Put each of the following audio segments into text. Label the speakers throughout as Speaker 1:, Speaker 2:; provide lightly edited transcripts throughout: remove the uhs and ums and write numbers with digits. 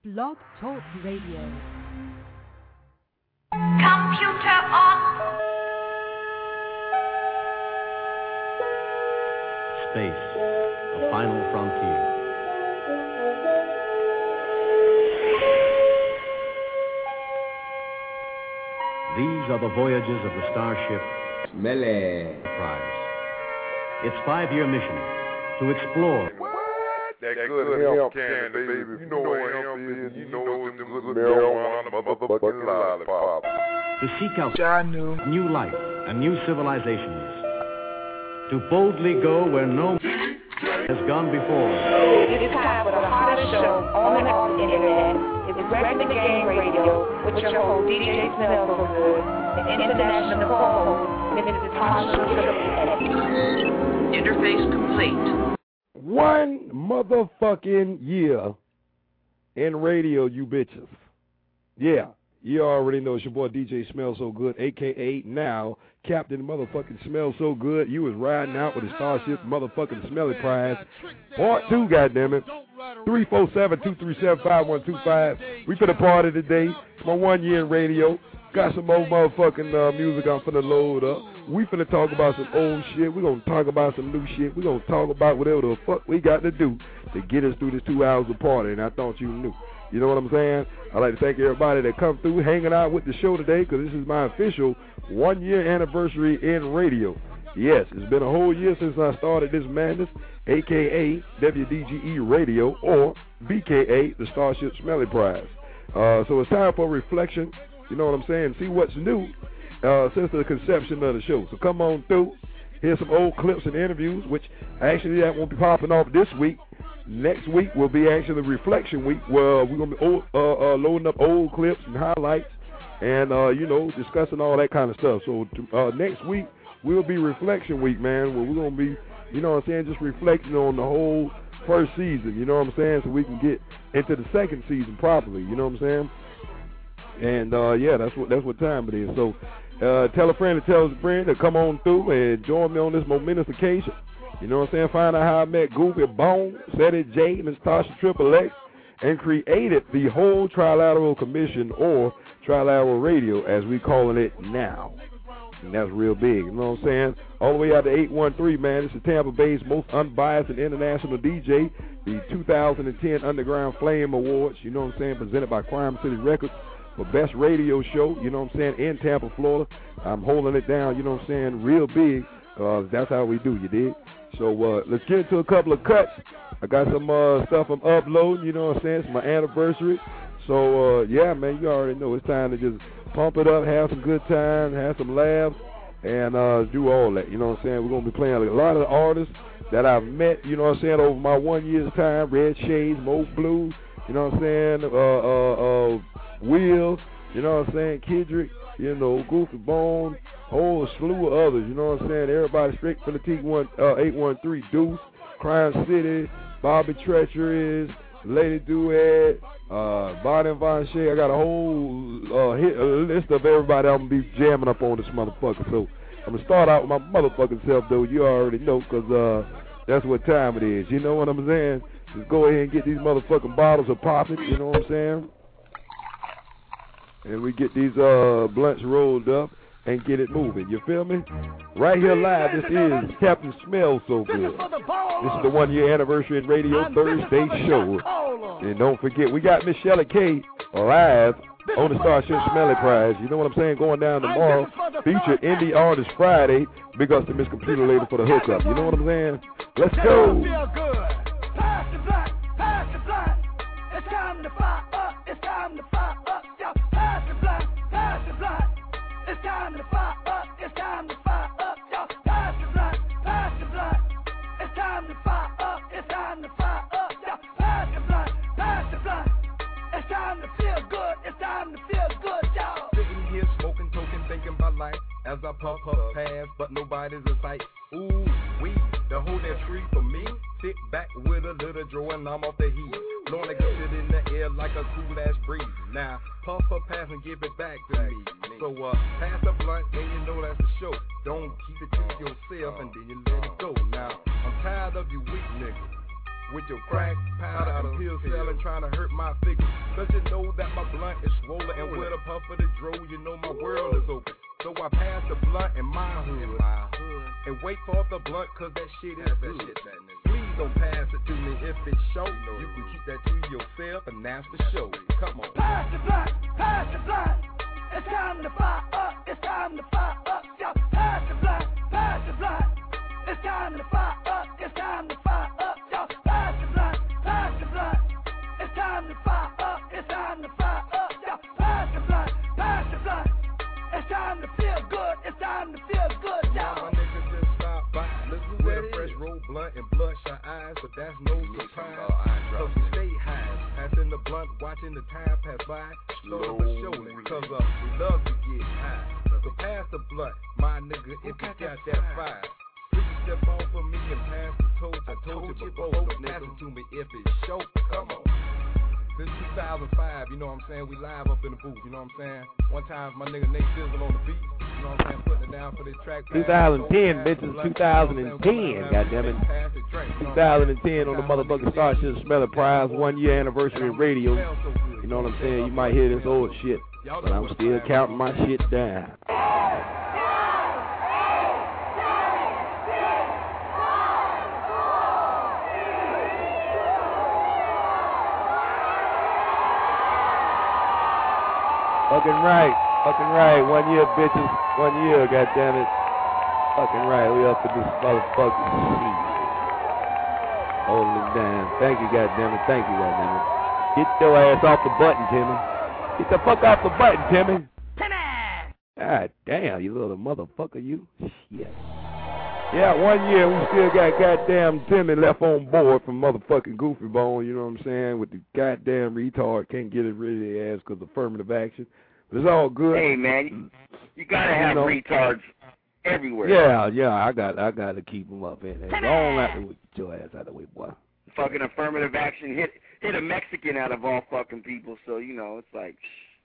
Speaker 1: Blog Talk Radio.
Speaker 2: Computer on.
Speaker 3: Space, the final frontier. These are the voyages of the starship
Speaker 4: Smelly
Speaker 3: Prize. Its 5-year mission to explore.
Speaker 5: That good hemp candy, baby. You know what hemp is. You know them good marijuana, motherfucking lollipop.
Speaker 3: To seek out new life and new civilizations. To boldly go where no has gone before.
Speaker 6: It's time for the hottest show on the internet. It's Regular Game Radio with your host, DJ Smell So Good, and international co-host, Mrs. Tasha Triple.
Speaker 2: Interface complete.
Speaker 7: 1 motherfucking year in radio, you bitches. Yeah, you already know it's your boy DJ Smell So Good, a.k.a. now Captain Motherfucking Smell So Good. You was riding out with the Starship Motherfucking Smelly Prize. Part 2, goddammit. 347-237-5125. We finna party today. It's my 1 year in radio. Got some old motherfucking music I'm finna load up. We finna talk about some old shit. We gonna talk about some new shit. We gonna talk about whatever the fuck we got to do to get us through this 2 hours of party. And I thought you knew. You know what I'm saying? I'd like to thank everybody that come through hanging out with the show today, because this is my official 1 year anniversary in radio. Yes, it's been a whole year since I started this madness, a.k.a. WDGE Radio, or BKA, the Starship Smelly Prize. So it's time for reflection, you know what I'm saying, see what's new since the conception of the show. So come on through, here's some old clips and interviews, which actually that won't be popping off this week. Next week will be actually Reflection Week, where we're going to be loading up old clips and highlights and, discussing all that kind of stuff. So next week will be Reflection Week, man, where we're going to be, you know what I'm saying, just reflecting on the whole first season, you know what I'm saying, so we can get into the second season properly, you know what I'm saying? And, that's what time it is. So tell a friend to tell a friend to come on through and join me on this momentous occasion. You know what I'm saying? Find out how I met Goofy Bone, Seti J, Ms. Tasha Triple X, and created the whole Trilateral Commission, or Trilateral Radio, as we calling it now. And that's real big, you know what I'm saying? All the way out to 813, man. It's the Tampa Bay's most unbiased and international DJ, the 2010 Underground Flame Awards, you know what I'm saying, presented by Crime City Records for Best Radio Show, you know what I'm saying, in Tampa, Florida. I'm holding it down, you know what I'm saying, real big. That's how we do, you dig? So let's get into a couple of cuts. I got some stuff I'm uploading, you know what I'm saying? It's my anniversary. So, yeah, man, you already know it's time to just pump it up, have some good time, have some laughs, and do all that, you know what I'm saying? We're going to be playing a lot of the artists that I've met, you know what I'm saying, over my 1 year's time. Red Shades, Mo Blue, you know what I'm saying, Will, you know what I'm saying, Kendrick, you know, Goofy Bone, whole slew of others, you know what I'm saying, everybody straight from the T813, Deuce, Crime City, Bobby Treacherous, Lady Duet, Bonnie and Von Shea. I got a whole list of everybody I'm going to be jamming up on this motherfucker. So I'm going to start out with my motherfucking self, though. You already know, because that's what time it is. You know what I'm saying? Just go ahead and get these motherfucking bottles of popping, you know what I'm saying? And we get these blunts rolled up and get it moving. You feel me? Right here live, this is Captain Smell So Good. This is the 1 year anniversary in Radio Thursday show. And don't forget, we got Miss Shelly K live on the Starship Smelly Prize. You know what I'm saying? Going down tomorrow. Feature Indie Artist Friday. Big ups to Miss Computer Lady for the hookup. You know what I'm saying? Let's go.
Speaker 8: Pass the blunt, pass the blunt. It's time to fire up, it's time to fire up. Pass the blunt, pass the blunt. It's time to fire up, it's time to fire up. Pass the blunt, pass the blunt. It's time to fire up, it's time to fire up. Pass the blunt, pass the blunt. It's time to feel good, it's time to feel good, y'all.
Speaker 4: Sitting here smoking, token, thinking about life as I puff past, but nobody's in sight. Ooh, the whole that tree for me. Sit back with a little draw and I'm off the heat. Blowing like a shit in the air like a cool ass breeze. Now, puff her pass and give it back to me. So, pass the blunt and you know that's the show. Don't keep it to yourself and then you let it go. Now, I'm tired of you weak niggas with your crack powder and pill selling, trying to hurt my figure. Cause you know that my blunt is swollen, and with a puff of the dro, you know my world is open. So I pass the blunt in my hood, and wait for the blunt, cause that shit is good. Please don't pass it to me if it's show. You can keep that to yourself, and that's the show. Come on.
Speaker 8: Pass the blunt, pass the blunt. It's time to fire up, it's time to fire up. Yo, pass the blunt, pass the blunt. It's time to fire up, it's time to fire up. Yo, pass the blunt, pass the blunt. It's time to fire up, it's time to fire up. Yo, pass the blunt, pass the blunt. It's time to feel good, it's time to feel good. Yo,
Speaker 4: my niggas just stop by. Listen with a fresh roll blunt and bloodshot eyes, but that's no surprise. So stay high, passing the blunt, watching the time pass by. Slowly but surely, cause we love to get high. So pass the blunt, my nigga, if you got that fire. Please step off of me and pass the torch. I told you before, so pass it to me if it's show. Come on. Since 2005, you know what I'm saying, we live up in the booth, you know what I'm saying. One time my nigga Nate Sizzle on the beat, you know what I'm saying, putting it down for this track.
Speaker 7: 2010, bitches, 2010, goddammit. 2010 on the motherfucking Starship Smeller Prize 1 year anniversary radio. You know what I'm saying, you might hear this old shit, but I'm still counting my shit down. Fucking right, 1 year, bitches, 1 year, goddammit. Fucking right, we up for this motherfucking shit. Holding it down. Thank you, goddammit, Get your ass off the button, Timmy. Get the fuck off the button, Timmy. God damn, you little motherfucker, you. Shit. Yeah, 1 year, we still got goddamn Timmy left on board from motherfucking Goofy Bone, you know what I'm saying, with the goddamn retard, can't get it rid of their ass because of affirmative action. But it's all good.
Speaker 1: Hey, man, you gotta have retards everywhere.
Speaker 7: Yeah, I got to keep them up in there. Don't have to get your ass out of the way, boy.
Speaker 1: Fucking affirmative action hit a Mexican out of all fucking people, so, you know, it's like,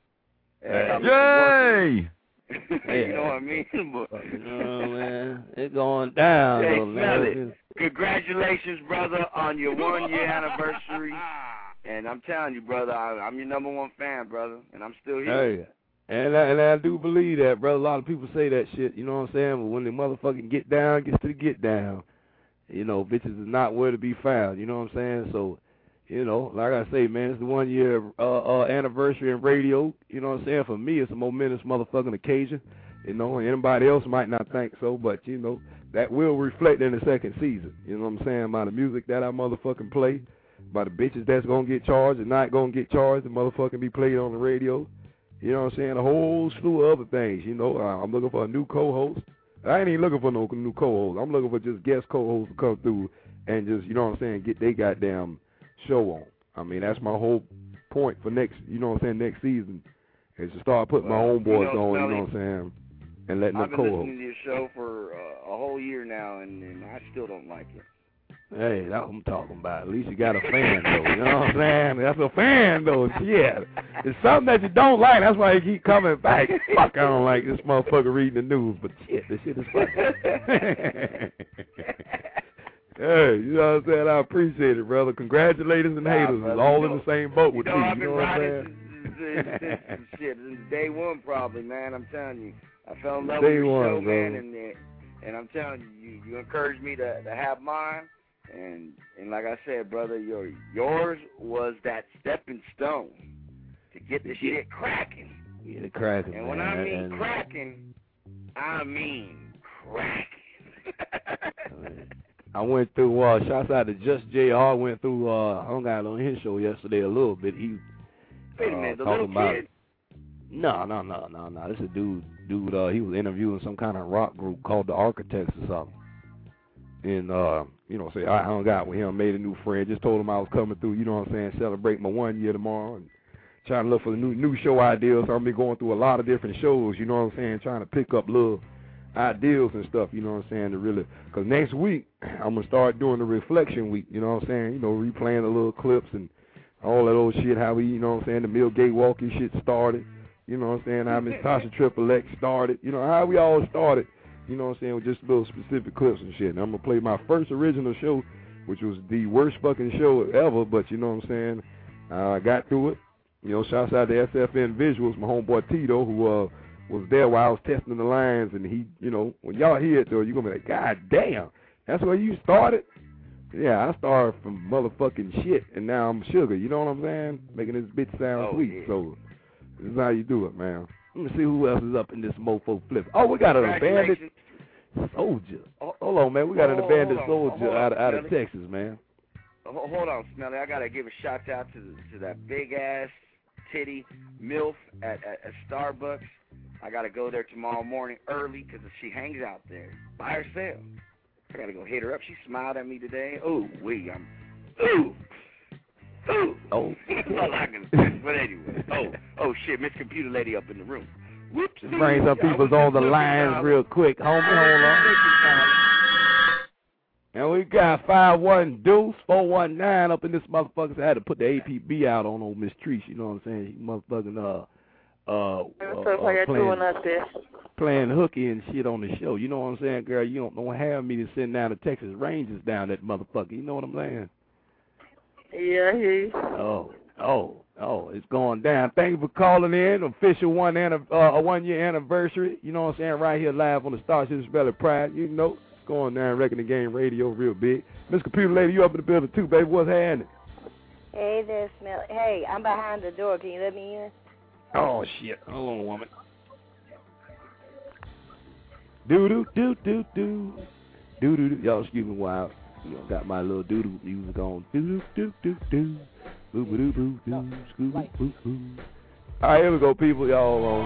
Speaker 9: yay!
Speaker 1: You know what I mean?
Speaker 7: Oh, man, it's going down.
Speaker 1: Hey,
Speaker 7: though, man.
Speaker 1: Congratulations, brother, on your 1 year anniversary. And I'm telling you, brother, I'm your #1 fan, brother, and I'm still here.
Speaker 7: Hey, and I do believe that, brother. A lot of people say that shit, you know what I'm saying? But when the motherfucking gets to the get down, you know, bitches is not where to be found, you know what I'm saying? So, you know, like I say, man, it's the 1 year anniversary in radio, you know what I'm saying? For me, it's a momentous motherfucking occasion. You know, anybody else might not think so, but, you know, that will reflect in the second season, you know what I'm saying, by the music that I motherfucking play. By the bitches that's going to get charged and not going to get charged and motherfucking be played on the radio. You know what I'm saying? A whole slew of other things, you know. I'm looking for a new co-host. I ain't even looking for no new co-host. I'm looking for just guest co-hosts to come through and just, you know what I'm saying, get their goddamn show on. I mean, that's my whole point for next, you know what I'm saying, next season is to start putting my own boys on, you know what I'm saying, and letting them co-host.
Speaker 1: I've been listening to your show for a whole year now, and I still don't like it.
Speaker 7: Hey, that's what I'm talking about. At least you got a fan, though. You know what I'm saying? That's a fan, though. Yeah. It's something that you don't like. That's why you keep coming back. Fuck, I don't like this motherfucker reading the news. But shit, this shit is funny. Hey, you know what I'm saying? I appreciate it, brother. Congratulators and haters. It's all in the same boat with you.
Speaker 1: I've
Speaker 7: You
Speaker 1: been
Speaker 7: know what I'm
Speaker 1: riding
Speaker 7: saying?
Speaker 1: shit since day one, probably, man. I'm telling you. I fell in love with your show, man, and I'm telling you, you encouraged me to have mine. And like I said, brother, yours was that stepping stone to get the shit cracking.
Speaker 7: Get it cracking,
Speaker 1: and when I mean cracking, I mean cracking.
Speaker 7: I went through, shouts out to Just JR, went through, I hung out on his show yesterday a little bit. He
Speaker 1: Wait a minute, the little kid?
Speaker 7: No. This is a dude, he was interviewing some kind of rock group called The Architects or something. And, you know, say I hung out with him, made a new friend, just told him I was coming through, you know what I'm saying, celebrate my 1 year tomorrow, and trying to look for the new show ideas. So I'm going to be going through a lot of different shows, you know what I'm saying, trying to pick up little ideas and stuff, you know what I'm saying, to really, because next week, I'm going to start doing the reflection week, you know what I'm saying, you know, replaying the little clips and all that old shit, how we, you know what I'm saying, the Mill Gate Walkie shit started, you know what I'm saying, how Miss Tasha Triple X started, you know, how we all started. You know what I'm saying, with just little specific clips and shit. And I'm going to play my first original show, which was the worst fucking show ever, but you know what I'm saying, I got through it. You know, shouts out to SFN Visuals, my homeboy Tito, who was there while I was testing the lines, and he, you know, when y'all hear it, though, you're going to be like, God damn, that's where you started? Yeah, I started from motherfucking shit, and now I'm sugar, you know what I'm saying? Making this bitch sound sweet, yeah. So this is how you do it, man. Let me see who else is up in this mofo flip. Oh, we got an abandoned soldier. Hold on, man. We got an abandoned soldier out of Texas, man.
Speaker 1: Hold on, Smelly. I got to give a shout out to that big-ass titty MILF at Starbucks. I got to go there tomorrow morning early because she hangs out there by herself. I got to go hit her up. She smiled at me today. Oh, Oh. But anyway. Oh, shit. Miss Computer Lady up in the room. Whoops.
Speaker 7: Just bring some people's on the lines real quick. Homie, hold on. And we got 51 Deuce 419 up in this motherfucker. So I had to put the APB out on old Miss Treese. You know what I'm saying? She motherfucking playing hooky and shit on the show. You know what I'm saying, girl? You don't have me to send down the Texas Rangers down that motherfucker. You know what I'm saying?
Speaker 9: Yeah, I hear you.
Speaker 7: Oh, it's going down. Thank you for calling in. Official 1 year anniversary. You know what I'm saying? Right here live on the Starship Spelling Pride. You know, it's going down. Wrecking the Game Radio real big. Miss Computer Lady, you up in the building too, baby. What's happening?
Speaker 10: Hey there, Smell. Hey, I'm behind the door. Can you let me in?
Speaker 7: Oh, shit. Hold on, woman. Do-do-do-do-do. Do-do-do. Y'all excuse me while you know, got my little do-do music on. Do-do-do-do-do. Boo-boo-doo-boo-doo. Scoo-boo-boo-boo. All right, here we go, people. Y'all on.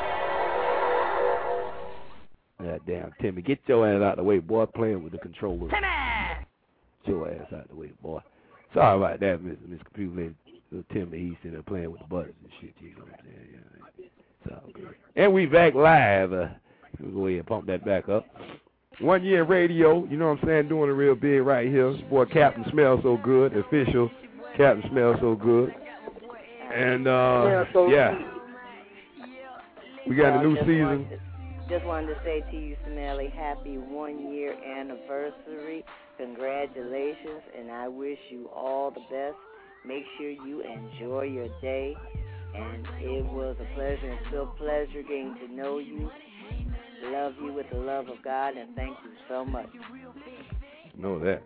Speaker 7: God damn, Timmy. Get your ass out the way, boy. Playing with the controller. Timmy! Get your ass out the way, boy. Sorry about that, Miss Computer Lady. Little Timmy, he's sitting there playing with the buttons and shit. You know what I'm saying? Yeah. It's all good. And we back live. We'll go ahead and pump that back up. 1 year radio, you know what I'm saying, doing it real big right here. This boy Captain Smells So Good, official Captain Smells So Good. And, yeah. We got a new season.
Speaker 10: Just wanted to say to you, Smelly, happy 1 year anniversary. Congratulations, and I wish you all the best. Make sure you enjoy your day. And it was a pleasure and still pleasure getting to know you. Love you with the love of God, and thank you so much.
Speaker 7: Know that.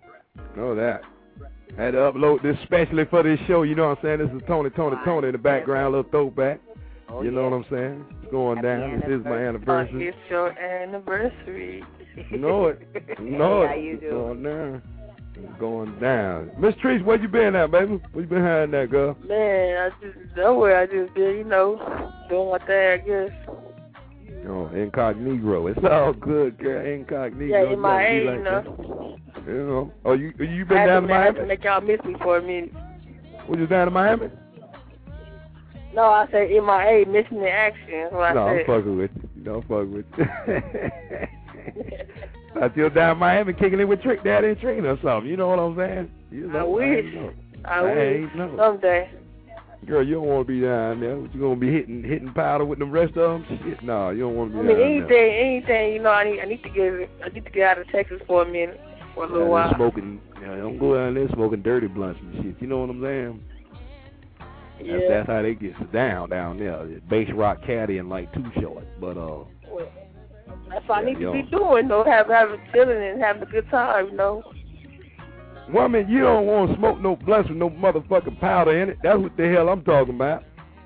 Speaker 7: I had to upload this specially for this show. You know what I'm saying? This is Tony in the background, a little throwback. You know what I'm saying? It's going down. This is my anniversary.
Speaker 9: It's your anniversary.
Speaker 7: You know it.
Speaker 10: How you doing?
Speaker 7: Going down. It's going down. Miss Treese, where you been at, baby? Where you been hiding at, girl?
Speaker 9: Man, I just been, you know, doing my thing, I guess.
Speaker 7: Oh, incognito. It's all good, girl. Incognito.
Speaker 9: Yeah, MIA,
Speaker 7: like
Speaker 9: you know.
Speaker 7: You know. Oh, you been down to Miami?
Speaker 9: I had to make y'all miss me for a minute.
Speaker 7: Was you down to Miami?
Speaker 9: No, I said MIA, missing in action.
Speaker 7: I'm fucking with you. Don't fuck with you. I feel down in Miami kicking it with Trick Daddy and Trina or something. You know what I'm saying? You know,
Speaker 9: I wish. Someday.
Speaker 7: Girl, you don't want to be down there. You going to be hitting powder with the rest of them? Shit, no, you don't want to be down there.
Speaker 9: Anything, you know, I need to get out of Texas for a minute, for a little while.
Speaker 7: Smoking, don't go down there smoking dirty blunts and shit. You know what I'm saying?
Speaker 9: Yeah.
Speaker 7: That's how they get down there. Bass rock caddy and like Too Short, but
Speaker 9: that's what I need to be doing, though. Having chilling and having a good time, you know.
Speaker 7: Woman, you don't want to smoke no blunts with no motherfucking powder in it. That's what the hell I'm talking about.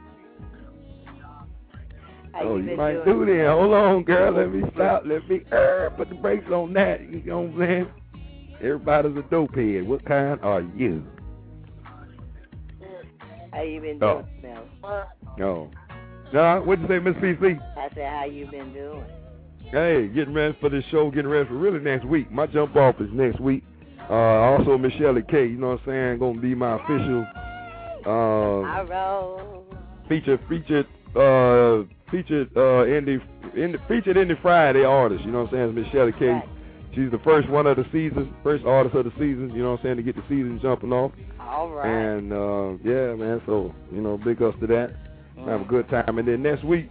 Speaker 7: You might do that. Hold on, girl. Let me stop. Let me put the brakes on that. You know what I'm saying? Everybody's a dope head. What kind are you?
Speaker 10: How you been doing, Mel?
Speaker 7: No. No, what'd you say, Miss PC?
Speaker 10: I said, how you been doing?
Speaker 7: Hey, getting ready for this show, getting ready for really next week. My jump off is next week. Also, Michelle K, you know what I'm saying, gonna be my official featured Indie Friday artist. You know what I'm saying, Michelle K. Right. She's the first one of the season, first artist of the season. You know what I'm saying, to get the season jumping off.
Speaker 10: All right.
Speaker 7: And yeah, man. So you know, big ups to that. Have a good time. And then next week,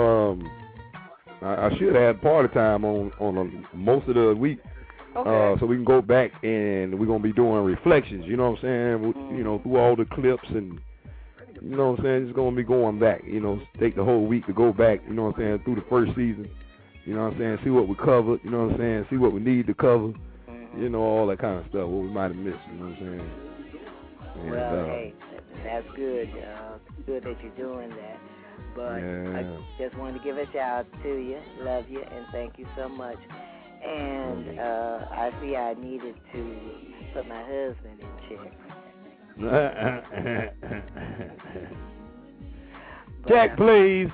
Speaker 7: I should have party time on most of the week.
Speaker 10: Okay.
Speaker 7: So we can go back and we're gonna be doing reflections. You know what I'm saying? You know, through all the clips and you know what I'm saying, just going to be going back, you know, take the whole week to go back, you know what I'm saying, through the first season, you know what I'm saying, see what we covered, you know what I'm saying, see what we need to cover, you know, all that kind of stuff, what we might have missed, you know what I'm saying. And,
Speaker 10: well, hey, that's good. It's good that you're doing that. But I just wanted to give a shout out to you, love you, and thank you so much. And I see I needed to put my husband in check.
Speaker 7: Check, please.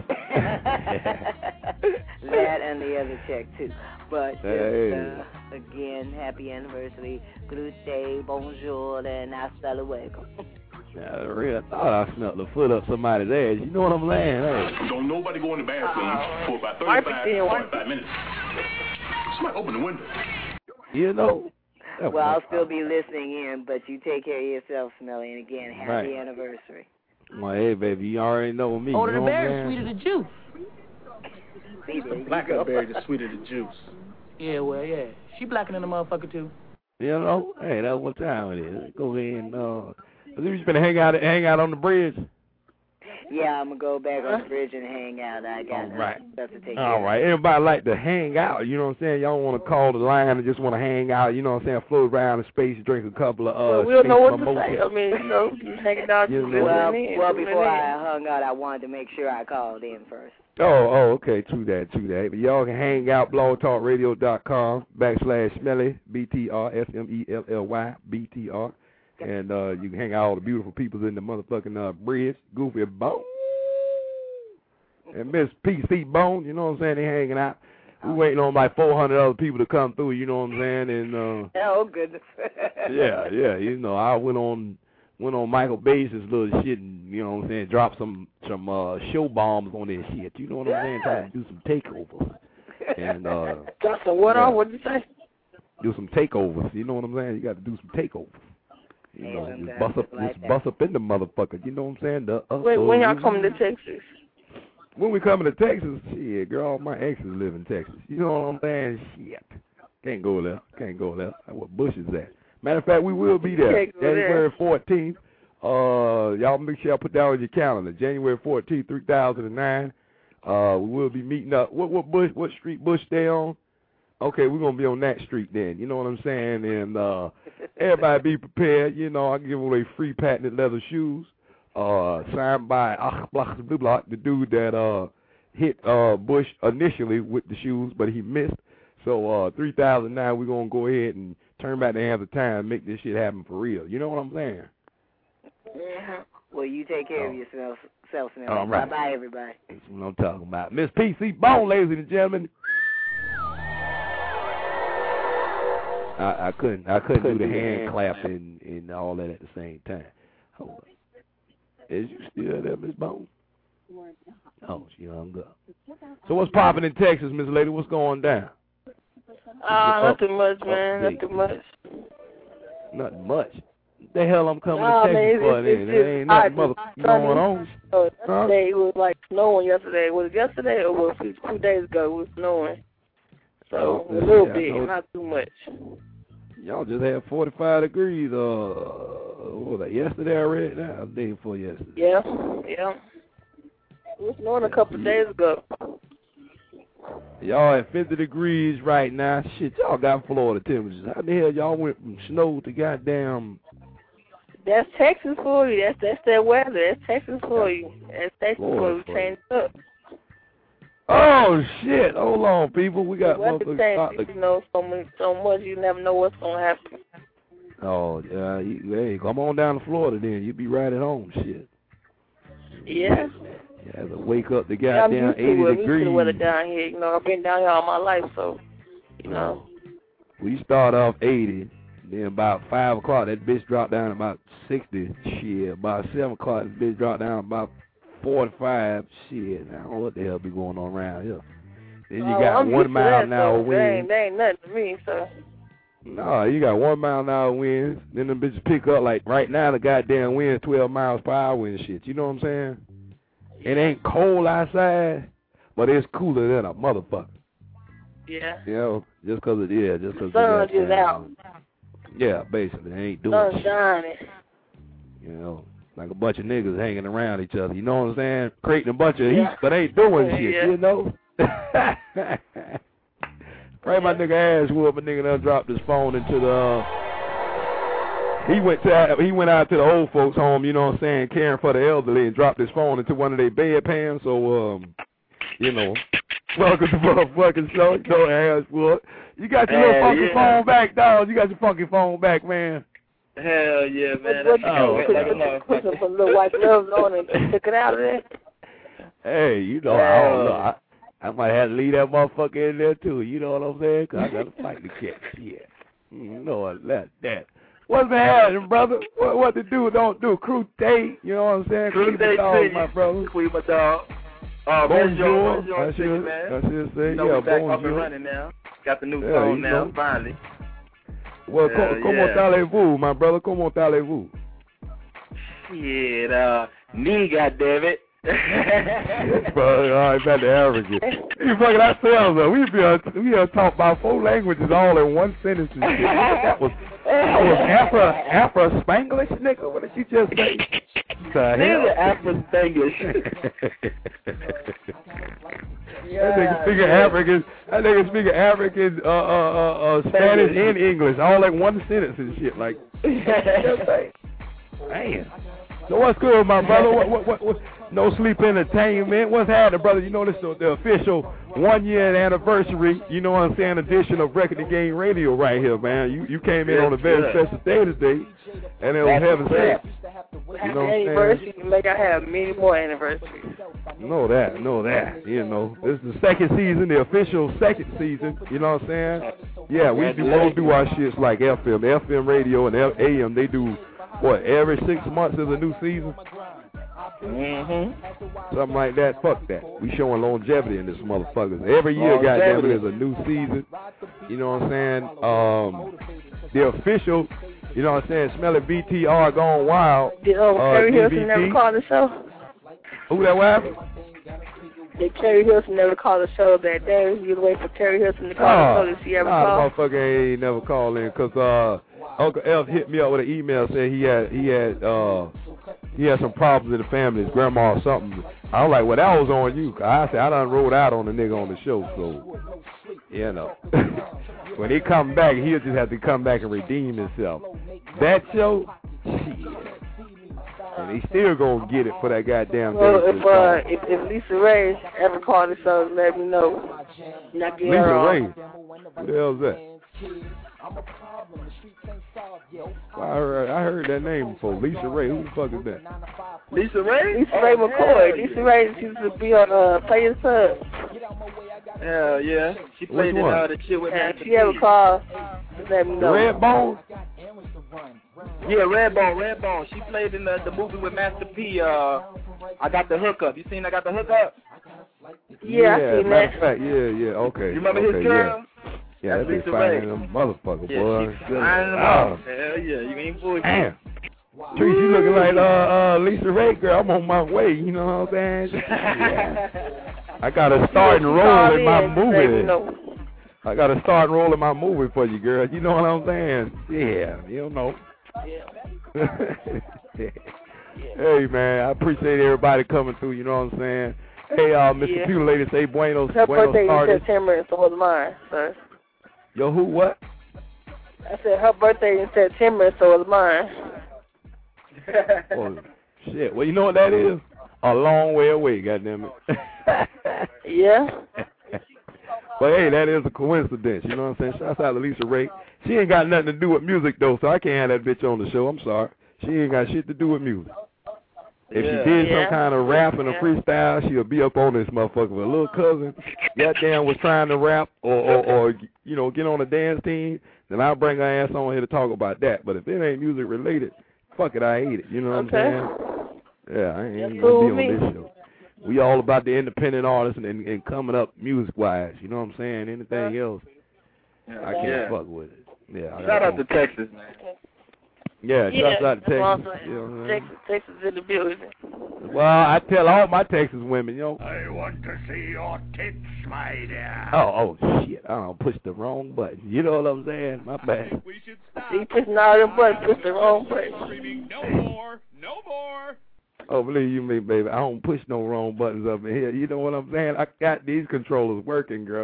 Speaker 10: That and the other check, too. But just, again, happy anniversary. Grüße, bonjour, and hasta luego.
Speaker 7: I really thought I smelled the foot up somebody's ass. You know what I'm saying? Hey.
Speaker 11: Don't nobody go in the bathroom for about 45 minutes. Somebody open the window.
Speaker 7: You know.
Speaker 10: Well, I'll still be listening in, but you take care of yourself, Smelly. And again, happy anniversary.
Speaker 7: Well, hey, baby, you already know me.
Speaker 12: Older the berry, sweeter the juice.
Speaker 11: Blacker the berry, the sweeter the juice.
Speaker 12: Yeah, well, yeah. She blacker than the motherfucker, too.
Speaker 7: You know? Hey, that's what time it is. Go ahead and, you just been hang out on the bridge?
Speaker 10: Yeah, I'm going to go back on the bridge and hang out. I got stuff to take care of.
Speaker 7: All right. Everybody like to hang out, you know what I'm saying? Y'all want to call the line and just want to hang out, you know what I'm saying? Float around in space, drink a couple of,
Speaker 9: well, we don't know what to say. I mean, you know, just hanging out.
Speaker 10: Well, before I hung out, I wanted to make sure I called in first.
Speaker 7: Oh, okay. True that. But y'all can hang out, blogtalkradio.com /Smelly, BTR, SMELLY, BTR. And you can hang out all the beautiful people in the motherfucking bridge. Goofy Bone. And Miss PC Bone, you know what I'm saying? They hanging out. We waiting on like 400 other people to come through, you know what I'm saying? And
Speaker 10: oh, goodness.
Speaker 7: yeah. You know, I went on Michael Bay's little shit and, you know what I'm saying, dropped some show bombs on this shit. You know what I'm saying? Trying to do some takeovers. And
Speaker 9: got some what on? What'd you say?
Speaker 7: Do some takeovers. You know what I'm saying? You got to do some takeovers. You know, just bust up in the motherfucker. You know what I'm saying?
Speaker 9: When y'all coming to Texas?
Speaker 7: When we coming to Texas, shit, girl, my exes live in Texas. You know what I'm saying? Shit. Can't go there. That's where Bush is at. Matter of fact, we will be there. January 14th. Y'all make sure y'all put that on your calendar. January 14th, 2009. We will be meeting up. What street Bush stay on? Okay, we're going to be on that street then. You know what I'm saying? And everybody be prepared. You know, I give away free patented leather shoes. Signed by the dude that hit Bush initially with the shoes, but he missed. So 3009, we're going to go ahead and turn back the hands of time and make this shit happen for real. You know what I'm saying?
Speaker 10: Well, you take care of yourself, Smelly.
Speaker 7: All right.
Speaker 10: Bye-bye, everybody.
Speaker 7: That's what I'm talking about. Miss PC Bone, ladies and gentlemen. I couldn't do the hand clap and all that at the same time. Hold on. Is you still there, Miss Bone? Oh, she hung up. So what's popping in Texas, Miss Lady? What's going down?
Speaker 9: Nothing much, man. Nothing much.
Speaker 7: Nothing much. The hell I'm coming to Texas for then? There ain't nothing going on.
Speaker 9: Yesterday it was like snowing yesterday. Was it yesterday or was it 2 days ago? It was snowing. So a little bit, not too much.
Speaker 7: Y'all just had 45 degrees. What was that, yesterday already? The day before yesterday.
Speaker 9: Yeah. It was snowing a couple of days ago.
Speaker 7: Y'all at 50 degrees right now. Shit, y'all got Florida temperatures. How the hell y'all went from snow to goddamn...
Speaker 9: That's Texas for you. That's that weather. That's Texas for you. That's Texas for you. Changed up.
Speaker 7: Oh, shit. Hold on, people. We got
Speaker 9: motherfuckers. You know, so much you never know what's going to happen.
Speaker 7: Oh, hey, come on down to Florida then. You'll be right at home, shit.
Speaker 9: Yeah.
Speaker 7: You have to wake up to goddamn 80 degrees. I'm used to the weather
Speaker 9: down here. You know, I've been down here all my life, so, you know.
Speaker 7: We start off 80, then about 5 o'clock, that bitch dropped down about 60. Shit, about 7 o'clock, that bitch dropped down about 45. Shit, I don't know what the hell be going on around here. Then you got 1 mile an hour winds.
Speaker 9: That ain't nothing to me, so.
Speaker 7: No, you got 1 mile an hour winds. Then them bitches pick up, like right now the goddamn wind's 12 miles per hour and shit. You know what I'm saying? It ain't cold outside, but it's cooler than a motherfucker.
Speaker 9: Yeah.
Speaker 7: You know, just because it is. Just because
Speaker 9: the sun's just out.
Speaker 7: Yeah, basically. It ain't doing
Speaker 9: sun's
Speaker 7: shit.
Speaker 9: Shining.
Speaker 7: You know, Like a bunch of niggas hanging around each other. You know what I'm saying? Creating a bunch of heat, but ain't doing shit. You know. Pray my nigga ass whoop a nigga done dropped his phone into the. He went out to the old folks' home. You know what I'm saying? Caring for the elderly and dropped his phone into one of their bedpans. So you know. Welcome to the motherfucking show. You know, ass whoop. You got your little funky phone back, dog. You got your funky phone back, man.
Speaker 13: Hell yeah, man.
Speaker 9: Put some little white gloves on and took it out of there.
Speaker 7: Hey, you know, I don't know. I might have to leave that motherfucker in there, too. You know what I'm saying? Because I got to fight the cat. Shit. You know I left that. What's been happening, brother? What to do, don't do. Crew day, you know what I'm saying?
Speaker 13: Crew day,
Speaker 7: my brother.
Speaker 13: Crew my dog.
Speaker 7: Bonjour.
Speaker 13: I should say,
Speaker 7: yeah,
Speaker 13: back up and running now. Got the new phone now, finally.
Speaker 7: Well, comment allez-vous, my brother? Comment allez-vous?
Speaker 13: Shit, me, goddammit.
Speaker 7: Bro, all right, back to arrogant. You fucking ourselves, though. We talk about 4 languages all in one sentence and shit. That was Afro-Spanglish, nigga. What did she just say?
Speaker 13: Nigga, Afro-Spanglish.
Speaker 7: That nigga speaking African, Spanish and English all in one sentence and shit. Like, man. So what's good, my brother? What? No Sleep Entertainment. What's happening, brother? You know, this is the official 1-year anniversary, you know what I'm saying, edition of Record the Game Radio right here, man. You came in on a very special day today, and it was heaven sent. You know what I'm saying?
Speaker 9: Like I have many more anniversaries.
Speaker 7: Know that. You know, this is the second season, the official second season. You know what I'm saying? Yeah, we do our shits like FM radio and AM. They do what? Every 6 months is a new season. Something like that. Fuck that. We showing longevity in this motherfuckers. Every year, goddamn it, is a new season. You know what I'm saying? The official. You know what I'm saying? Smelly BTR Gone Wild.
Speaker 9: Did Terry Hilson never call the show?
Speaker 7: Who that was?
Speaker 9: Did Terry Hilson never call the show that day? You'd wait for Terry Hilson to call the show to see ever call?
Speaker 7: The motherfucker ain't never called in because Uncle F hit me up with an email saying he had some problems in the family, his grandma or something. I was like, well, that was on you. I said, I done rolled out on the nigga on the show, so, you know. When he come back, he'll just have to come back and redeem himself. That show, shit. And he still gonna get it for that goddamn thing.
Speaker 9: Well, if Lisa Ray ever called the show, let me know. Not
Speaker 7: Lisa Ray? Who the hell's that? Well, I heard that name before. Lisa Ray. Who the fuck is that?
Speaker 13: Lisa Ray?
Speaker 9: Lisa Ray McCoy. Lisa Ray, she used to be on Players Pub.
Speaker 13: Hell yeah. She played in the shit with Master P.
Speaker 9: If she ever called, let me know.
Speaker 7: Redbone?
Speaker 13: Yeah, Redbone. She played in the movie with Master P. I Got the Hookup. You seen I Got the Hookup?
Speaker 9: Yeah, I seen that.
Speaker 7: Fact, yeah, okay.
Speaker 13: You remember his girl?
Speaker 7: Yeah, that be fine in them motherfucker, boy.
Speaker 13: Hell yeah, you ain't bullshit.
Speaker 7: Damn. Trees, you looking like Lisa Ray, girl. I'm on my way, you know what I'm saying? Yeah. I got to start and roll in my movie. I got to start rolling my movie for you, girl. You know what I'm saying? Yeah, you don't know. Hey, man, I appreciate everybody coming through, you know what I'm saying? Hey, Mr. Pew Lady, say Buenos
Speaker 9: Her birthday
Speaker 7: tardes.
Speaker 9: in September, and so was mine, sir.
Speaker 7: Yo, who, what?
Speaker 9: I said her birthday in September, and so was mine.
Speaker 7: Oh, shit. Well, you know what that is? A long way away, goddammit.
Speaker 9: Yeah.
Speaker 7: But, hey, that is a coincidence, you know what I'm saying? Shouts out to Lisa Ray. She ain't got nothing to do with music, though, so I can't have that bitch on the show. I'm sorry. She ain't got shit to do with music. If she did some kind of rap and a freestyle, she'll be up on this motherfucker. But a little cousin, goddamn, was trying to rap or you know, get on a dance team, then I'll bring her ass on here to talk about that. But if it ain't music related, fuck it, I hate it. You know what I'm saying? Yeah, I ain't gonna be on this show. We all about the independent artists and coming up music-wise. You know what I'm saying? Anything else, I can't fuck with it. Yeah.
Speaker 13: Shout out to Texas, man.
Speaker 7: Yeah, shout out to Texas. You know
Speaker 9: Texas in the building.
Speaker 7: Well, I tell all my Texas women, you know.
Speaker 14: I want to see your tits, my dear.
Speaker 7: Oh, shit. I don't push the wrong button. You know what I'm saying? My bad.
Speaker 9: He pushing all them buttons, push the wrong button.
Speaker 14: Screaming, no more, no more.
Speaker 7: Oh, believe you me, baby. I don't push no wrong buttons up in here. You know what I'm saying? I got these controllers working, girl.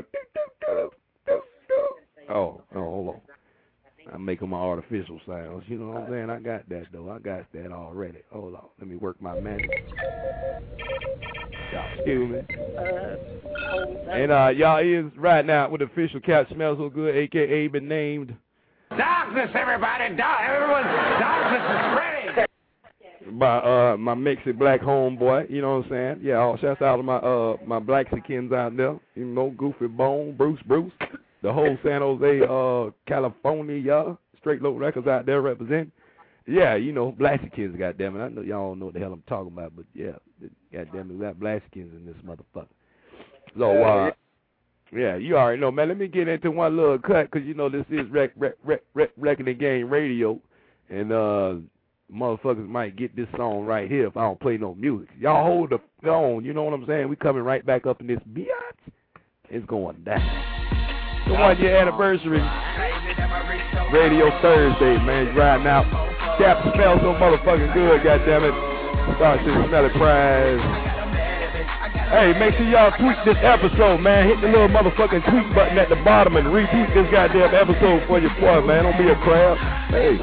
Speaker 7: Oh, hold on. I'm making my artificial sounds. You know what I'm saying? I got that, though. I got that already. Hold on. Let me work my magic. Y'all, excuse me. And y'all is right now with the official Cap Smells So Good, a.k.a. been named.
Speaker 14: Darkness, everybody. Darkness is spreading.
Speaker 7: By my Mexican black homeboy, you know what I'm saying? Yeah, all shouts out to my Blaxicans out there. You know, Goofy Bone, Bruce, the whole San Jose, California, Straight Low Records out there representing. Yeah, you know, Blaxicans, goddammit. I know y'all don't know what the hell I'm talking about, but yeah, goddammit, we got Blaxicans in this motherfucker. So, yeah, you already know, man. Let me get into one little cut, because, you know, this is Record and Game Radio, and, motherfuckers might get this song right here if I don't play no music. Y'all hold the phone, you know what I'm saying? We coming right back up in this biatch. It's going down. The 1 year anniversary. Radio Thursday, man. Riding out. Cap smells so motherfucking good, goddammit. Start to smell it, prize. Hey, make sure y'all tweet this episode, man. Hit the little motherfucking tweet button at the bottom and retweet this goddamn episode for your boy, man. Don't be a crab. Hey.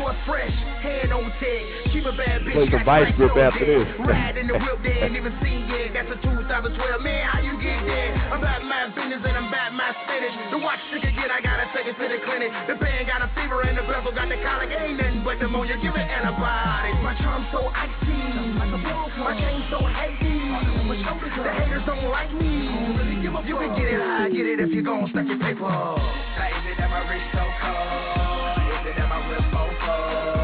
Speaker 7: Play some Vice Grip after this.
Speaker 14: Ride in the whip, they ain't even seen yet. That's a 2012. Man, how you get there? I'm about my business and I'm about my spinach. The watch sick again, I gotta take it to the clinic. The band got a fever and the bezel got the colic. Ain't nothing but pneumonia, give it antibiotics. My charm so icy, my chain so heavy. The haters don't like me. You can get it high, get it if you gon' stack your paper. Is it that my wrist so cold? Is it that my whip so cold?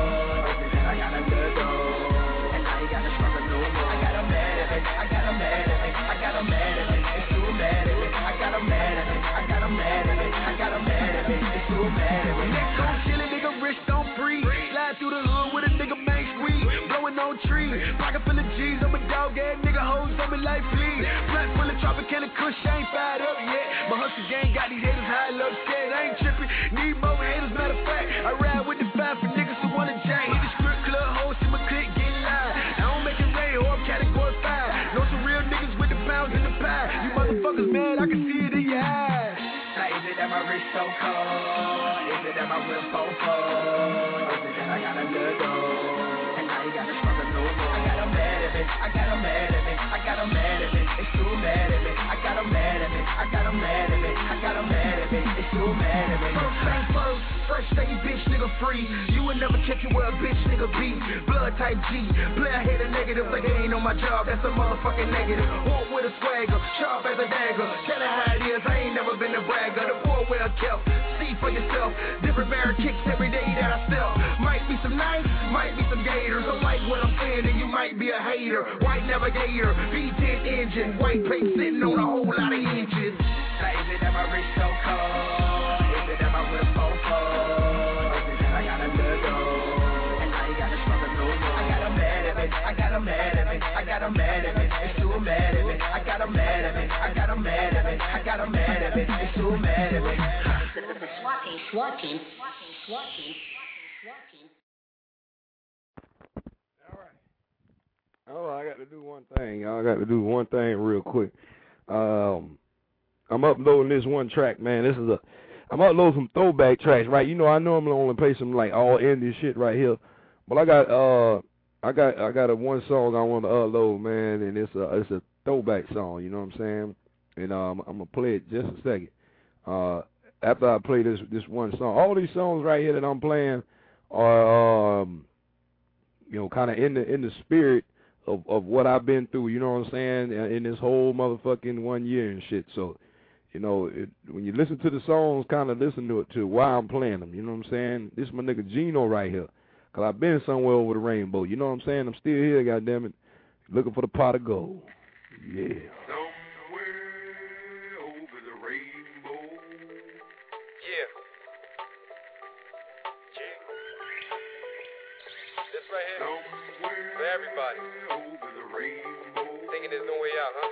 Speaker 14: Through the hood with a nigga main street, blowing on trees, pocket full of G's, I'm a dog ass nigga, hoes on me like please. Black full of Tropicana Kush, I ain't fired up yet. My hustle gang got these haters high, love scared, I ain't tripping. Need more haters, matter of fact, I ride with the 5 for niggas who wanna jack. Hit the strip club, hoes in my clique, get live. I don't make it rain, or I'm category 5. Know some real niggas with the pounds in the pie. You motherfuckers mad, I can see it in your eyes. Now is it that my wrist so cold? Is it that my whip so cold? I got a good dog, and now you got to fuck a no more. I got a mad at me, I got a mad at me, I got a mad at me, it's too mad at me. I got a mad at me, I got a mad at me, I got a mad at me, it's too mad at me. First thing first, fresh stay bitch nigga free. You would never catch you where a bitch nigga be. Blood type G, player hater negative, like they ain't on my job, that's a motherfucking negative. Walk with a swagger, sharp as a dagger. Tell her how it is, I ain't never been a bragger. The poor well kept, see for yourself. Different bear kicks every day that I step. Might be some nice, might be some gators. Don't like what I'm saying, and you might be a hater. White navigator, V10 engine, white plate sitting on a whole lot of inches. Now is it that my wrist so cold? Is it that my whip so cold? Is it that I got a good dog? And now you got to fuck a no more. I got a mad at me, I got a mad at me, I got a mad at me, it's too mad at me. I got a mad at me, I got a mad at me, I got a mad at me, it's too mad at me. Swatting.
Speaker 7: Oh, I got to do one thing. I got to do one thing real quick. I'm uploading this one track, man. I'm uploading some throwback tracks, right? You know, I normally only play some like all indie shit right here, but I got a one song I want to upload, man, and it's a throwback song. You know what I'm saying? And I'm gonna play it just a second. After I play this one song, all these songs right here that I'm playing are you know, kind of in the spirit of what I've been through, you know what I'm saying, in this whole motherfucking 1 year and shit. So, you know, when you listen to the songs, kind of listen to why I'm playing them, you know what I'm saying? This is my nigga Gino right here, because I've been somewhere over the rainbow, you know what I'm saying? I'm still here, goddammit, looking for the pot of gold. Yeah.
Speaker 15: Right here. For everybody. Over the rainbow. Thinking there's no way out, huh?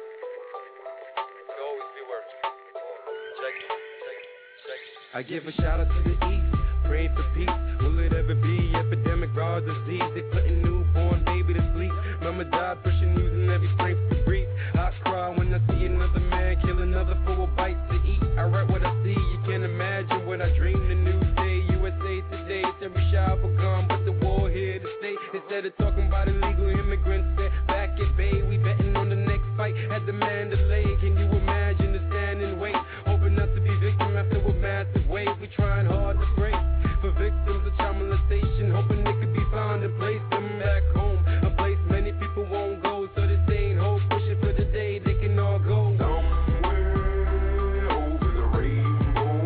Speaker 15: There'll always be worse. Check it.
Speaker 16: I give a shout out to the east, praying for peace. Will it ever be epidemic, raw disease? They putting newborn baby to sleep. Mama died pushing using every strength to breathe. I cry when I see another man kill another for a bite to eat. I write what I see, you can't imagine what I dream. The new day, USA Today, it's every shot for gun, but the war here to stay. Instead of talking about illegal immigrants, they're back at bay. We betting on the next fight at the Mandalay. Can you imagine the stand and wait, hoping not to be victim after a massive wave? We trying hard to pray for victims of child molestation, hoping they could be found and place them back home, a place many people won't go. So this ain't hope, pushing for the day they can all go somewhere over the rainbow.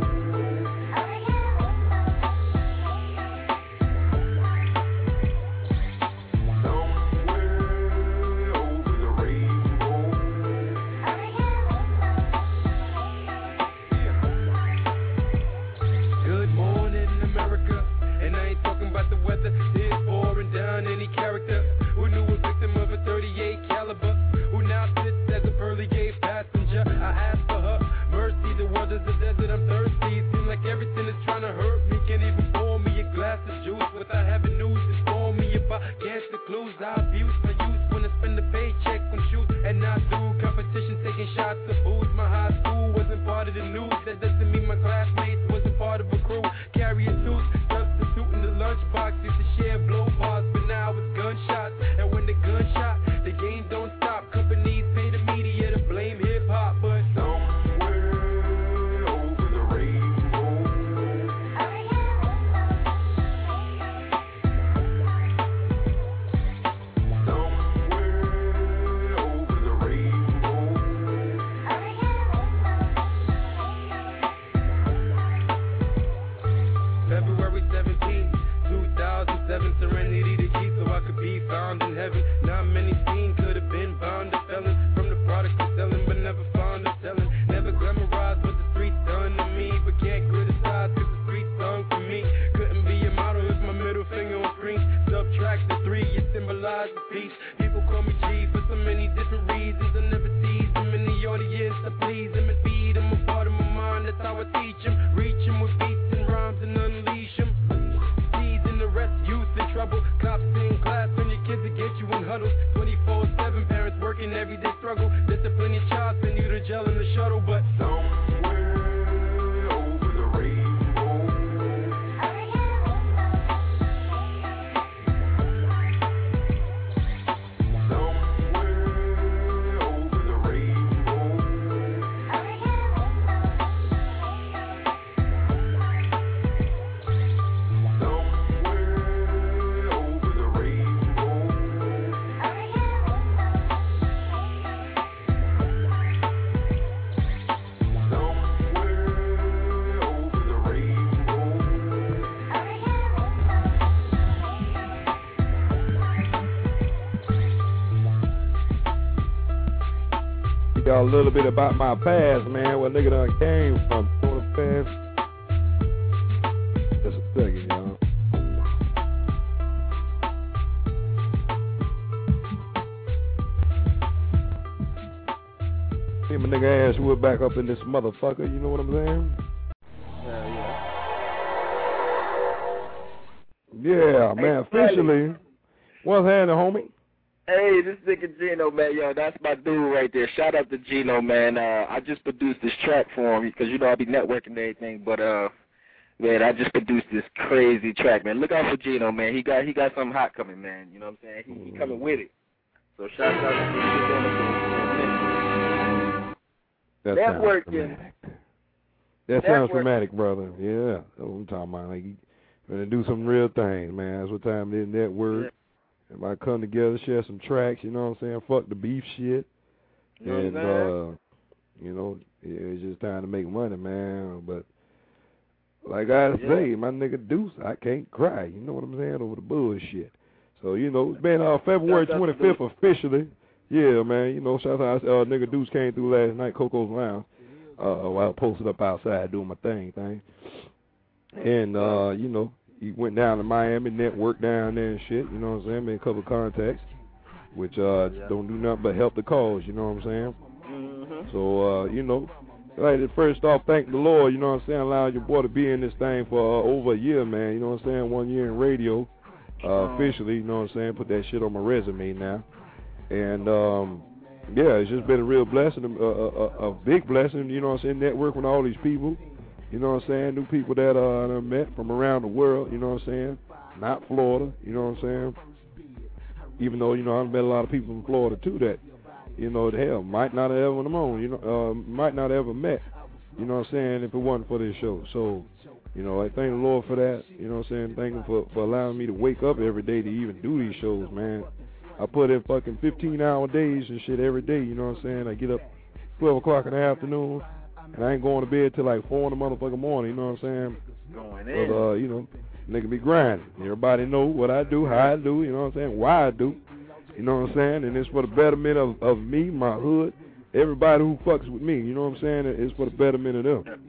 Speaker 16: Somewhere over the rainbow. Good morning, America. And I ain't talking about the weather. It's pouring down any character who knew a victim of a 38 caliber, who now sits as a pearly gate passenger. I asked for her mercy. The world is a desert. I'm thirsty. Seems like everything is trying to hurt me. Can't even pour me a glass of juice without having news to inform me about cancer clues. I abuse my youth when I spend a paycheck on shoes, and I do competition taking shots of booze. My high school wasn't part of the news. That doesn't mean my classmates wasn't part of a crew. Carrying tools, substitute in the lunchbox. Used to share blow bars, but now it's gunshots. And when the gunshot, the game don't stop. Companies pay the media to blame hip hop, but somewhere over the rainbow. Somewhere over the rainbow. February 17, 2007, serenity to G so I could be found in heaven. Not many seen, could have been bound to felon. From the product of selling, but never found of selling. Never glamorized what the streets done to me, but can't criticize cause the streets done for me. Couldn't be a model if my middle finger on screen. Subtract the 3, it symbolizes peace. People call me G for so many different reasons. I never tease them in the audience, I please them and feed them a part of my mind. That's how I teach them. Reach them with beats and rhymes and unleash them. Season the rest, youth in trouble. Cops in class on your kids to get you in huddles. 24/7, parents working everyday struggle. Discipline your child, send you to jail in the shuttle. But somewhere over the rainbow. Somewhere over the rainbow. Somewhere over the rainbow. Somewhere over the rainbow.
Speaker 7: Y'all a little bit about my past, man, where nigga done came from. You know what I'm saying? Just a second, y'all. See my nigga ass whoop back up in this motherfucker, you know what I'm saying? Yeah, man, officially. What's happening, homie?
Speaker 13: Hey, this nigga Gino, man. Yo, that's my dude right there. Shout out to Gino, man. I just produced this track for him because, you know, I be networking and everything. But, man, I just produced this crazy track, man. Look out for Gino, man. He got something hot coming, man. You know what I'm saying? He coming with it. So shout out to Gino. Networking.
Speaker 7: That sounds dramatic, brother. Yeah, that's what I'm talking about. Like, you gonna do some real things, man. That's what time it is, network. Yeah. Everybody come together, share some tracks, you know what I'm saying? Fuck the beef shit.
Speaker 13: You know
Speaker 7: and, you know, it's just time to make money, man. But, like I say, my nigga Deuce, I can't cry, you know what I'm saying, over the bullshit. So, you know, it's been February 25th officially. Yeah, man, you know, shout out nigga Deuce came through last night, Coco's Lounge, while I posted up outside doing my thing. And, you know, he went down to Miami, networked down there and shit, you know what I'm saying, made a couple of contacts, which don't do nothing but help the cause, you know what I'm saying. So, you know, Like, first off, thank the Lord, you know what I'm saying, allowing your boy to be in this thing for over a year, man, you know what I'm saying, 1 year in radio, officially, you know what I'm saying, put that shit on my resume now. And, yeah, it's just been a real blessing, a big blessing, you know what I'm saying, networking with all these people, you know what I'm saying, new people that I met from around the world, you know what I'm saying, not Florida, you know what I'm saying, even though, you know, I've met a lot of people from Florida, too, that, you know, hell, might not have ever known, you know, might not have ever met, you know what I'm saying, if it wasn't for this show. So, you know, I thank the Lord for that, you know what I'm saying, thank Him for allowing me to wake up every day to even do these shows, man. I put in fucking 15-hour days and shit every day, you know what I'm saying. I get up 12 o'clock in the afternoon, and I ain't going to bed till like 4 in the motherfucking morning, you know what I'm saying.
Speaker 10: Going in.
Speaker 7: But, you know, nigga be grinding. Everybody know what I do, how I do, you know what I'm saying, why I do. You know what I'm saying? And it's for the betterment of me, my hood, everybody who fucks with me. You know what I'm saying? It's for the betterment of them.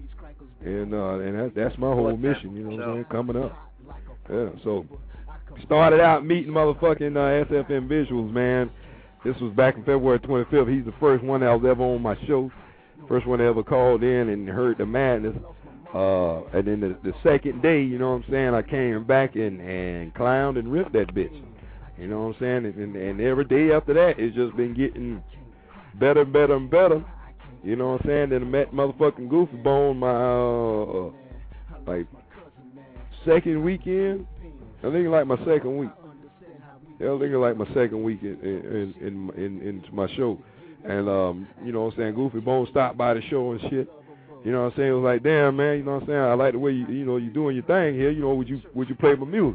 Speaker 7: And that's my whole mission, you know what I'm saying, coming up. Yeah, so started out meeting motherfucking SFM Visuals, man. This was back in February 25th. He's the first one that was ever on my show. First one that ever called in and heard the madness. And then the second day, you know what I'm saying, I came back and clowned and ripped that bitch. You know what I'm saying? And every day after that, it's just been getting better and better and better. You know what I'm saying? Then I met motherfucking Goofy Bone my, like, second weekend. I think like my second week. Yeah, I think like my second week in my show. And, you know what I'm saying, Goofy Bone stopped by the show and shit. You know what I'm saying? It was like, damn, man, you know what I'm saying? I like the way you know, you're doing your thing here. You know, would you play my music?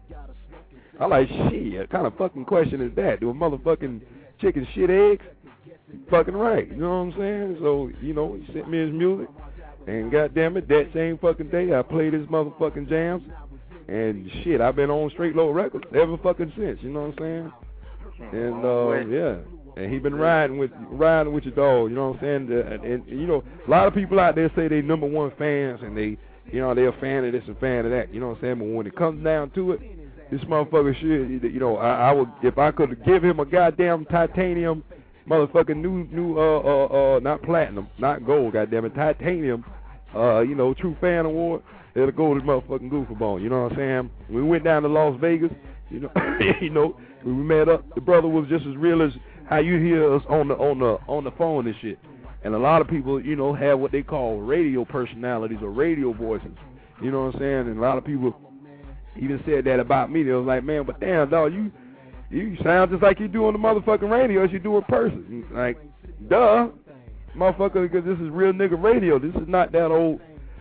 Speaker 7: I like, shit, what kind of fucking question is that? Do a motherfucking chicken shit eggs? Fucking right, you know what I'm saying? So, you know, he sent me his music, and goddamn it, that same fucking day, I played his motherfucking jams, and shit, I've been on Straight Low Records ever fucking since, you know what I'm saying? And, yeah, and he been riding with your dog, you know what I'm saying? And you know, a lot of people out there say they number one fans, and they, you know, they're a fan of this and fan of that, you know what I'm saying? But when it comes down to it, this motherfucker should, you know, I would, if I could give him a goddamn titanium, motherfucking new, not platinum, not gold, goddamn it, titanium, you know, true fan award, it'll go to motherfucking Goofy Bone, you know what I'm saying? We went down to Las Vegas, you know, you know, when we met up, the brother was just as real as how you hear us on the phone and shit. And a lot of people, you know, have what they call radio personalities or radio voices, you know what I'm saying? And a lot of people even said that about me. They was like, man, but damn, dog, you sound just like you do on the motherfucking radio as you do in person. Like, duh, motherfucker, because this is real nigga radio. This is not that old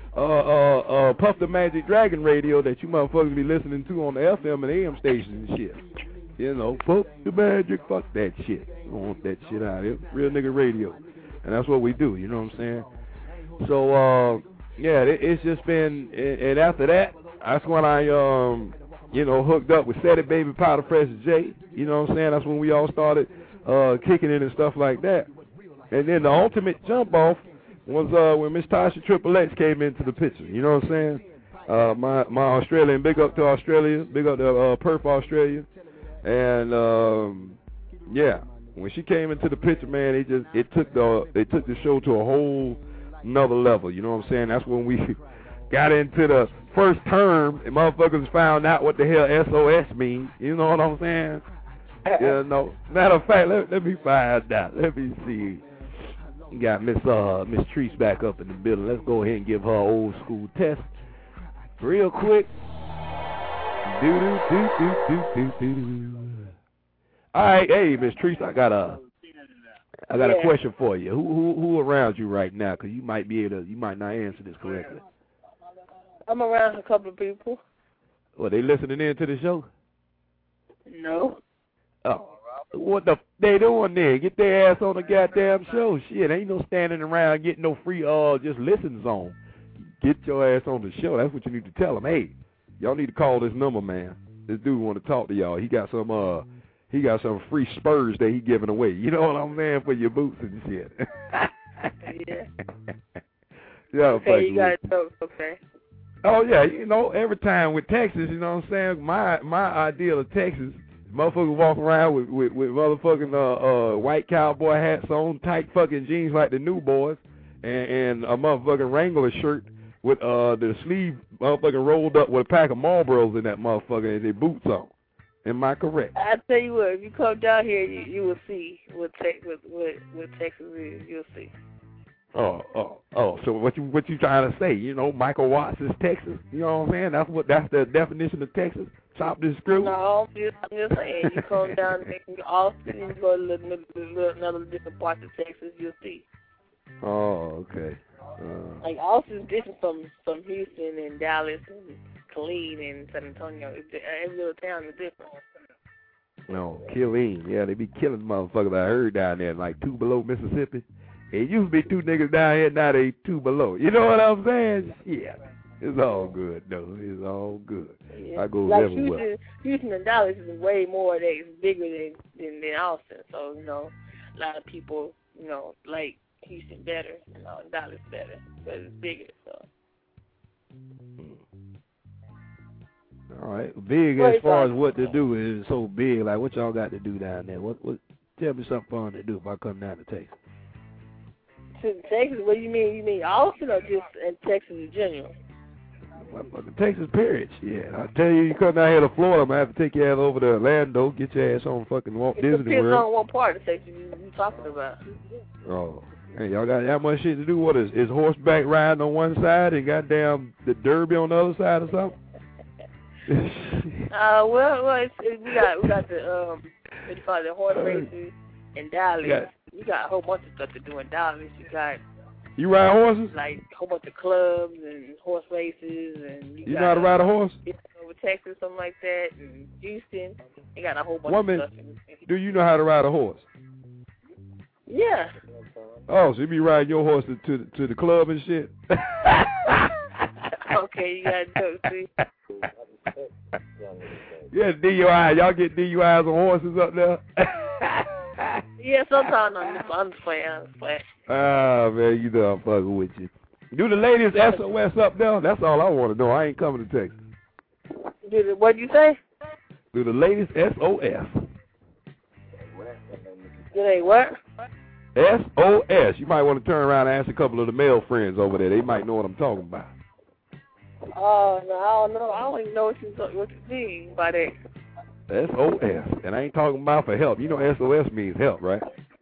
Speaker 7: Puff the Magic Dragon radio that you motherfuckers be listening to on the FM and AM stations and shit. You know, Puff the Magic, fuck that shit. I don't want that shit out here. Real nigga radio. And that's what we do, you know what I'm saying? So, yeah, it's just been, and after that, that's when I, you know, hooked up with Set It Baby Powder Fresh J. You know what I'm saying? That's when we all started kicking it and stuff like that. And then the ultimate jump off was when Miss Tasha Triple X came into the picture. You know what I'm saying? My Australian, big up to Australia, big up to Perth, Australia. And yeah, when she came into the picture, man, it took the show to a whole another level. You know what I'm saying? That's when we got into the first term, and motherfuckers found out what the hell SOS means. You know what I'm saying? Yeah, no. Matter of fact, let me find out. Let me see. We got Miss Treese back up in the building. Let's go ahead and give her an old school test real quick. All right, hey, Miss Treese, I got a question for you. Who around you right now? Because you might not answer this correctly.
Speaker 9: I'm around a couple of people.
Speaker 7: Well, they listening in to the show?
Speaker 9: No.
Speaker 7: Oh, what the they doing there? Get their ass on the goddamn show. Shit, ain't no standing around getting no free just listens on. Get your ass on the show. That's what you need to tell them. Hey, y'all need to call this number, man. This dude want to talk to y'all. He got some free spurs that he giving away. You know what I'm saying, for your boots and shit.
Speaker 9: Yeah.
Speaker 7: Yeah.
Speaker 9: Okay, you got it. Okay.
Speaker 7: Oh, yeah, you know, every time with Texas, you know what I'm saying, my ideal of Texas, motherfuckers walk around with motherfucking white cowboy hats on, tight fucking jeans like the new boys, and a motherfucking Wrangler shirt with the sleeve motherfucking rolled up with a pack of Marlboros in that motherfucker and their boots on. Am I correct?
Speaker 9: I tell you what, if you come down here, you will see what Texas is. You'll see.
Speaker 7: Oh. So what you trying to say? You know, Michael Watts is Texas. You know what I'm saying? That's the definition of Texas. Chop this screw.
Speaker 9: No, I'm just saying. You come down to Austin, you go to another different parts of Texas, you'll see.
Speaker 7: Oh, okay.
Speaker 9: Like Austin's different from Houston and Dallas and Killeen and San Antonio. Every little town is different.
Speaker 7: No, Killeen. Yeah, they be killing motherfuckers. I heard down there, like 2 Below, Mississippi. It used to be 2 niggas down here, now they 2 below. You know what I'm saying? Yeah. It's all good, though. It's all good.
Speaker 9: Yeah.
Speaker 7: I go
Speaker 9: like
Speaker 7: everywhere.
Speaker 9: Houston and Dallas is way more. It's bigger than Austin. So, you know, a lot of people, you know, like Houston better, you know, and Dallas better, but it's bigger, so.
Speaker 7: All right. Big as far as what to do is so big. Like, what y'all got to do down there? What? Tell me something fun to do if I come down to Texas.
Speaker 9: To Texas? What do you mean? You mean Austin or just in Texas in general?
Speaker 7: Texas, period. Yeah, I tell you, you come down here to Florida, I'm going to have to take your ass over to Orlando, get your ass on fucking Walt Disney World.
Speaker 9: It depends on what part of Texas you're talking about.
Speaker 7: Oh. Hey, y'all got that much shit to do? What is horseback riding on one side and goddamn the Derby on the other side or something?
Speaker 9: Well, we got the what do you call it, the horse races in Dallas. You got a whole bunch of stuff to do in Dallas.
Speaker 7: You ride horses?
Speaker 9: Like a whole bunch of clubs and horse races, and
Speaker 7: you know how to ride a horse?
Speaker 9: Over Texas, something like that, and Houston. You got a whole bunch of stuff.
Speaker 7: Do you know how to ride a horse?
Speaker 9: Yeah.
Speaker 7: Oh, so you be riding your horse to the club and shit?
Speaker 9: Okay, you gotta do it, see.
Speaker 7: Yeah, DUI. Y'all get DUIs on horses up there?
Speaker 9: Yeah, sometimes I'm just playing.
Speaker 7: Ah, man, you know I'm fucking with you. Do the ladies SOS up there? That's all I want to know. I ain't coming to Texas.
Speaker 9: What'd you say?
Speaker 7: Do the ladies SOS?
Speaker 9: Do they what?
Speaker 7: SOS. You might want to turn around and ask a couple of the male friends over there. They might know what I'm talking about.
Speaker 9: Oh, no, I don't know. I don't even know what you mean by that.
Speaker 7: SOS. And I ain't talking about for help. You know SOS means help, right?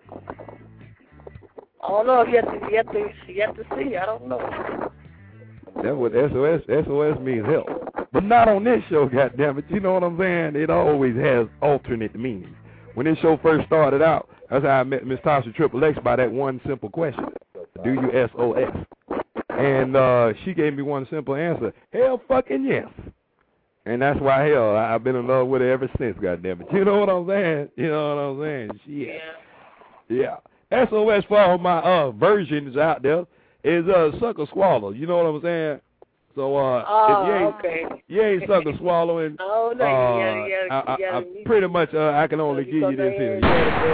Speaker 9: I don't know if you have to see. I don't know.
Speaker 7: That's what SOS means help. But not on this show, goddammit. You know what I'm saying? It always has alternate meanings. When this show first started out, that's how I met Miss Tasha Triple X by that one simple question. Do you SOS? And she gave me one simple answer. Hell fucking yes. And that's why, hell, I've been in love with her ever since, goddammit. You know what I'm saying? You know what I'm saying? Shit. Yeah. SOS for all my versions out there is sucker swallow. You know what I'm saying? So if you ain't sucker swallowing, I pretty much I can only give you this here.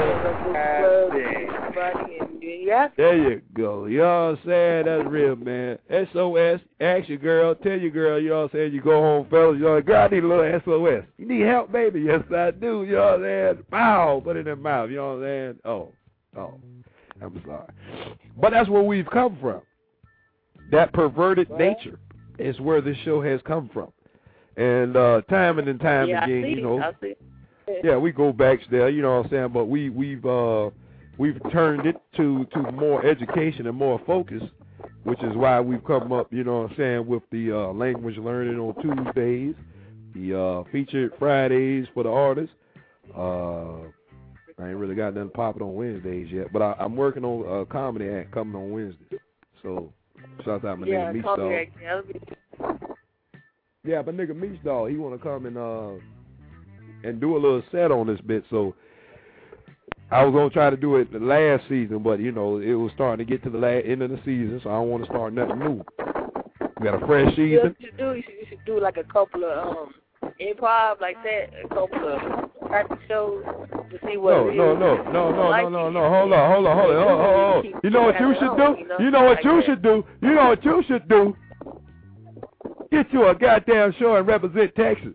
Speaker 7: There you go. You know what I'm saying? That's real, man. SOS. Ask your girl. Tell your girl. You know what I'm saying? You go home, fellas. You know, girl, I need a little SOS. You need help, baby? Yes, I do. You know what I'm saying? Pow. Put it in their mouth. You know what I'm saying? Oh. I'm sorry. But that's where we've come from. That perverted nature is where this show has come from. And time and time again, you know. Yeah, we go back there, you know what I'm saying, but we've turned it to more education and more focus, which is why we've come up, you know what I'm saying, with the language learning on Tuesdays, the featured Fridays for the artists. I ain't really got nothing popping on Wednesdays yet, but I'm working on a comedy act coming on Wednesday. So, shout out my nigga Meech Dog. Yeah, but nigga Meech Dog, he want to come and do a little set on this bit. So, I was going to try to do it the last season, but, you know, it was starting to get to the end of the season, so I don't want to start nothing new. We got a fresh season.
Speaker 9: You should do like a couple of improv like that, a couple of practice shows to see what it is. No. Hold on. You know what you should do? You know what you should do? Get you a goddamn show and represent Texas.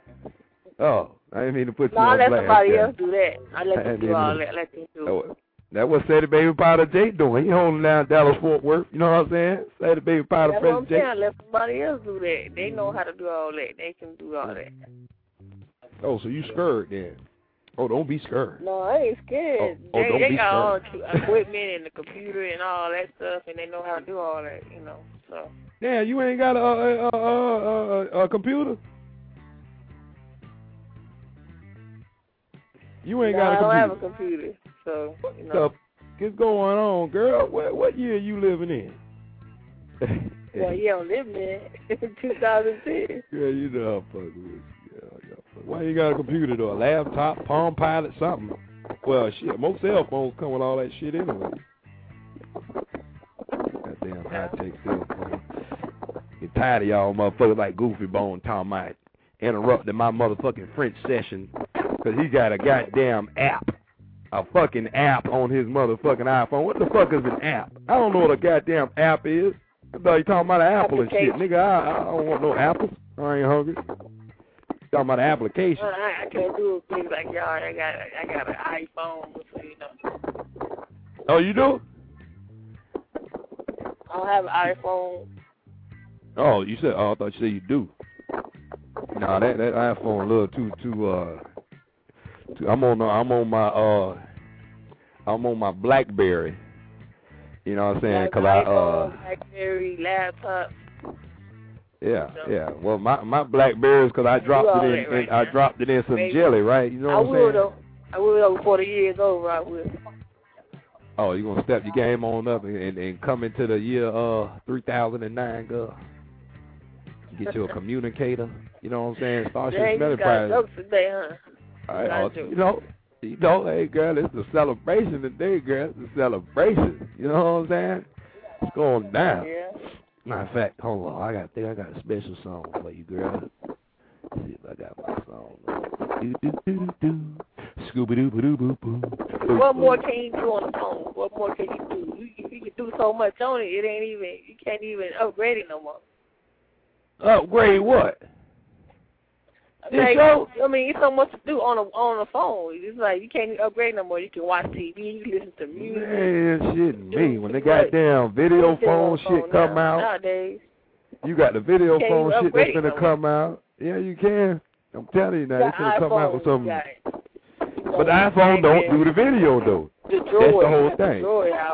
Speaker 9: Oh, I didn't mean to put you on blast. No, I let somebody else do that. I let them do all that. Let them do it.
Speaker 7: That's what Sadie Baby Powder J doing. He holding down Dallas Fort Worth. You know what I'm saying? Sadie Baby Powder President J.
Speaker 9: That's what I'm saying. Let somebody else do that. They know how to do all that. They can do all that.
Speaker 7: Oh, so you scared then? Oh, don't be scared.
Speaker 9: No, I ain't scared. They got all the equipment and the computer and all that stuff, and they know how to do all that, you know. So.
Speaker 7: Yeah, you ain't got a computer? You ain't got a computer.
Speaker 9: I don't have a computer, so, you know.
Speaker 7: What the is going on, girl? What year are you living in?
Speaker 9: Well, yeah, I'm living in 2010.
Speaker 7: Yeah, you know I'm fucking with you. Yeah. Why you got a computer, though? A laptop, Palm Pilot, something? Well, shit, most cell phones come with all that shit anyway. Goddamn high-tech cell phone. Get tired of y'all motherfuckers like Goofy Bone talking about interrupting my motherfucking French session because he got a goddamn app. A fucking app on his motherfucking iPhone. What the fuck is an app? I don't know what a goddamn app is. I thought you talking about an apple and shit. Nigga, I don't want no apples. I ain't hungry. Talking about an application.
Speaker 9: I can't do things like y'all. I got an iPhone, so you know.
Speaker 7: Oh, you do?
Speaker 9: I don't have an iPhone.
Speaker 7: Oh, you said? Oh, I thought you said you do. Nah, that iPhone a little too. I'm on my BlackBerry. You know what I'm saying? Cause
Speaker 9: BlackBerry laptop.
Speaker 7: Yeah. Well, my BlackBerry is because I dropped it in. I dropped it in some jelly, right? You know what I'm saying?
Speaker 9: I will before the year is over. I will.
Speaker 7: Oh, you gonna step your game on up and come into the year 3009, girl? Get you a communicator. You know what I'm saying? Starship Enterprise.
Speaker 9: Today, huh?
Speaker 7: You know, hey girl, it's a celebration today, girl. It's a celebration. You know what I'm saying? It's going down.
Speaker 9: Yeah.
Speaker 7: Matter of fact, hold on. I got a special song for you, girl. Let's see if I got my song. Scooby-Doo-ba-doo-boo-boo.
Speaker 9: What more can you do on the phone? What more can you do? You can do so much on it. It ain't even. You can't even upgrade it no more.
Speaker 7: Upgrade what?
Speaker 9: Like, I mean, it's so much to do on a phone. It's like you can't upgrade no more. You can watch TV, you can listen to music.
Speaker 7: Man, shit me. When the goddamn video phone shit come out,
Speaker 9: nowadays,
Speaker 7: you got the video phone shit that's gonna come out. Yeah, you can. I'm telling you now, it's gonna come out with something. But the iPhone don't do the video though. That's the whole thing.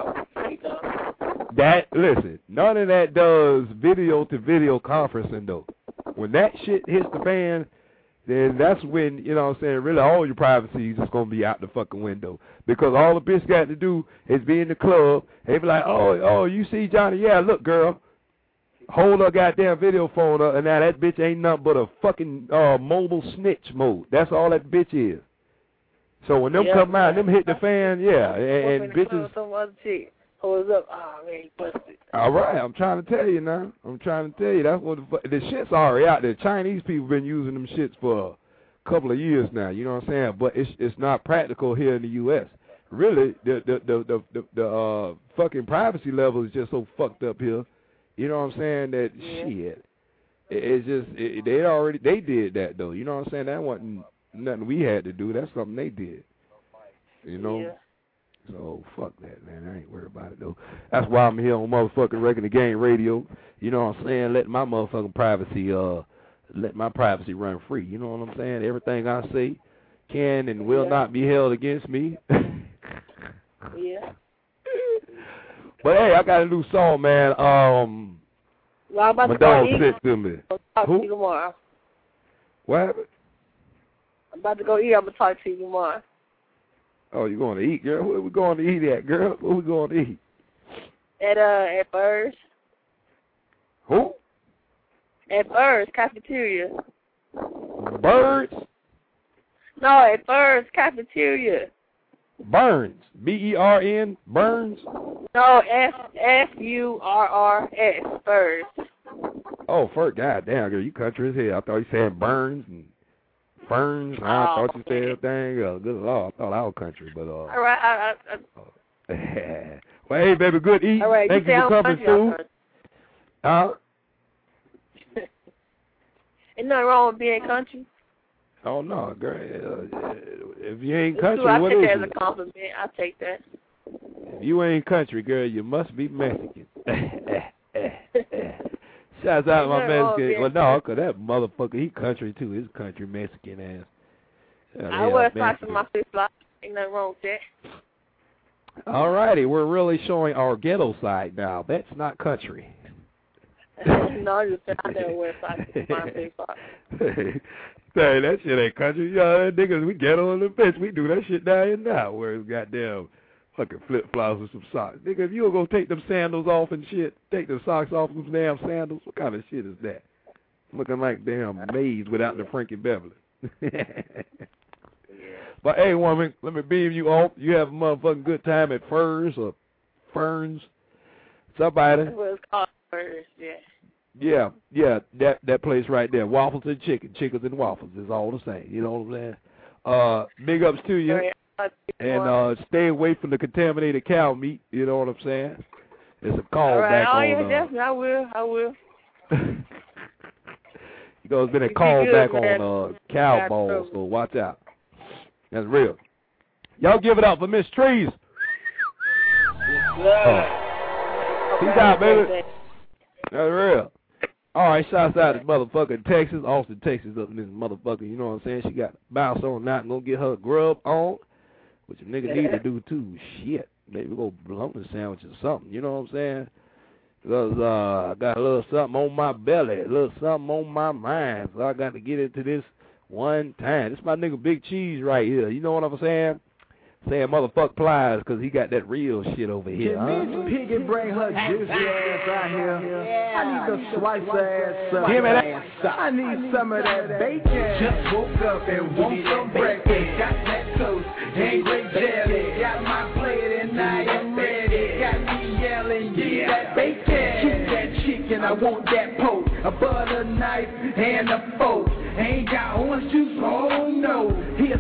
Speaker 7: Listen, none of that does video to video conferencing though. When that shit hits the fan, then that's when, you know what I'm saying, really all your privacy is just going to be out the fucking window. Because all the bitch got to do is be in the club. They be like, oh, you see Johnny? Yeah, look, girl. Hold her goddamn video phone up, and now that bitch ain't nothing but a fucking mobile snitch mode. That's all that bitch is. So when them come out, them hit the fan, and bitches.
Speaker 9: Some other chick holds up, man, busted.
Speaker 7: All right, I'm trying to tell you now. That's what the shit's already out there. Chinese people been using them shits for a couple of years now. You know what I'm saying? But it's not practical here in the U.S. Really, the fucking privacy level is just so fucked up here. You know what I'm saying? That shit. It's just they did that though. You know what I'm saying? That wasn't nothing we had to do. That's something they did. You know.
Speaker 9: Yeah.
Speaker 7: So, fuck that, man. I ain't worried about it, though. That's why I'm here on motherfucking Wrecking the Game Radio. You know what I'm saying? Let my motherfucking privacy run free. You know what I'm saying? Everything I say can and will not be held against me.
Speaker 9: Yeah.
Speaker 7: But, hey, I got a new song, man.
Speaker 9: My
Speaker 7: dog sent to me.
Speaker 9: Talk to you tomorrow.
Speaker 7: What happened?
Speaker 9: I'm about to go eat. I'm going to talk to you tomorrow.
Speaker 7: Oh, you going to eat, girl? Where we going to eat at, girl? Where we going to eat?
Speaker 9: At Burrs.
Speaker 7: Who?
Speaker 9: At Burrs Cafeteria.
Speaker 7: Birds?
Speaker 9: No, at Burrs Cafeteria.
Speaker 7: Burns. B-E-R-N? Burns?
Speaker 9: No, F-U-R-R-S. Burrs.
Speaker 7: Oh, first, goddamn, girl, you country as hell. I thought you said Burns and Ferns. I thought you said everything. Good Lord, I thought I was country, but
Speaker 9: all right.
Speaker 7: Well, hey, baby, good eating.
Speaker 9: All right,
Speaker 7: thank you for coming through.
Speaker 9: Ain't nothing wrong with being country.
Speaker 7: Oh no, girl. If you ain't country,
Speaker 9: I
Speaker 7: what
Speaker 9: take
Speaker 7: is
Speaker 9: that as
Speaker 7: it?
Speaker 9: a compliment. I take that.
Speaker 7: If you ain't country, girl, you must be Mexican. Shouts out to my Mexican. Well, no, because that motherfucker, he country, too. He's country Mexican ass.
Speaker 9: I wear socks in my flip-flops. Ain't nothing wrong with that.
Speaker 7: All righty, we're really showing our ghetto side now. That's not country.
Speaker 9: No, I just said I never wear socks in my flip-flops.
Speaker 7: Hey, that shit ain't country. Y'all niggas, we ghetto on the bitch. We do that shit down here now where it's goddamn fucking flip-flops with some socks. Nigga, if you don't go take them sandals off and shit, take the socks off them damn sandals, what kind of shit is that? Looking like damn maize without the Frankie Beverly. But hey, woman, let me beam you off. You have a motherfucking good time at Furs or Ferns. Somebody.
Speaker 9: That's what it's called, Furs, yeah.
Speaker 7: Yeah, that place right there. Waffles and chicken. Chickens and waffles is all the same. You know what I'm saying? Big ups to you. And stay away from the contaminated cow meat. You know what I'm saying? It's a call back on.
Speaker 9: Yeah, definitely. I will.
Speaker 7: You know, it's been a call back on cow balls, so watch out. That's real. Y'all give it up for Miss Trees. Peace out, baby. That's real. All right, shouts out to motherfucking Texas, Austin, Texas, up in this motherfucker. You know what I'm saying? She got to bounce on out and go get her grub on, which a nigga need to do too. Shit. Maybe go bologna sandwich or something. You know what I'm saying? Because I got a little something on my belly, a little something on my mind, so I got to get into this one time. This my nigga Big Cheese right here. You know what I'm saying? Saying motherfuck Plies because he got that real shit over here.
Speaker 17: Can Miss Piggy bring her juicy ass out here? I need the slice ass.
Speaker 7: Give me that.
Speaker 17: I need some of that bacon. Just woke up and want some breakfast. Got that toast and great jelly. Got my plate and I am ready. Got me yelling, give that bacon. Shoot that chicken, I want that poke. A butter knife and a fork. Ain't got orange juice, oh no. Here's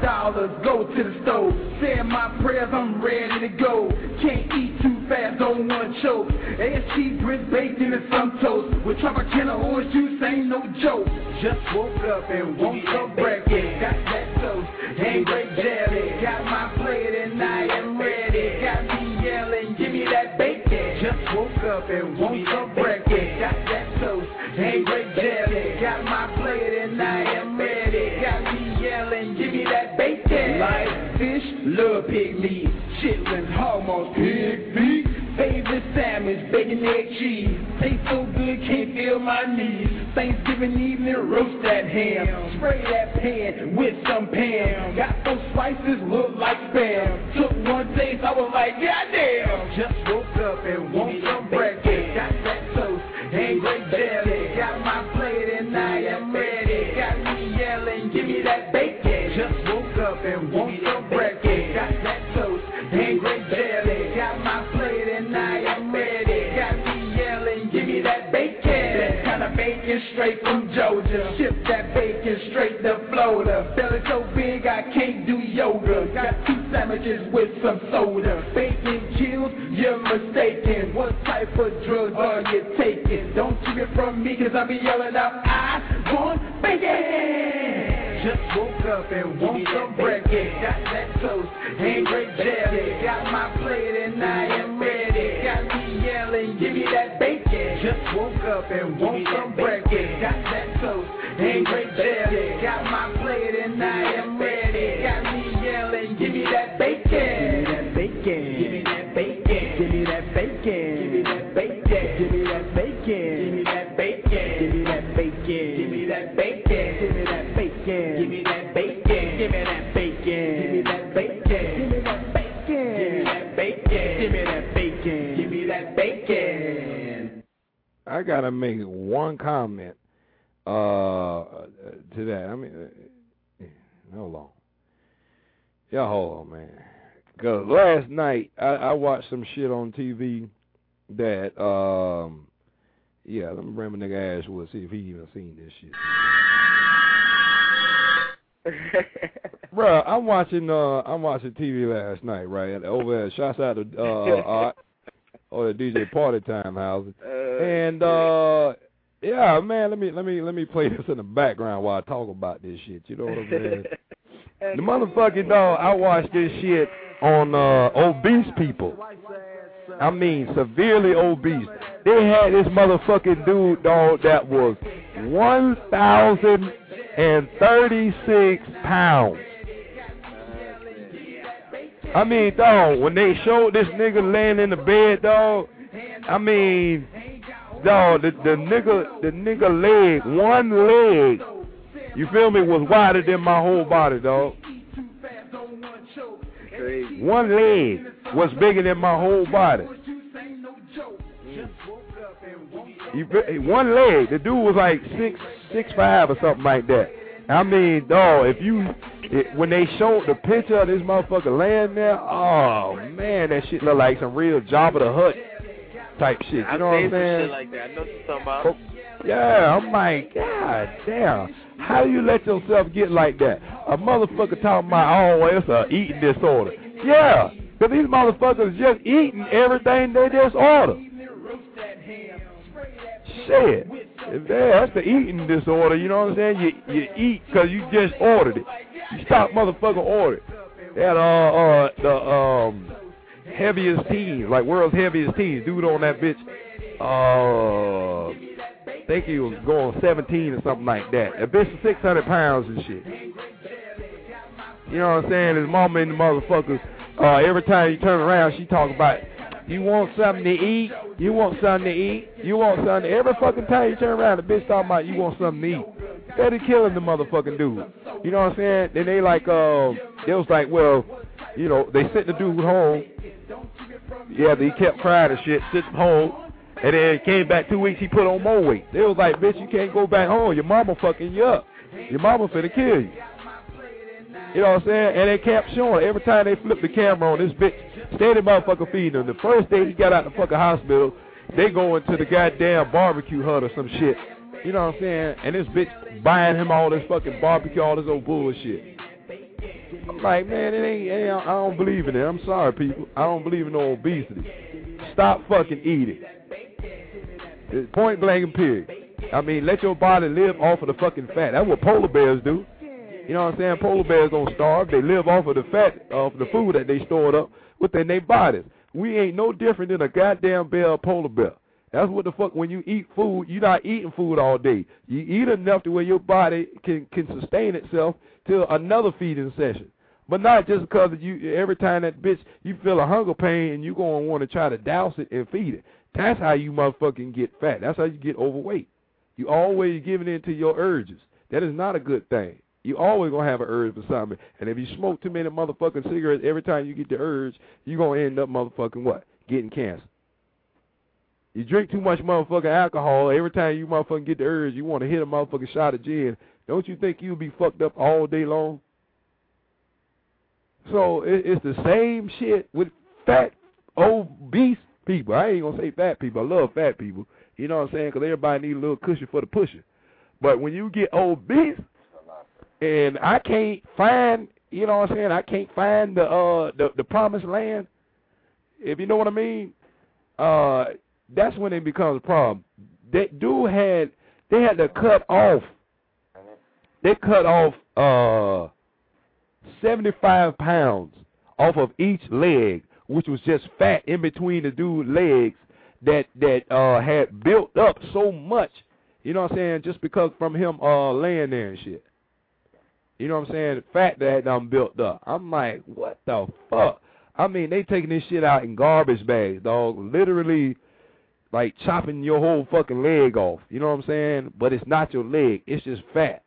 Speaker 17: $5, go to the stove. Say my prayers, I'm ready to go. Can't eat too fast, don't want to choke. Ass cheese, grits, bacon, and some toast. With Tropicana orange juice, ain't no joke. Just woke up and want some breakfast. Got that toast and great jelly. Got my plate and I am ready. Got me yelling, give me that bacon. Just woke up and want some breakfast. Got that toast and great jelly. Got my plate and I am ready. Got me yelling, give me that bacon. Like fish, love pig meat, chitlins, hormones, pig beef. Favorite sandwich, bacon, egg, cheese. Tastes so good, can't feel my knees. Thanksgiving evening, roast that ham. Spray that pan with some Pam. Got those spices, look like spam. Took one taste, I was like, goddamn. Just woke up and want some breakfast. Got that toast and great jelly. Got my plate and I am ready. Got me yelling, give me that bacon. Just woke up and want some breakfast. Got that toast and great jelly. Got my plate and I am ready. Got me yelling, give me that bacon. That kind of bacon straight from Georgia. Ship that bacon straight to Florida. Belly so big I can't do yoga. Got 2 sandwiches with some soda. Bacon kills, you're mistaken. What type of drugs are you taking? Don't keep it from me cause I be yelling out, I want bacon. Just woke up and want some breakfast. Got that toast and great jelly. Got my plate and I am ready. Got me yelling, give me that bacon. Just woke up and want some breakfast. Got that toast and great jelly. Got my plate and I am ready. Got me yelling, give me that bacon. Give me that bacon. Give me that bacon. Give me that bacon. Give me that bacon. Give me that bacon. Give me that bacon. Give me that bacon. Give me that bacon. Give me that bacon. Give me that bacon. Give me that bacon. Give me that bacon. Give me that bacon. Give me that bacon. Give me that bacon.
Speaker 7: I gotta make one comment to that. I mean, hold on. Yeah, hold on, man. Because last night I watched some shit on TV that, yeah, let me bring my nigga Ashwood, see if he even seen this shit. Bruh, I'm watching TV last night, right? Over at shouts out to Art or the DJ Party Time House. And yeah, man, let me play this in the background while I talk about this shit. You know what I'm saying? The motherfucking dog, I watched this shit on obese people. I mean, severely obese. They had this motherfucking dude, dog, that was 1,036 pounds. I mean, dog, when they showed this nigga laying in the bed, dog, I mean, dog, the nigga leg, one leg, you feel me, was wider than my whole body, dog. One leg was bigger than my whole body. One leg, the dude was like 6'5" or something like that. I mean, dog, when they showed the picture of this motherfucker laying there, oh man, that shit look like some real Jabba the Hutt type shit. You know what I'm saying?
Speaker 18: Shit like that. I know what you're talking about.
Speaker 7: Yeah, I'm like, God damn. How do you let yourself get like that? A motherfucker talking about, oh, it's a eating disorder. Yeah, because these motherfuckers just eating everything they just order. Shit. That's the eating disorder, you know what I'm saying? You eat because you just ordered it. You stop motherfucking order. They had the heaviest teens, like world's heaviest teens. Dude on that bitch, I think he was going 17 or something like that. A bitch was 600 pounds and shit. You know what I'm saying? His mama and the motherfuckers, every time you turn around, she talk about, you want something to eat? You want something to eat? You want something to... Every fucking time you turn around, the bitch talking about you want something to eat. Instead of killing the motherfucking dude. You know what I'm saying? Then they like, it was like, well, you know, they sent the dude home. Yeah, he kept crying and shit, sent him home. And then came back 2 weeks, he put on more weight. They was like, bitch, you can't go back home. Your mama fucking you up. Your mama finna kill you. You know what I'm saying? And they kept showing. Every time they flipped the camera on this bitch, steady motherfucker feeding him. The first day he got out the fucking hospital, they go into the goddamn barbecue hut or some shit. You know what I'm saying? And this bitch buying him all this fucking barbecue, all this old bullshit. I'm like, man, I don't believe in it. I'm sorry, people. I don't believe in no obesity. Stop fucking eating. It's point blank and period. I mean, let your body live off of the fucking fat. That's what polar bears do. You know what I'm saying? Polar bears don't starve. They live off of the fat of the food that they stored up within their bodies. We ain't no different than a goddamn bear or polar bear. That's what the fuck, when you eat food, you're not eating food all day. You eat enough to where your body can sustain itself till another feeding session. But not just because you every time that bitch, you feel a hunger pain and you going to want to try to douse it and feed it. That's how you motherfucking get fat. That's how you get overweight. You always giving in to your urges. That is not a good thing. You always going to have an urge for something. And if you smoke too many motherfucking cigarettes every time you get the urge, you're going to end up motherfucking what? Getting cancer. You drink too much motherfucking alcohol, every time you motherfucking get the urge, you want to hit a motherfucking shot of gin. Don't you think you'll be fucked up all day long? So it's the same shit with fat, obese people. I ain't going to say fat people. I love fat people. You know what I'm saying? Because everybody needs a little cushion for the pusher. But when you get obese, and I can't find, you know what I'm saying, I can't find the promised land, if you know what I mean, that's when it becomes a problem. That dude they had to cut off, they cut off 75 pounds off of each leg, which was just fat in between the dude's legs that had built up so much, you know what I'm saying, just because from him laying there and shit. You know what I'm saying? The fat that had done built up. I'm like, what the fuck? I mean, they taking this shit out in garbage bags, dog. Literally, like chopping your whole fucking leg off. You know what I'm saying? But it's not your leg. It's just fat.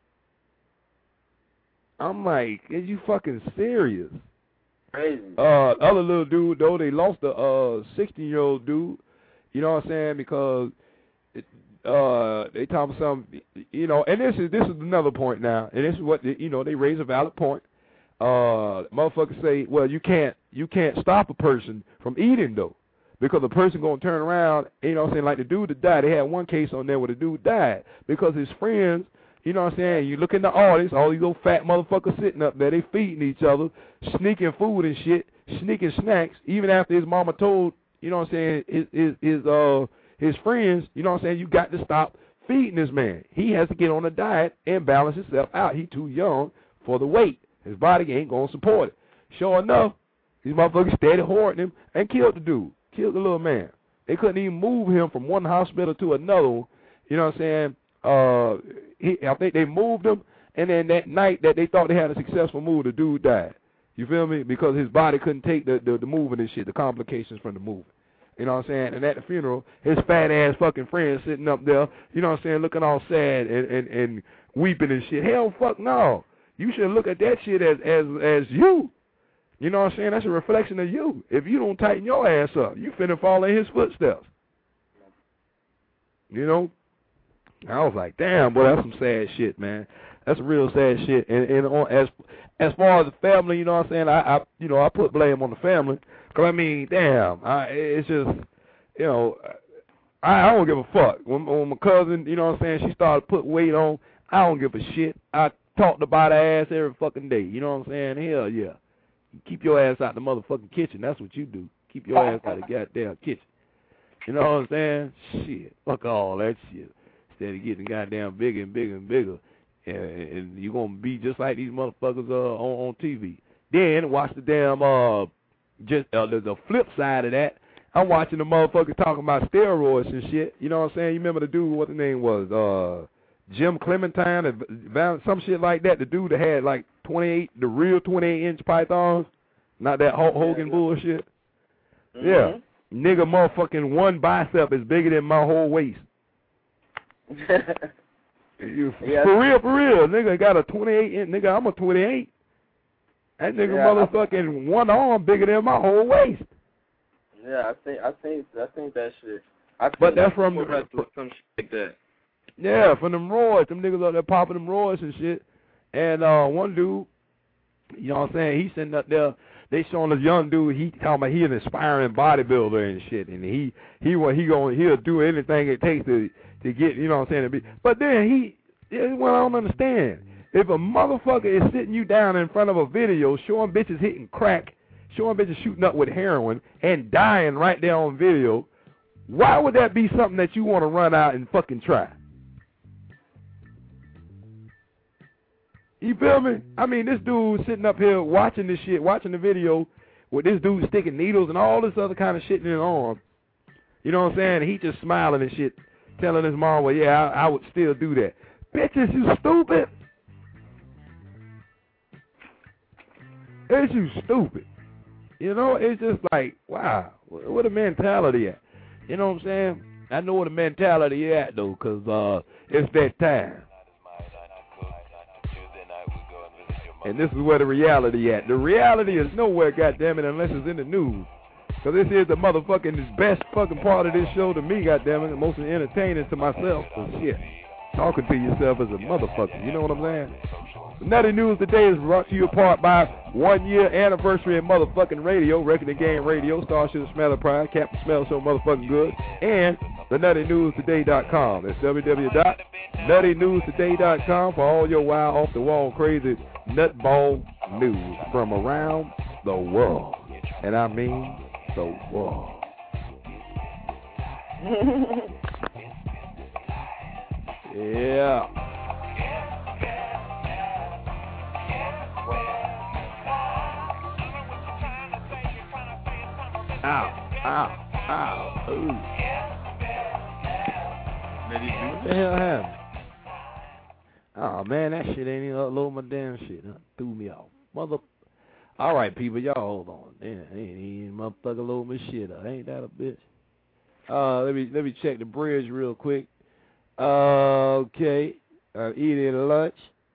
Speaker 7: I'm like, are you fucking serious?
Speaker 1: Crazy.
Speaker 7: Other little dude, though, they lost a 16-year-old dude. You know what I'm saying? Because they talking something, you know, and this is another point now, and this is what they raise a valid point. Motherfuckers say, well, you can't stop a person from eating though, because the person gonna turn around, you know what I'm saying, like the dude that died. They had one case on there where the dude died because his friends, you know what I'm saying, you look in the audience, all these old fat motherfuckers sitting up there, they feeding each other, sneaking food and shit, sneaking snacks, even after his mama told, you know what I'm saying, his friends, you know what I'm saying, you got to stop feeding this man. He has to get on a diet and balance himself out. He too young for the weight. His body ain't going to support it. Sure enough, These motherfuckers steady hoarding him and killed the dude. Killed the little man. They couldn't even move him from one hospital to another one. You know what I'm saying? I think they moved him, and then that night that they thought they had a successful move, the dude died. You feel me? Because his body couldn't take the moving and shit, the complications from the moving. You know what I'm saying? And at the funeral, his fat ass fucking friend sitting up there, you know what I'm saying, looking all sad and weeping and shit. Hell fuck no. You should look at that shit as you. You know what I'm saying? That's a reflection of you. If you don't tighten your ass up, you finna fall in his footsteps. You know? I was like, damn, boy, that's some sad shit, man. That's real sad shit. And as far as the family, you know what I'm saying, I put blame on the family. Cause I mean, damn, it's just, you know, I don't give a fuck. When my cousin, you know what I'm saying, she started putting weight on, I don't give a shit. I talked about her ass every fucking day. You know what I'm saying? Hell yeah. Keep your ass out the motherfucking kitchen. That's what you do. Keep your ass out the goddamn kitchen. You know what I'm saying? Shit. Fuck all that shit. Instead of getting goddamn bigger and bigger and bigger. And you're going to be just like these motherfuckers on TV. Then watch the damn, the flip side of that. I'm watching the motherfucker talking about steroids and shit. You know what I'm saying? You remember the dude, what the name was? Jim Clementine, some shit like that. The dude that had like 28, the real 28-inch pythons, not that Hulk Hogan bullshit. Mm-hmm. Yeah, nigga, motherfucking one bicep is bigger than my whole waist. For real, nigga got a 28-inch. Nigga, I'm a 28. That nigga motherfucking one arm bigger than my whole waist.
Speaker 18: Yeah, I think that shit.
Speaker 7: But that's from
Speaker 18: some shit like that.
Speaker 7: Yeah, from them roids. Them niggas up there popping them roids and shit. And one dude, you know what I'm saying, he's sitting up there, they showing this young dude, he talking about he an aspiring bodybuilder and shit. And he'll do anything it takes to get, you know what I'm saying, to be. But then what I don't understand. If a motherfucker is sitting you down in front of a video showing bitches hitting crack, showing bitches shooting up with heroin and dying right there on video, why would that be something that you want to run out and fucking try? You feel me? I mean, this dude sitting up here watching this shit, watching the video with this dude sticking needles and all this other kind of shit in his arm. You know what I'm saying? He just smiling and shit, telling his mom, well, yeah, I would still do that. Bitches, you stupid. It's you stupid. You know, it's just like, wow, where the mentality at? You know what I'm saying? I know where the mentality at, though, because it's that time. And this is where the reality at. The reality is nowhere, goddammit, unless it's in the news. Because this is the motherfucking best fucking part of this show to me, goddammit, and most entertaining to myself. So shit, talking to yourself as a motherfucker. You know what I'm saying? The Nutty News today is brought to you apart by 1 year anniversary of motherfucking radio, Wrecking the Game Radio, Starship Smelly Pride, Captain Smell So Motherfucking Good, and the NuttyNewsToday.com. That's www.NuttyNewsToday.com for all your wild, off the wall, crazy nutball news from around the world. And I mean the world. Yeah. Ow, ooh. What the hell happened? Oh, man, that shit ain't even upload my damn shit. That threw me off. All right, people, y'all hold on. Damn, ain't even motherfucker load my shit up. Ain't that a bitch? Let me check the bridge real quick. Okay. Eating lunch.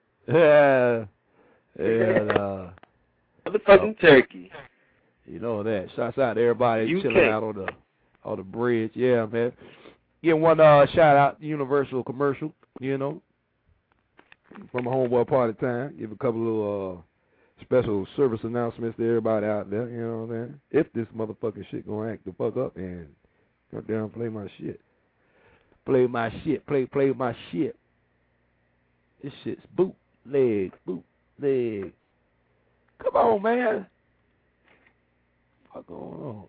Speaker 18: Motherfucking turkey.
Speaker 7: You know that. Shouts out to everybody chilling out on the bridge. Yeah, man. Give one shout out to Universal Commercial, you know, from a homeboy party time. Give a couple of special service announcements to everybody out there, you know what I'm saying? If this motherfucking shit gonna act the fuck up and come down and play my shit. Play my shit. Play my shit. This shit's bootleg. Come on, man. What's going on?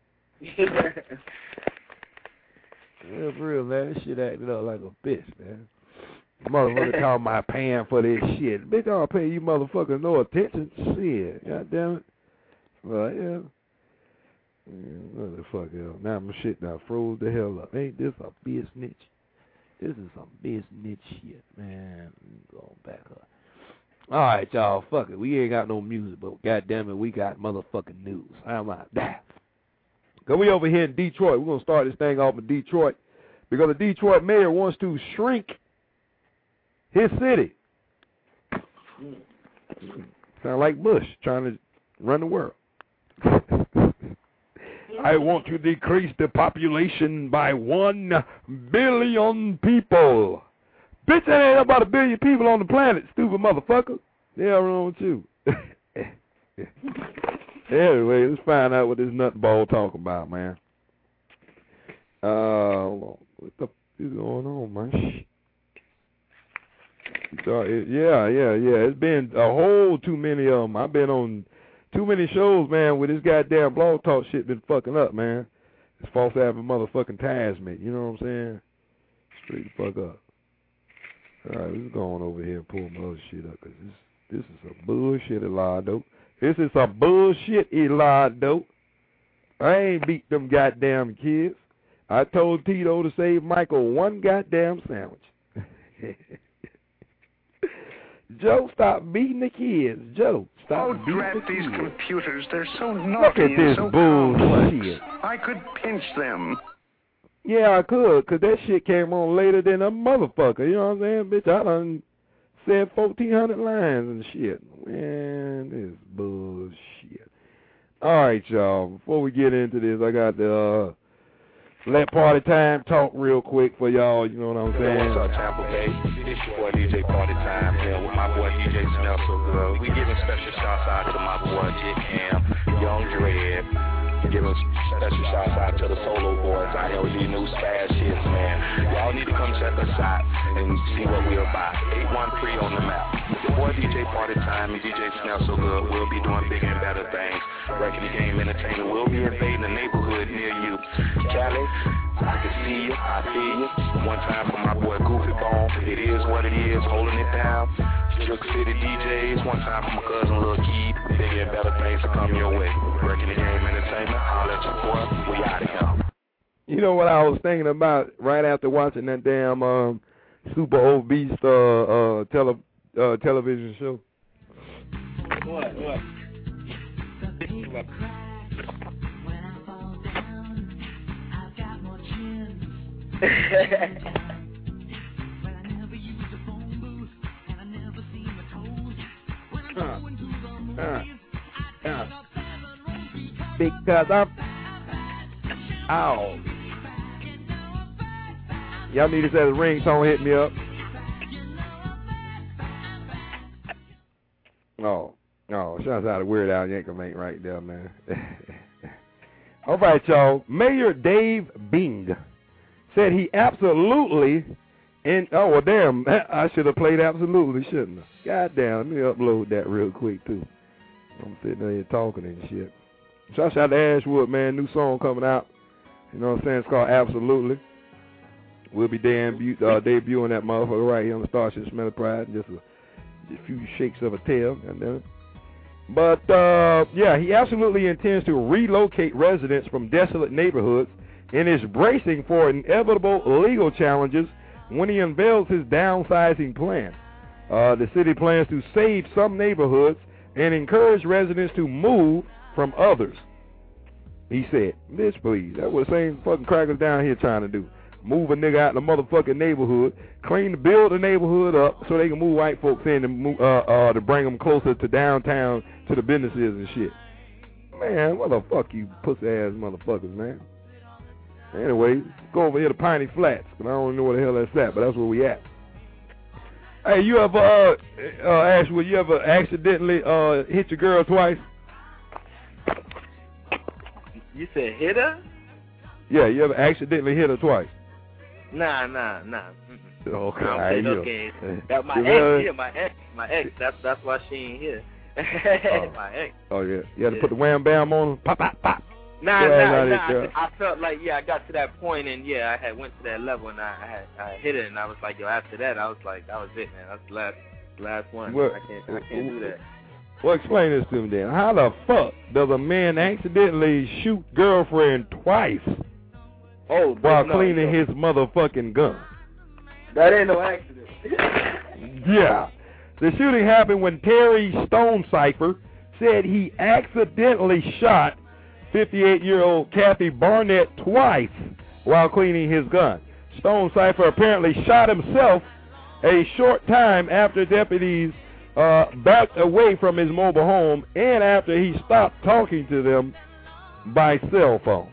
Speaker 7: Yeah, for real, man. This shit acted up like a bitch, man. Motherfucker call my pan for this shit. Bitch, I'll pay you motherfuckers no attention. Shit, goddamn it. Well, yeah. What the fuck else? Now my shit now froze the hell up. Ain't this a business? This is some business shit, man. Going back up. All right, y'all. Fuck it. We ain't got no music, but goddamn it, we got motherfucking news. How about that? Cause we over here in Detroit. We're gonna start this thing off in Detroit because the Detroit mayor wants to shrink his city. Sound like Bush trying to run the world. I want to decrease the population by 1 billion people. Bitch, that ain't about 1 billion people on the planet, stupid motherfucker. Yeah, wrong with you. Anyway, let's find out what this nutball talking about, man. Hold on. What the f is going on, man? Yeah. It's been a whole too many of them. I've been on too many shows, man, where this goddamn blog talk shit been fucking up, man. It's false having motherfucking Tasman. You know what I'm saying? Straight the fuck up. All right, let's go on over here and pull my other shit up, because this is some bullshit, Elado. This is some bullshit, Elado. I ain't beat them goddamn kids. I told Tito to save Michael 1 goddamn sandwich. Joe, stop beating the kids. Joe, stop beating the kids.
Speaker 19: These computers. They're so naughty.
Speaker 7: Look at this
Speaker 19: so
Speaker 7: bullshit.
Speaker 19: I could pinch them.
Speaker 7: Yeah, I could, because that shit came on later than a motherfucker. You know what I'm saying? Bitch, I done said 1,400 lines and shit. Man, this bullshit. All right, y'all. Before we get into this, I got the let party time talk real quick for y'all. You know what I'm saying?
Speaker 20: What's up, Tampa Bay? It's your boy DJ Party Time here with my boy DJ Smell So Good. We giving special shouts out to my boy Jit Cam, Young Dread. Giving special shouts out to the solo boys out here with these new spaz shits, man. Y'all need to come check us out and see what we're about. 813 on the map. Your boy DJ Party Time and DJ Smell So Good will be doing bigger and better things. Wrecking the Game Entertainment will be invading the neighborhood near you. Cali, I can see you, I feel you. One time for my boy Goofy Bone, it is what it is, holding it down. Juke City DJs, one time for my cousin Lil Keith. Bigger and better things to come your way. Wrecking the Game Entertainment, holla at your boy, we out of here.
Speaker 7: You know what I was thinking about right after watching that damn super obese television show?
Speaker 18: What?
Speaker 7: Because I'm out. Y'all need to say the ringtone hit me up. Oh, shouts out to Weird Al Yankomatic right there, man. All right, y'all. Mayor Dave Bing said he absolutely, oh, well, damn, I should have played absolutely, shouldn't I? God damn, let me upload that real quick, too. I'm sitting there talking and shit. Shouts out to Ashwood, man, new song coming out. You know what I'm saying? It's called Absolutely. We'll be debuting that motherfucker right here on the Starship Smell of Pride. Just a few shakes of a tail. But, yeah, he absolutely intends to relocate residents from desolate neighborhoods and is bracing for inevitable legal challenges when he unveils his downsizing plan. The city plans to save some neighborhoods and encourage residents to move from others. He said, bitch, please. That's what the same fucking crackers down here trying to do. Move a nigga out the motherfucking neighborhood, build the neighborhood up so they can move white folks in and move, to bring them closer to downtown to the businesses and shit. Man, what the fuck you pussy-ass motherfuckers, man. Anyway, go over here to Piney Flats, because I don't know where the hell that's at, but that's where we at. Hey, you ever, Ashwood, you ever accidentally hit your girl twice?
Speaker 18: You said hit her?
Speaker 7: Yeah, you ever accidentally hit her twice?
Speaker 18: Nah.
Speaker 7: Okay,
Speaker 18: I don't play no games. That my ex. That's why she ain't here. My ex.
Speaker 7: Oh yeah, you had to put the wham bam on her. Pop, pop, pop.
Speaker 18: Nah. I felt like I got to that point and I had went to that level and I hit it and I was like, yo, after that I was like, that was it, man. That's the last one. I can't do that.
Speaker 7: Well, explain this to me then. How the fuck does a man accidentally shoot girlfriend twice while cleaning his motherfucking gun?
Speaker 1: That ain't no accident.
Speaker 7: Yeah. The shooting happened when Terry Stonecipher said he accidentally shot 58-year-old Kathy Barnett twice while cleaning his gun. Stonecipher apparently shot himself a short time after deputies backed away from his mobile home and after he stopped talking to them by cell phone.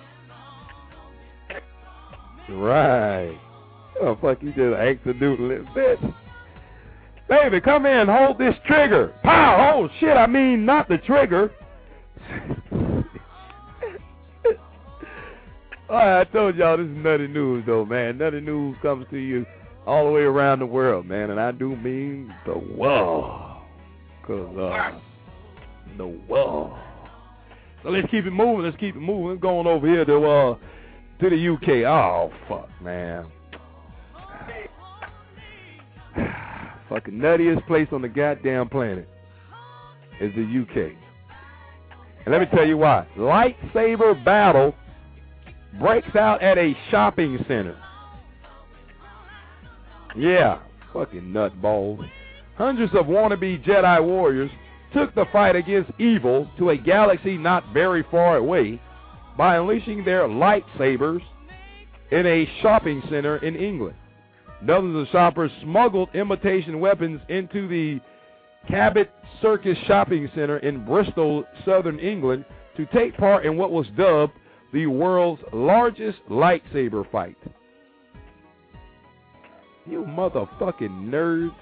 Speaker 7: Right. Oh, fuck, you just accidentally, bitch. Baby, come in, hold this trigger. Pow! Oh, shit, I mean not the trigger. All right, I told y'all this is Nutty News, though, man. Nutty News comes to you all the way around the world, man, and I do mean the world. Because, the world. So let's keep it moving. Let's going over here to the UK. Oh, fuck, man. Fucking nuttiest place on the goddamn planet is the UK. And let me tell you why. Lightsaber battle breaks out at a shopping center. Yeah, fucking nutballs. Hundreds of wannabe Jedi warriors took the fight against evil to a galaxy not very far away by unleashing their lightsabers in a shopping center in England. Dozens of shoppers smuggled imitation weapons into the Cabot Circus shopping center in Bristol, southern England, to take part in what was dubbed the world's largest lightsaber fight. You motherfucking nerds.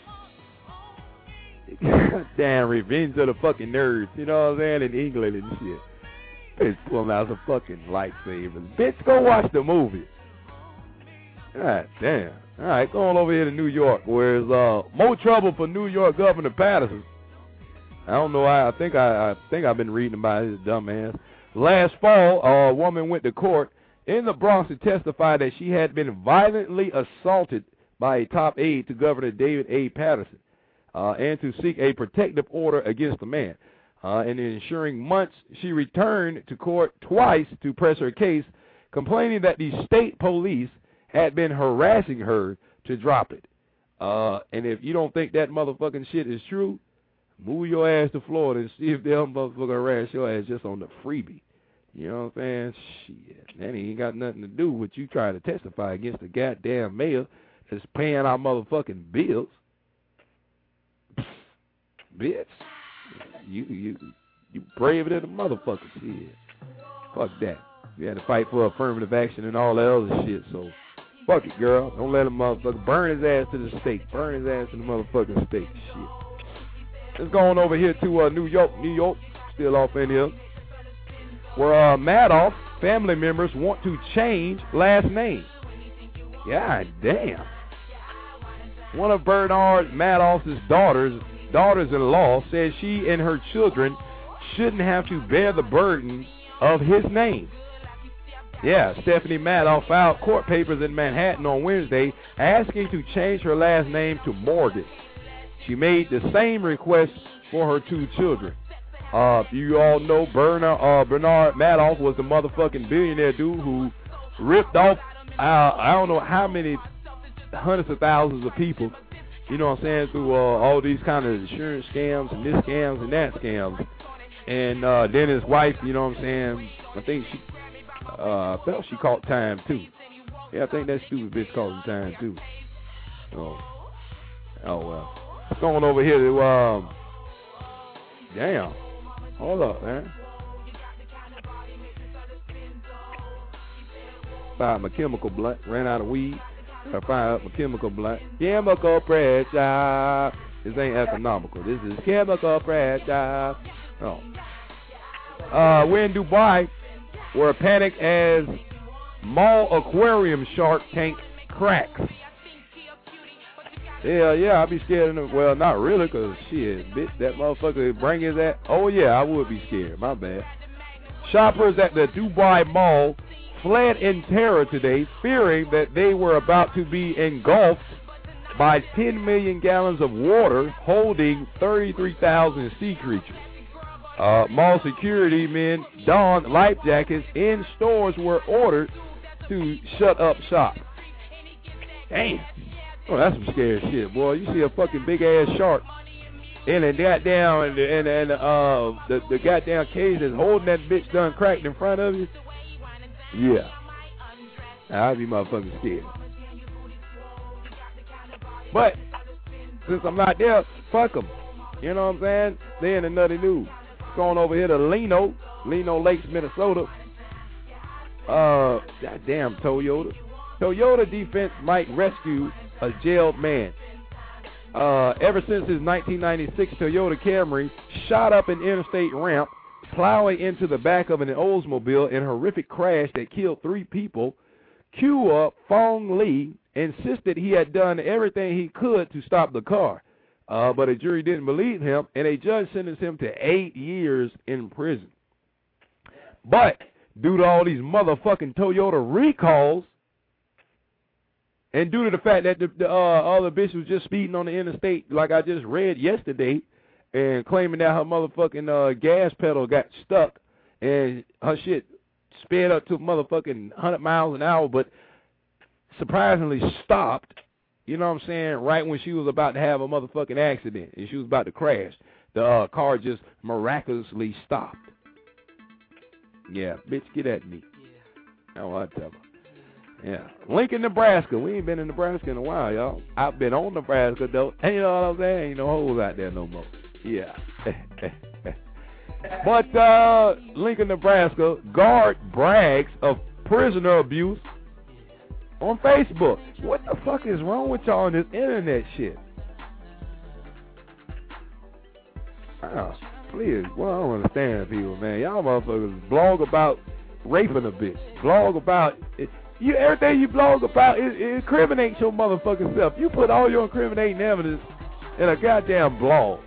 Speaker 7: Damn, Revenge of the fucking nerds. You know what I'm saying? In England and shit. Bitch pulling out some fucking lightsabers. Bitch, go watch the movie. God damn. All right, going over here to New York, where there's more trouble for New York Governor Patterson. I don't know. I think I've been reading about his dumb ass. Last fall, a woman went to court in the Bronx to testify that she had been violently assaulted by a top aide to Governor David A. Patterson, and to seek a protective order against the man. In the ensuing months, she returned to court twice to press her case, complaining that the state police had been harassing her to drop it. And if you don't think that motherfucking shit is true, move your ass to Florida and see if they'll motherfucker harass your ass just on the freebie. You know what I'm saying? Shit. That ain't got nothing to do with you trying to testify against the goddamn mayor that's paying our motherfucking bills. Bitch. You braver than a motherfucker. Shit. Fuck that. You had to fight for affirmative action and all that other shit, so fuck it, girl. Don't let him motherfucker burn his ass to the stake. Burn his ass to the motherfucking stake. Shit. Let's go on over here to New York, still off in here, where Madoff family members want to change last name. God damn. One of Bernard Madoff's daughters-in-law says she and her children shouldn't have to bear the burden of his name. Yeah, Stephanie Madoff filed court papers in Manhattan on Wednesday asking to change her last name to Morgan. She made the same request for her two children. You all know Bernard Madoff was the motherfucking billionaire dude who ripped off I don't know how many hundreds of thousands of people, you know what I'm saying, through all these kind of insurance scams and this scams and that scams. And then his wife, you know what I'm saying, I think she felt she caught time too. Yeah, I think that stupid bitch caught some time too. Oh well. Let's go on over here to damn. Hold up, man. Fired my chemical blunt, ran out of weed. I fired up my chemical blunt. Chemical pressure. This ain't economical. This is chemical pressure. Oh. We're in Dubai, where panic as mall aquarium shark tank cracks. Yeah, I'd be scared. Well, not really, because shit, bitch, that motherfucker bring his ass. Oh, yeah, I would be scared. My bad. Shoppers at the Dubai Mall fled in terror today, fearing that they were about to be engulfed by 10 million gallons of water holding 33,000 sea creatures. Mall security men donned life jackets in stores were ordered to shut up shop. Damn. Oh, that's some scary shit, boy. You see a fucking big ass shark in a goddamn the goddamn cage that's holding that bitch done cracked in front of you. Yeah. I'd be motherfucking scared. But since I'm not there, fuck them. You know what I'm saying? They in the nutty news. Going over here to Leno Lakes, Minnesota. Goddamn Toyota. Toyota defense might rescue a jailed man. Ever since his 1996 Toyota Camry shot up an interstate ramp, plowing into the back of an Oldsmobile in a horrific crash that killed 3 people, Kua Fong Lee insisted he had done everything he could to stop the car. But a jury didn't believe him, and a judge sentenced him to 8 years in prison. But due to all these motherfucking Toyota recalls, and due to the fact that the other bitch was just speeding on the interstate, like I just read yesterday, and claiming that her motherfucking gas pedal got stuck, and her shit sped up to motherfucking 100 miles an hour, but surprisingly stopped, you know what I'm saying, right when she was about to have a motherfucking accident, and she was about to crash. The car just miraculously stopped. Yeah, bitch, get at me. Yeah. Oh, I tell her. Yeah. Lincoln, Nebraska. We ain't been in Nebraska in a while, y'all. I've been on Nebraska, though. And you know what I'm saying? Ain't no holes out there no more. Yeah. But Lincoln, Nebraska, guard brags of prisoner abuse on Facebook. What the fuck is wrong with y'all on this internet shit? Oh, please. Well, I don't understand people, man. Y'all motherfuckers blog about raping a bitch. Blog about it. Everything you blog about, it incriminates your motherfucking self. You put all your incriminating evidence in a goddamn blog.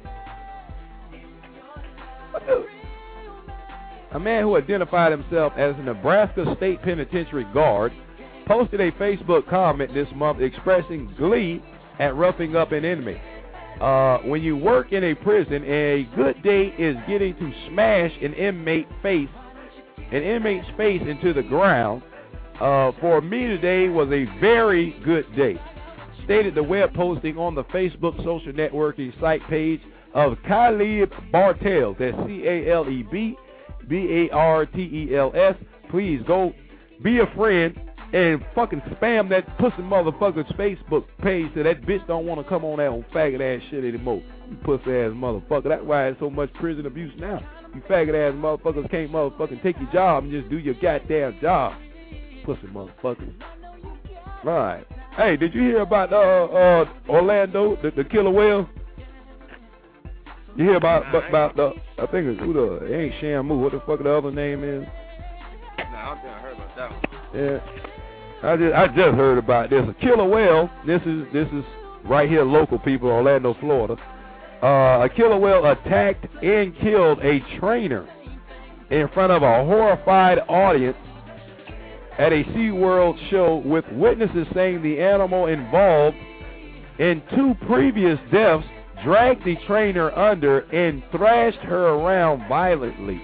Speaker 7: What the? A man who identified himself as a Nebraska State Penitentiary guard posted a Facebook comment this month expressing glee at roughing up an inmate. When you work in a prison, a good day is getting to smash an inmate's face into the ground. For me today was a very good day, stated the web posting on the Facebook social networking site page of Caleb Bartels. That's CALEB BARTELS. Please go be a friend and fucking spam that pussy motherfucker's Facebook page so that bitch don't want to come on that old faggot ass shit anymore. You pussy ass motherfucker. That's why there's so much prison abuse now. You faggot ass motherfuckers can't motherfucking take your job and just do your goddamn job. Pussy motherfucker. Alright. Hey, did you hear about Orlando, the killer whale? You hear about the, I think it's who the, it ain't Shamu, what the fuck the other name is?
Speaker 18: Nah, I don't think I heard about that one.
Speaker 7: Yeah. I just heard about this. A killer whale, this is right here local people, Orlando, Florida. A killer whale attacked and killed a trainer in front of a horrified audience at a SeaWorld show, with witnesses saying the animal involved in 2 previous deaths dragged the trainer under and thrashed her around violently.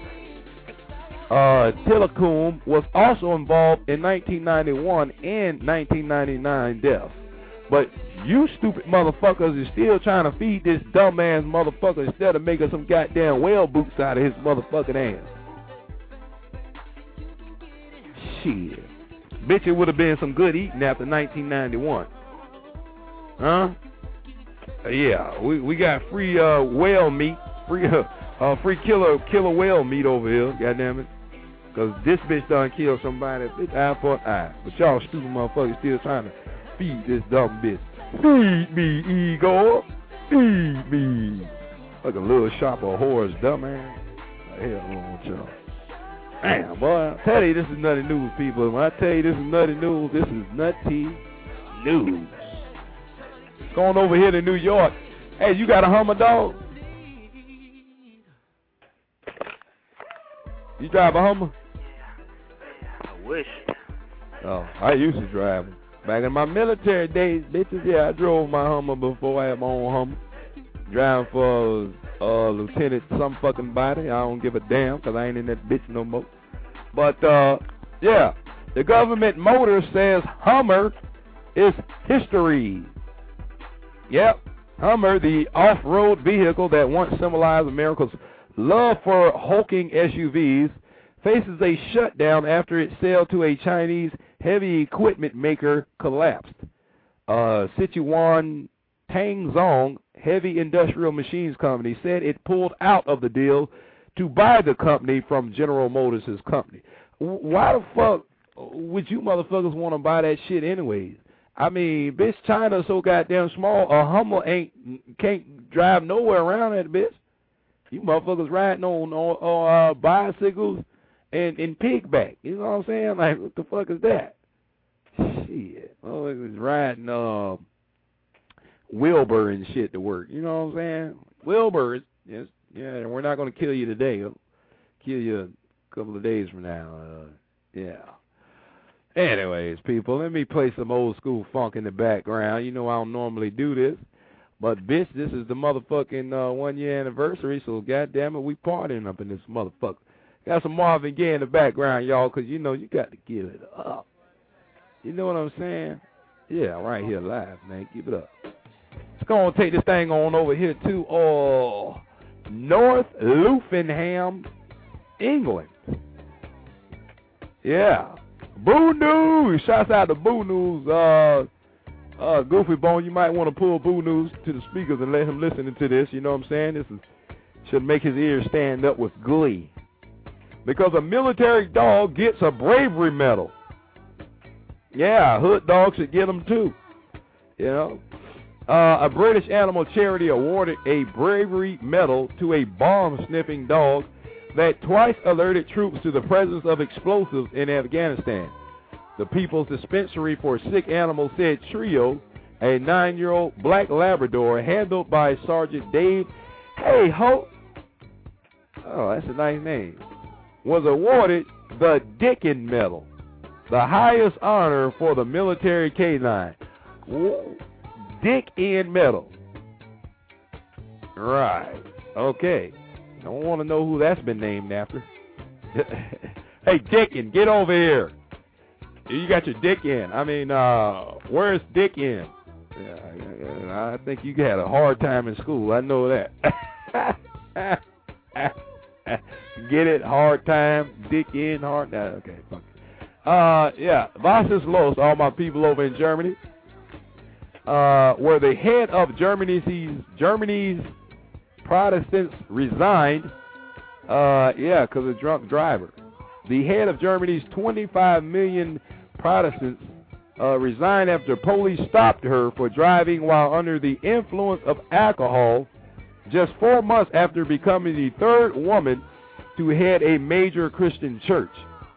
Speaker 7: Tilikum was also involved in 1991 and 1999 deaths. But you stupid motherfuckers is still trying to feed this dumbass motherfucker instead of making some goddamn whale boots out of his motherfucking ass. Shit. Bitch, it would have been some good eating after 1991. Huh? Yeah, we got free whale meat, free killer whale meat over here, goddamn it. Because this bitch done killed somebody, bitch, eye for an eye. But y'all stupid motherfuckers still trying to feed this dumb bitch. Feed me, Igor. Feed me. Like a little shop of horrors, dumbass. Hell wrong with y'all. Damn, boy. I tell you, this is nutty news, people. When I tell you this is nutty news, this is nutty news. Going over here to New York. Hey, you got a Hummer, dog? You drive a Hummer?
Speaker 18: I wish.
Speaker 7: Oh, I used to drive them. Back in my military days, bitches, yeah, I drove my Hummer before I had my own Hummer. Driving for Lieutenant some fucking body. I don't give a damn because I ain't in that bitch no more. But, yeah, the government motor says Hummer is history. Yep, Hummer, the off-road vehicle that once symbolized America's love for hulking SUVs, faces a shutdown after its sale to a Chinese heavy equipment maker collapsed. Sichuan Tangzong Heavy Industrial Machines Company said it pulled out of the deal to buy the company from General Motors' company. Why the fuck would you motherfuckers want to buy that shit anyways? I mean, bitch, China's so goddamn small, a Hummer can't drive nowhere around that bitch. You motherfuckers riding on bicycles and pigback. You know what I'm saying? Like, what the fuck is that? Shit. Oh, it was riding Wilbur and shit to work. You know what I'm saying? Wilbur, yes, yeah, we're not going to kill you today. We'll kill you a couple of days from now. Yeah. Anyways, people, let me play some old school funk in the background. You know I don't normally do this. But, bitch, this is the motherfucking 1 year anniversary, so goddamn it, we partying up in this motherfucker. Got some Marvin Gaye in the background, y'all, because, you know, you got to give it up. You know what I'm saying? Yeah, right here live, man. Keep it up. Let's go and take this thing on over here to North Luffenham, England. Yeah. Boo News. Shouts out to Boo News. Goofy Bone, you might want to pull Boo News to the speakers and let him listen to this. You know what I'm saying? This should make his ears stand up with glee. Because a military dog gets a bravery medal. Yeah, hood dogs should get them too. You know? A British animal charity awarded a bravery medal to a bomb-sniffing dog that twice alerted troops to the presence of explosives in Afghanistan. The People's Dispensary for Sick Animals said Trio, a 9-year-old black Labrador handled by Sergeant Dave Hey-Ho, oh, that's a nice name, was awarded the Dickin Medal, the highest honor for the military canine. Dickin Medal. Right. Okay. I don't want to know who that's been named after. Hey, Dickin, get over here. You got your dick in. I mean, where's Dick in? Yeah, I think you had a hard time in school. I know that. Get it? Hard time. Dick in. Hard. Okay, fuck it. Yeah. Was ist los? All my people over in Germany. Where the head of Germany's Protestants resigned. Yeah, because of drunk driver. The head of Germany's 25 million Protestants resigned after police stopped her for driving while under the influence of alcohol just 4 months after becoming the third woman to head a major Christian church.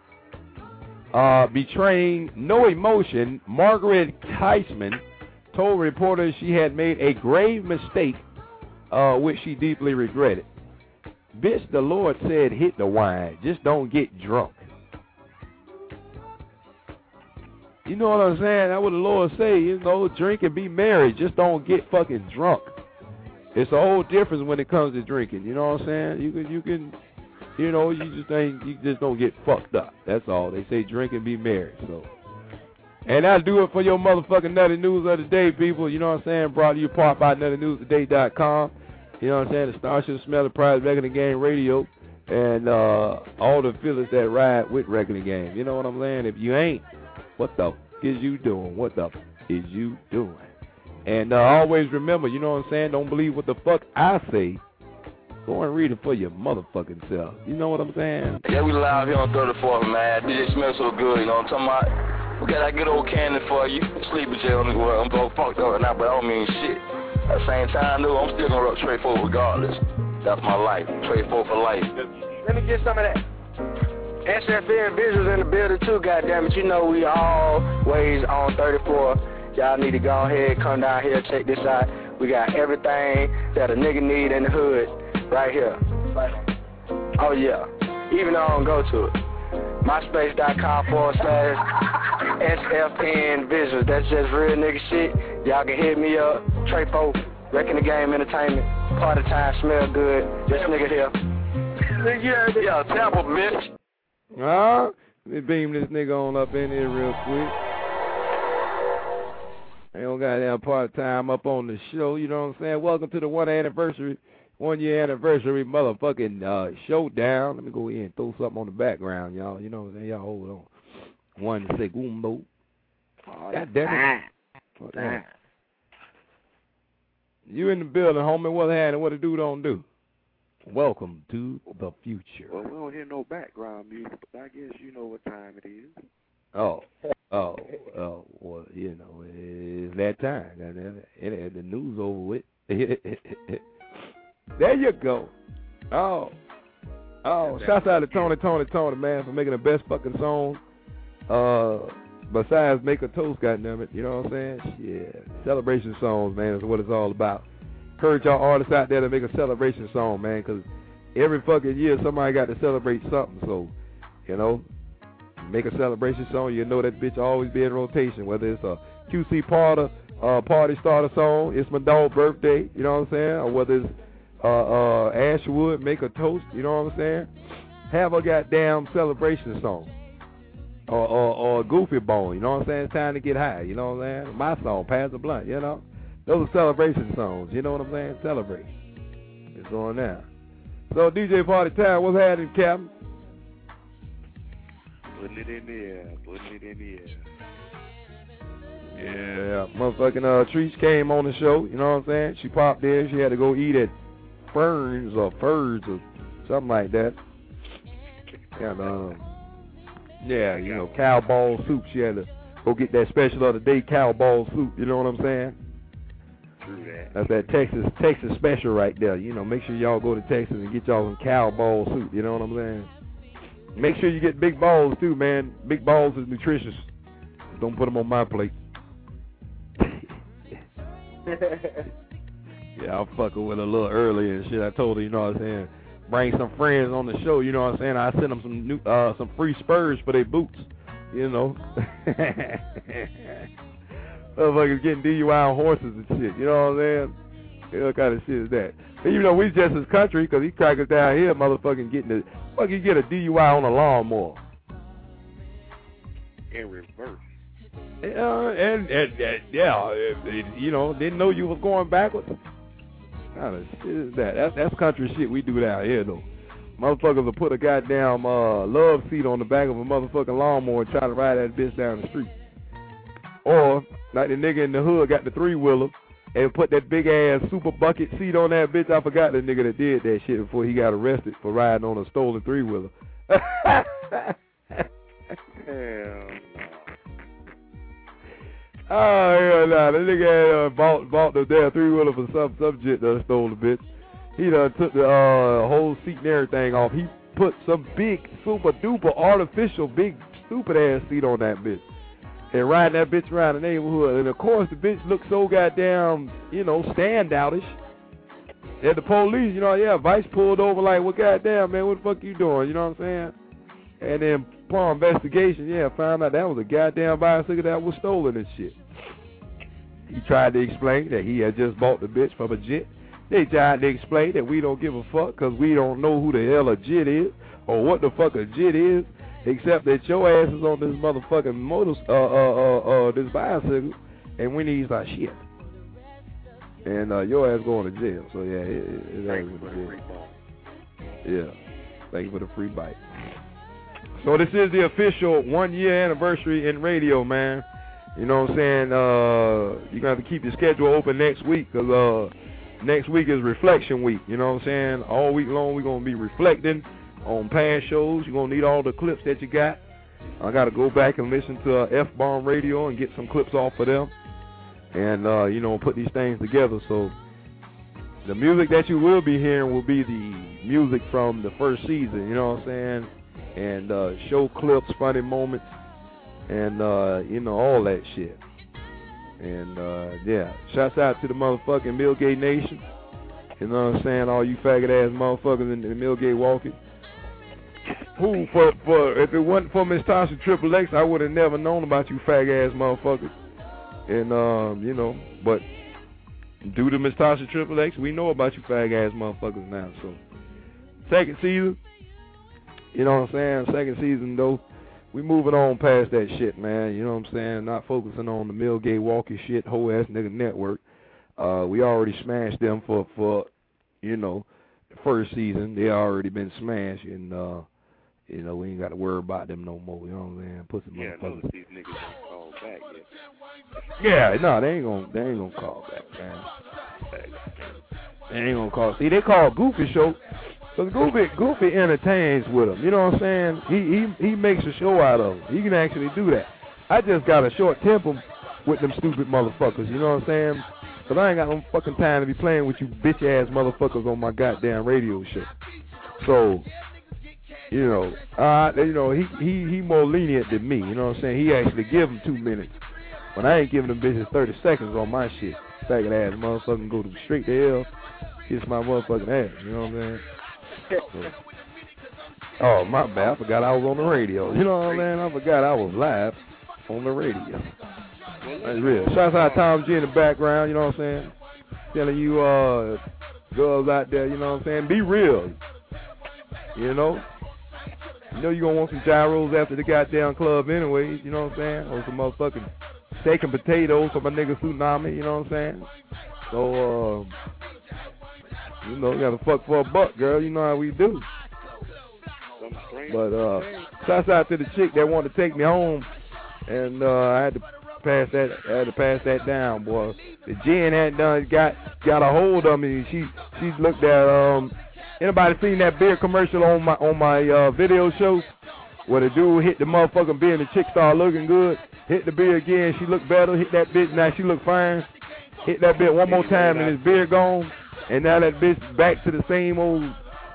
Speaker 7: Betraying no emotion, Margaret Heisman told reporters she had made a grave mistake, which she deeply regretted. Bitch, the Lord said hit the wine. Just don't get drunk. You know what I'm saying? That's what the Lord say. You know, drink and be merry. Just don't get fucking drunk. It's a whole difference when it comes to drinking. You know what I'm saying? You can, you know, you just don't get fucked up. That's all. They say drink and be merry. So, and that'll do it for your motherfucking Nutty News of the Day, people. You know what I'm saying? Brought to you apart by NuttyNewsToday.com. You know what I'm saying? The Starship Smell of Prize Reckoning Game Radio and all the affiliates that ride with Reckoning Game. You know what I'm saying? If you ain't, what the f*** is you doing? What the f*** is you doing? And always remember, you know what I'm saying? Don't believe what the fuck I say. Go and read it for your motherfucking self. You know what I'm saying?
Speaker 20: Yeah, we live here on 34th, man. DJ smells so good, you know what I'm talking about? We got that good old candy for you. Sleepy jail, I'm both fucked up right now, but I don't mean shit. At the same time, though, I'm still gonna rock Trey 4 regardless. That's my life. Trey 4 for life.
Speaker 13: Let me get some of that. SFN Visuals in the building too, goddammit. You know we always on 34. Y'all need to go ahead, come down here, check this out. We got everything that a nigga need in the hood right here. Oh yeah. Even though I don't go to it. MySpace.com/SFN Visuals. That's just real nigga shit. Y'all can hit me up. Trey 4
Speaker 20: Wrecking the Game Entertainment. Party time, smell good. This nigga here. Yeah, Tampa, bitch.
Speaker 7: Let me beam this nigga on up in here real quick. They don't got that part time up on the show, you know what I'm saying? Welcome to the 1 year anniversary motherfucking showdown. Let me go in and throw something on the background, y'all. You know what I'm saying? Y'all hold on. 1 segundo. God damn it. You in the building, homie. What's happening? What the dude don't do? Welcome to the future.
Speaker 21: Well, we don't hear no background music, but I guess you know what time it is.
Speaker 7: Well, you know, it's that time. The news over with. There you go. Shouts out to Tony, man, for making the best fucking song. Besides Make a Toast, goddammit, you know what I'm saying? Yeah, celebration songs, man, is what it's all about. Encourage y'all artists out there to make a celebration song, man, because every fucking year somebody got to celebrate something. So, you know, make a celebration song, you know that bitch always be in rotation, whether it's a QC party starter song, it's my dog's birthday, you know what I'm saying, or whether it's Ashwood, Make a Toast, you know what I'm saying? Have a goddamn celebration song. Or a Goofy Bone, you know what I'm saying? It's time to get high, you know what I'm saying? My song, Pass the Blunt, you know? Those are celebration songs, you know what I'm saying? Celebrate. It's on now. So, DJ Party Time, what's happening, Captain?
Speaker 21: Putting it in the air.
Speaker 7: Yeah, motherfucking Treach came on the show, you know what I'm saying? She popped in, she had to go eat at Furs or something like that. And, yeah, you know, cow ball soup. She had to go get that special of the day cow ball soup, you know what I'm saying?
Speaker 21: True that.
Speaker 7: That's that Texas special right there. You know, make sure y'all go to Texas and get y'all some cow ball soup, you know what I'm saying? Make sure you get big balls too, man. Big balls is nutritious. Don't put them on my plate. Yeah, I'll fuck her with a little early and shit. I told her, you know what I'm saying, bring some friends on the show, you know what I'm saying? I sent them some free spurs for their boots, you know. Motherfuckers getting DUI on horses and shit, you know what I'm saying? What kind of shit is that? And you know, we just as country, because he crackers down here, motherfucking getting you get a DUI on a lawnmower.
Speaker 21: In reverse.
Speaker 7: And you know, didn't know you was going backwards. What kind of shit is that? That's country shit we do down here, though. Motherfuckers will put a goddamn love seat on the back of a motherfucking lawnmower and try to ride that bitch down the street. Or, like the nigga in the hood got the 3-wheeler and put that big-ass super bucket seat on that bitch. I forgot the nigga that did that shit before he got arrested for riding on a stolen 3-wheeler.
Speaker 21: Hell no.
Speaker 7: Oh, hell no. The nigga had bought the damn 3-wheeler for some shit that stole the bitch. He done took the whole seat and everything off. He put some big, super-duper, artificial, big, stupid-ass seat on that bitch. And riding that bitch around the neighborhood. And, of course, the bitch looked so goddamn, you know, standoutish. And the police, you know, yeah, Vice pulled over like, well, goddamn, man, what the fuck you doing? You know what I'm saying? And then upon investigation, yeah, found out that was a goddamn bicycle that was stolen and shit. He tried to explain that he had just bought the bitch from a jit. They tried to explain that we don't give a fuck because we don't know who the hell a jit is or what the fuck a jit is, except that your ass is on this motherfucking this bicycle, and we need like shit. And your ass going to jail. So yeah, it ain't with the jail. Yeah, thank you for the free bite. So this is the official 1-year anniversary in radio, man. You know what I'm saying? You're going to have to keep your schedule open next week because next week is reflection week. You know what I'm saying? All week long we're going to be reflecting on past shows. You're going to need all the clips that you got. I got to go back and listen to F-Bomb Radio and get some clips off of them. And, you know, put these things together. So the music that you will be hearing will be the music from the first season. You know what I'm saying? And show clips, funny moments, and, you know, all that shit. And, yeah, shouts out to the motherfucking Millgate Nation. You know what I'm saying? All you faggot-ass motherfuckers in the Millgate walking. Who, if it wasn't for Miss Tasha Triple X, I would have never known about you fag-ass motherfuckers. And, you know, but Due to Miss Tasha Triple X, we know about you fag-ass motherfuckers now. So, second season, you know what I'm saying? Second season, though, we moving on past that shit, man. You know what I'm saying? Not focusing on the Millgate Walker shit, whole-ass nigga network. We already smashed them for you know, the first season. They already been smashed, and, you know, we ain't got to worry about them no more. You know what I'm saying? Put some motherfuckers.
Speaker 21: These niggas don't call back yet.
Speaker 7: Yeah, no, they ain't gonna call back, man. They ain't gonna call. See, they call Goofy Show, because Goofy entertains with them. You know what I'm saying? He makes a show out of them. He can actually do that. I just got a short temper with them stupid motherfuckers. You know what I'm saying? Because I ain't got no fucking time to be playing with you bitch-ass motherfuckers on my goddamn radio show. So, you know, he more lenient than me. You know what I'm saying? He actually give them 2 minutes. When I ain't giving them bitches 30 seconds on my shit. Faggot ass motherfucking go straight to hell. Kiss my motherfucking ass. You know what I'm saying? So, oh, my bad. I forgot I was on the radio. You know what I'm saying? I forgot I was live on the radio. That's real. Shouts out Tom G in the background. You know what I'm saying? Telling you girls out there, you know what I'm saying? Be real. You know? You know you're going to want some gyros after the goddamn club anyway. You know what I'm saying? Or some motherfucking steak and potatoes for my nigga Tsunami, you know what I'm saying? So, you know, you gotta fuck for a buck, girl. You know how we do. But, shouts out to the chick that wanted to take me home, and I had to pass that down, boy. The gin had got a hold of me. She looked at, anybody seen that beer commercial on my video show? Where the dude hit the motherfucking beer and the chick started looking good. Hit the beer again, she looked better. Hit that bitch, now she look fine. Hit that bitch one more time and his beer gone. And now that bitch back to the same old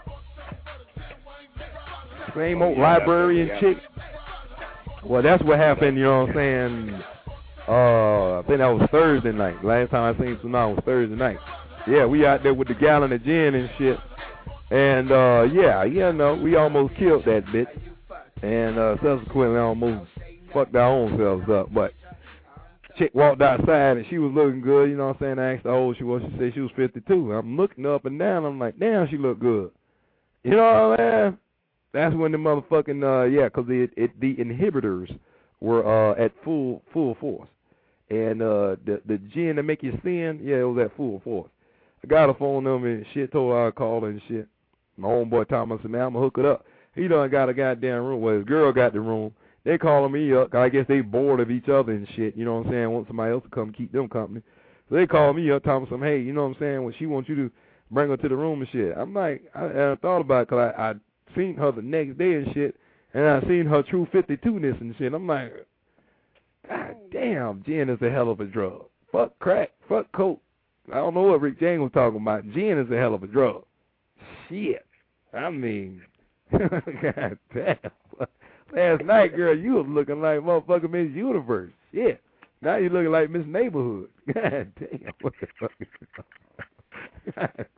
Speaker 7: librarian chick. Well, that's what happened, you know what I'm saying. I think that was Thursday night. Last time I seen Tsunami was Thursday night. Yeah, we out there with the gallon of gin and shit. And, yeah, you know, we almost killed that bitch. And subsequently almost fucked our own selves up. But chick walked outside and she was looking good, you know what I'm saying? I asked her how old she was. She said she was 52. I'm looking up and down. I'm like, damn, she look good. You know what I mean? That's when the motherfucking, yeah, because the inhibitors were at full force. And the gin that make you sin, yeah, it was at full force. I got a phone number and shit, told her I'd call her and shit. My homeboy Thomas said, man, I'm going to hook it up. He done got a goddamn room. Well, his girl got the room. They calling me up. I guess they bored of each other and shit. You know what I'm saying? Want somebody else to come keep them company. So they call me up, telling me, hey, you know what I'm saying? Well, she wants you to bring her to the room and shit. I'm like, I thought about it because I seen her the next day and shit, and I seen her true 52-ness and shit. I'm like, God damn, gin is a hell of a drug. Fuck crack, fuck coke. I don't know what Rick James was talking about. Gin is a hell of a drug. Shit. I mean, God damn. Last night, girl, you was looking like motherfucking Miss Universe. Shit. Now you looking like Miss Neighborhood. God damn. What the fuck is God damn.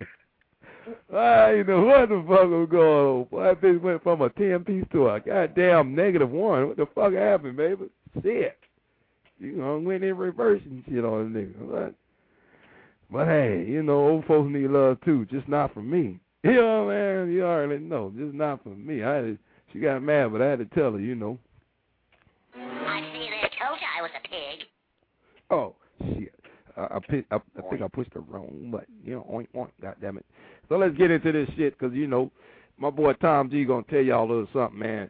Speaker 7: I know what the fuck was going on. Boy, that bitch went from a 10-piece to a goddamn -1. What the fuck happened, baby? Shit. You know, went in reverse and shit on the nigga. What? But hey, you know, old folks need love too, just not from me. You know, man, you already know, just not from me. She got mad, but I had to tell her, you know.
Speaker 5: I see they told you I was a pig.
Speaker 7: Oh, shit. I think I pushed the wrong button. You know, oink, oink, goddammit. So let's get into this shit, because, you know, my boy Tom G going to tell y'all a little something, man.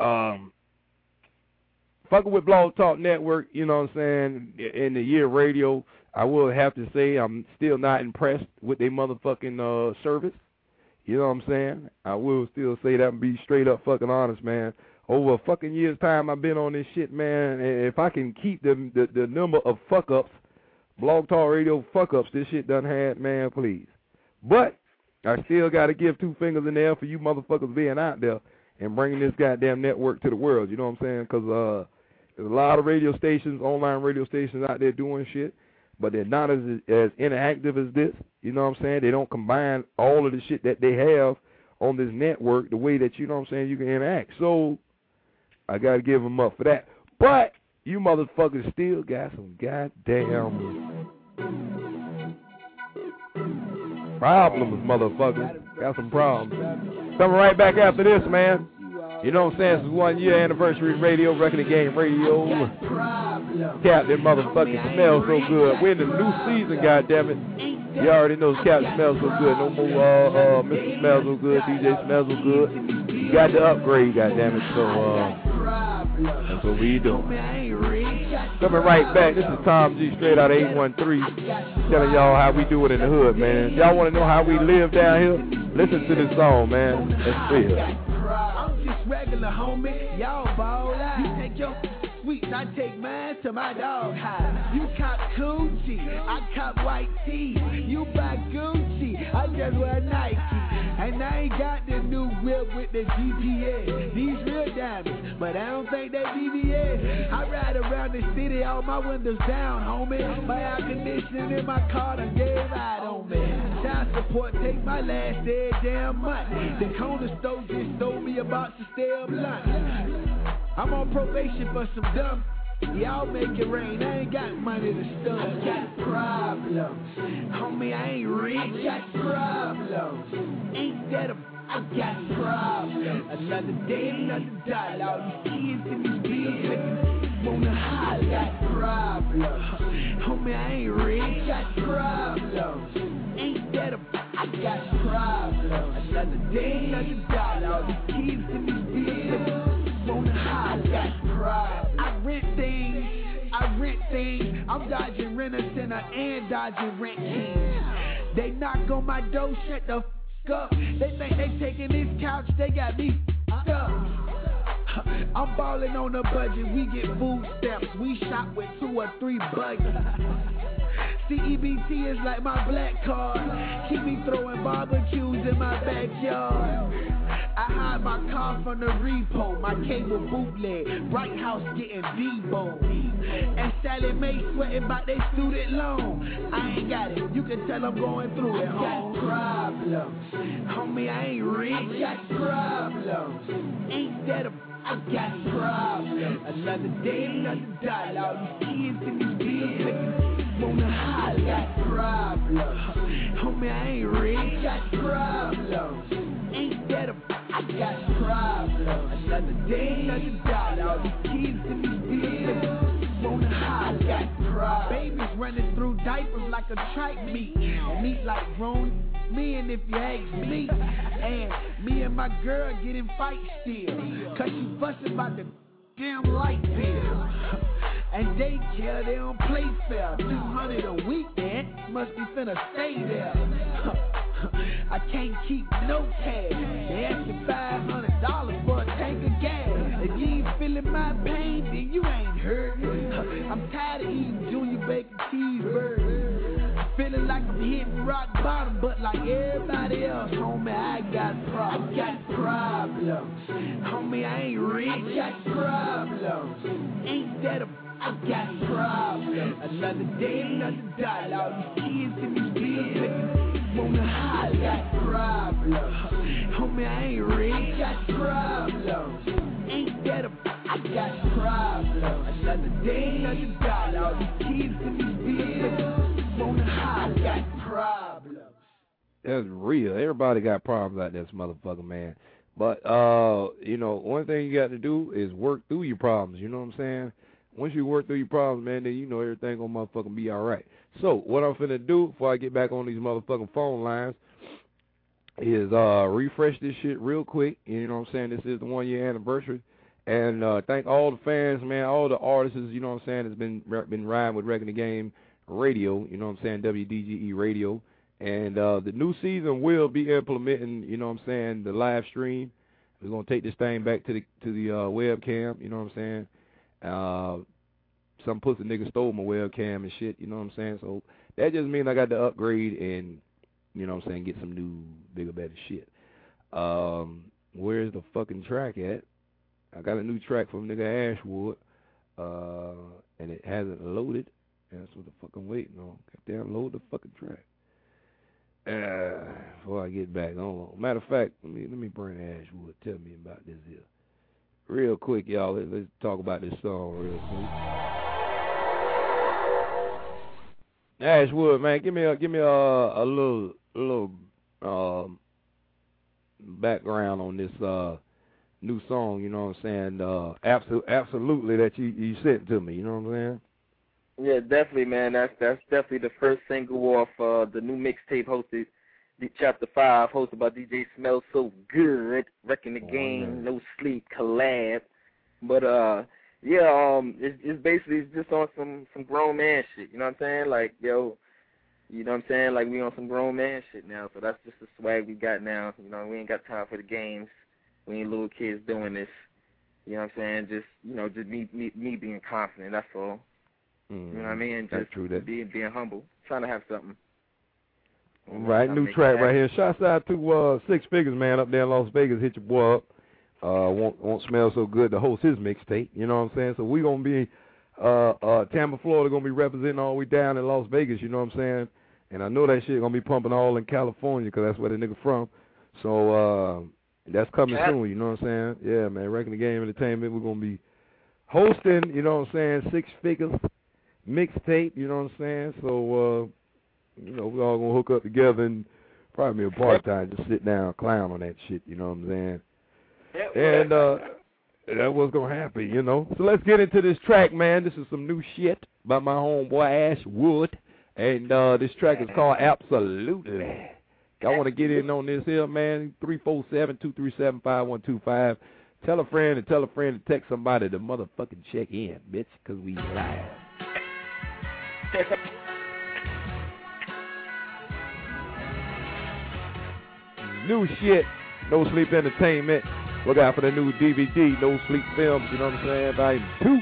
Speaker 7: Fucking with Blog Talk Network, you know what I'm saying, in the year radio, I will have to say I'm still not impressed with their motherfucking service. You know what I'm saying? I will still say that and be straight up fucking honest, man. Over a fucking year's time I've been on this shit, man. And if I can keep the number of fuck-ups, Blog Talk Radio fuck-ups this shit done had, man, please. But I still got to give 2 fingers in the air for you motherfuckers being out there and bringing this goddamn network to the world. You know what I'm saying? Because there's a lot of radio stations, online radio stations out there doing shit, but they're not as interactive as this. You know what I'm saying? They don't combine all of the shit that they have on this network the way that, you know what I'm saying, you can interact. So I got to give them up for that. But you motherfuckers still got some goddamn Problems, motherfucker. Got some problems. Coming right back after this, man. You know what I'm saying? This is 1 year anniversary radio, Record of Game Radio. Captain motherfucking smells so good. We're in the new season, goddammit. You already know Captain smells so good. No more Mr. Smells so good, DJ Smells so good. You got to upgrade, goddammit. So that's what we doing. Coming right back. This is Tom G straight out of 813, telling y'all how we do it in the hood, man. Y'all want to know how we live down here? Listen to this song, man. It's real.
Speaker 17: I'm just regular, homie. Y'all ball out. You take your sweets, I take mine to my dog house. You cop Gucci, I cop white tees. You buy Gucci, I just wear Nike. And I ain't got the new whip with the GPS. These real diamonds, but I don't think they VVS. I ride around the city, all my windows down, homie. My air conditioning in my car done gave out on me. Child support take my last day damn month. The corner store just told me about to stay up lunch. I'm on probation for some dumb. Y'all make it rain, I ain't got money to stuff. I got problems, homie, I ain't rich. Got problems, ain't that a I got problems. Another day, another dollar. All these kids in these bills making wanna holler. Got problems, homie, I ain't rich. Got problems, ain't that a I got problems. Another day, another dollar. All these kids in these bills making wanna holler. Got problems. I rent things. I'm dodging renter center and dodging rent kings. They knock on my door, shut the f up. They think they taking this couch, they got me stuck. I'm balling on a budget, we get food stamps. We shop with 2 or 3 buggies. CEBT is like my black card. Keep me throwing barbecues in my backyard. I hide my car from the repo, my cable bootleg, Bright House getting deboed. And Sally Mae sweating about their student loan. I ain't got it, you can tell I'm going through it, home. Got problems, homie, I ain't rich. Got problems, ain't that a I got problems. Another day, another dollar. All these kids in these bills making wanna holler. Got problems, homie, I ain't rich. Got problems, ain't that a I got problems. Another day, another dollar. All these kids in these bills wanna holler. Got problems. Babies running through diapers like a track meet. And eat like grown men if you ask me. And me and my girl get in fights still. Cause she fussing about the damn light bill. And daycare, they don't play fair. $200 a week, man. Must be finna stay there. I can't keep no cash. They ask you $500 for a tank of gas. If you ain't feeling my pain, then you ain't hurt. I'm tired of eating Junior Bacon cheeseburgers. Feeling like I'm hitting rock bottom, but like everybody else, homie, I got problems. I got problems, homie, I ain't rich. Got problems, ain't that a I got problems. Another day, another dollar. All these kids in these bills making wanna holler. Got problems, homie, I ain't rich. Got problems, ain't that a I got problems. Another day, another dollar. All these kids in these bills making wanna holler. Got problems.
Speaker 7: That's real. Everybody got problems out there, motherfucker, man. But you know, one thing you got to do is work through your problems. You know what I'm saying? Once you work through your problems, man, then you know everything gonna motherfucking be all right. So what I'm finna do before I get back on these motherfucking phone lines is refresh this shit real quick. You know what I'm saying? This is the 1 year anniversary, and thank all the fans, man, all the artists. You know what I'm saying? That's been riding with Record of Game Radio. You know what I'm saying? WDGE Radio, and the new season will be implementing. You know what I'm saying? The live stream. We're gonna take this thing back to the webcam. You know what I'm saying? Some pussy nigga stole my webcam and shit, you know what I'm saying? So that just means I got to upgrade and, you know what I'm saying, get some new, bigger, better shit. Where's the fucking track at? I got a new track from nigga Ashwood, and it hasn't loaded. That's what the fuck I'm waiting on. Goddamn, load the fucking track. Before I get back on. Matter of fact, let me bring Ashwood. Tell me about this here. Real quick, y'all. Let's talk about this song real quick. Ashwood, man, give me a little little background on this new song, you know what I'm saying? Absolutely, that you sent to me, you know what I'm saying?
Speaker 13: Yeah, definitely, man. That's definitely the first single off the new mixtape hosted, Chapter 5, hosted by DJ Smell So Good, Wrecking the Game, No Sleep collab. But it's basically just on some grown man shit. You know what I'm saying? Like, yo, you know what I'm saying? Like, we on some grown man shit now. So that's just the swag we got now. You know, we ain't got time for the games. We ain't little kids doing this. You know what I'm saying? Just, you know, just me being confident. That's all. You know what I mean? Just being humble, trying to have something.
Speaker 7: Right, new track right here. Shouts out to Six Figures, man, up there in Las Vegas. Hit your boy up. Won't Smell So Good to host his mixtape. You know what I'm saying? So we gonna be Tampa, Florida, gonna be representing all the way down in Las Vegas. You know what I'm saying? And I know that shit gonna be pumping all in California because that's where the nigga from. So that's coming soon. You know what I'm saying? Yeah, man. Wrecking the Game Entertainment. We're gonna be hosting. You know what I'm saying? Six Figures mixtape. You know what I'm saying? So you know, we all gonna hook up together and probably be a part-time, just sit down and clown on that shit, you know what I'm saying? And that's what's gonna happen, you know. So let's get into this track, man. This is some new shit by my homeboy Ashwood. And this track is called Absolutely. Y'all wanna get in on this here, man? 347-237-5125. Tell a friend and tell a friend to text somebody to motherfucking check in, bitch, cause we live. New shit, No Sleep Entertainment. Look out for the new DVD, No Sleep Films, you know what I'm saying? Volume 2.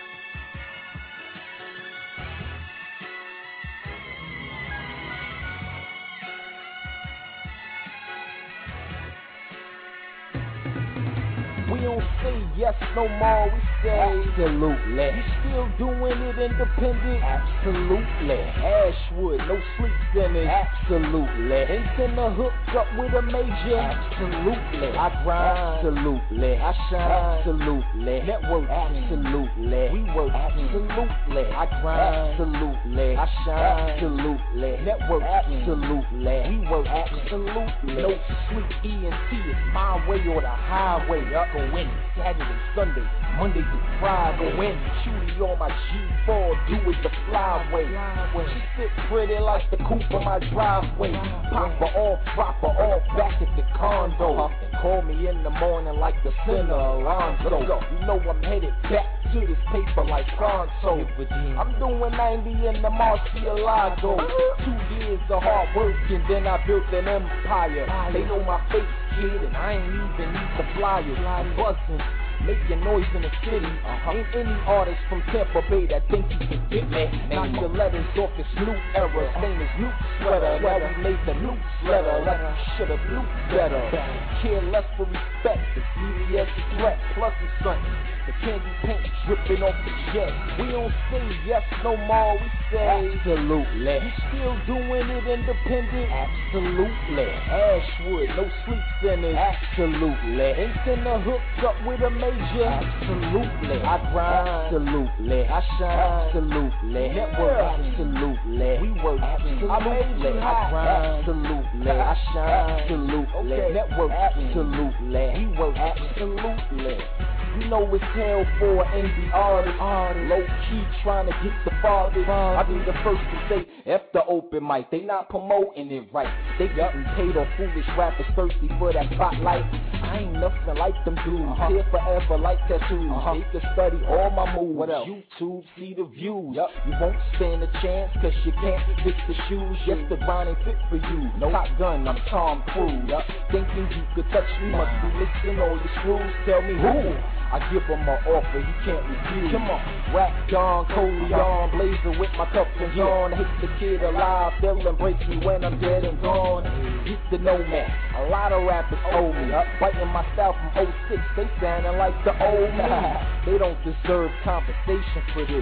Speaker 3: We don't say yes no more, we say absolutely. You still doing it independent? Absolutely. Ashwood, No Sleep Centers? Absolutely. Ain't finna hook up with a major? Absolutely. I grind? Absolutely. I shine? Absolutely. Network? Absolutely. We work? Absolutely. I grind? Absolutely. I shine? Absolutely. Network? Absolutely. We work? Absolutely. No Sleep ENT is my way or the highway. Go in Saturday, Sunday, Monday through Friday. Go in, shooty on my G4, do it the flyway. She sit pretty like the coupe on my driveway. Pop her off, drop her off, back at the condo. Call me in the morning like the sinner Alonzo. You know I'm headed back to this paper like Pronto. I'm doing 90 in the Marcielago. 2 years of hard work and then I built an empire. They know my face, kid, and I ain't even need the flyers. I'm buzzing, making noise in the city. Ain't any artist from Tampa Bay that thinks he can get me. Knock your letters off this new era. Name is Luke Sweater. Now we made the new letter like you should've knew better. Care less for respect. The CBS threat plus it's something. The candy paint dripping off the jet. We don't say yes no more, we say absolutely. You still doing it independent? Absolutely. Ashwood, No Sleep Centers? Absolutely. Ain't finna hook up with a major? Absolutely. I grind? Absolutely. I shine? Absolutely. Network? Absolutely. We work? Absolutely. I grind? Absolutely. I shine? Absolutely. Network? Absolutely. We work? Absolutely. You know it's hell for an indie artist. Low key trying to get the farthest. I be the first to say F the open mic. They not promoting it right. They getting paid on foolish rappers thirsty for that spotlight. I ain't nothing like them dudes. Here forever like tattoos. They can study all my moves. What else? YouTube, see the views. You won't stand a chance cause you can't fit the shoes. Yes, the grind ain't fit for you. No Top Gun, I'm Tom Cruise. Thinking you could touch me, must be mixing all your screws. Tell me who? I give him an offer he can't refuse. Come on, Rap Don, Coleon, Blazer with my cups and on. Hate the kid alive, they'll embrace me when I'm dead and gone. He's the nomad, a lot of rappers owe me. Biting my style from 06, they sounding like the old me. They don't deserve compensation for this.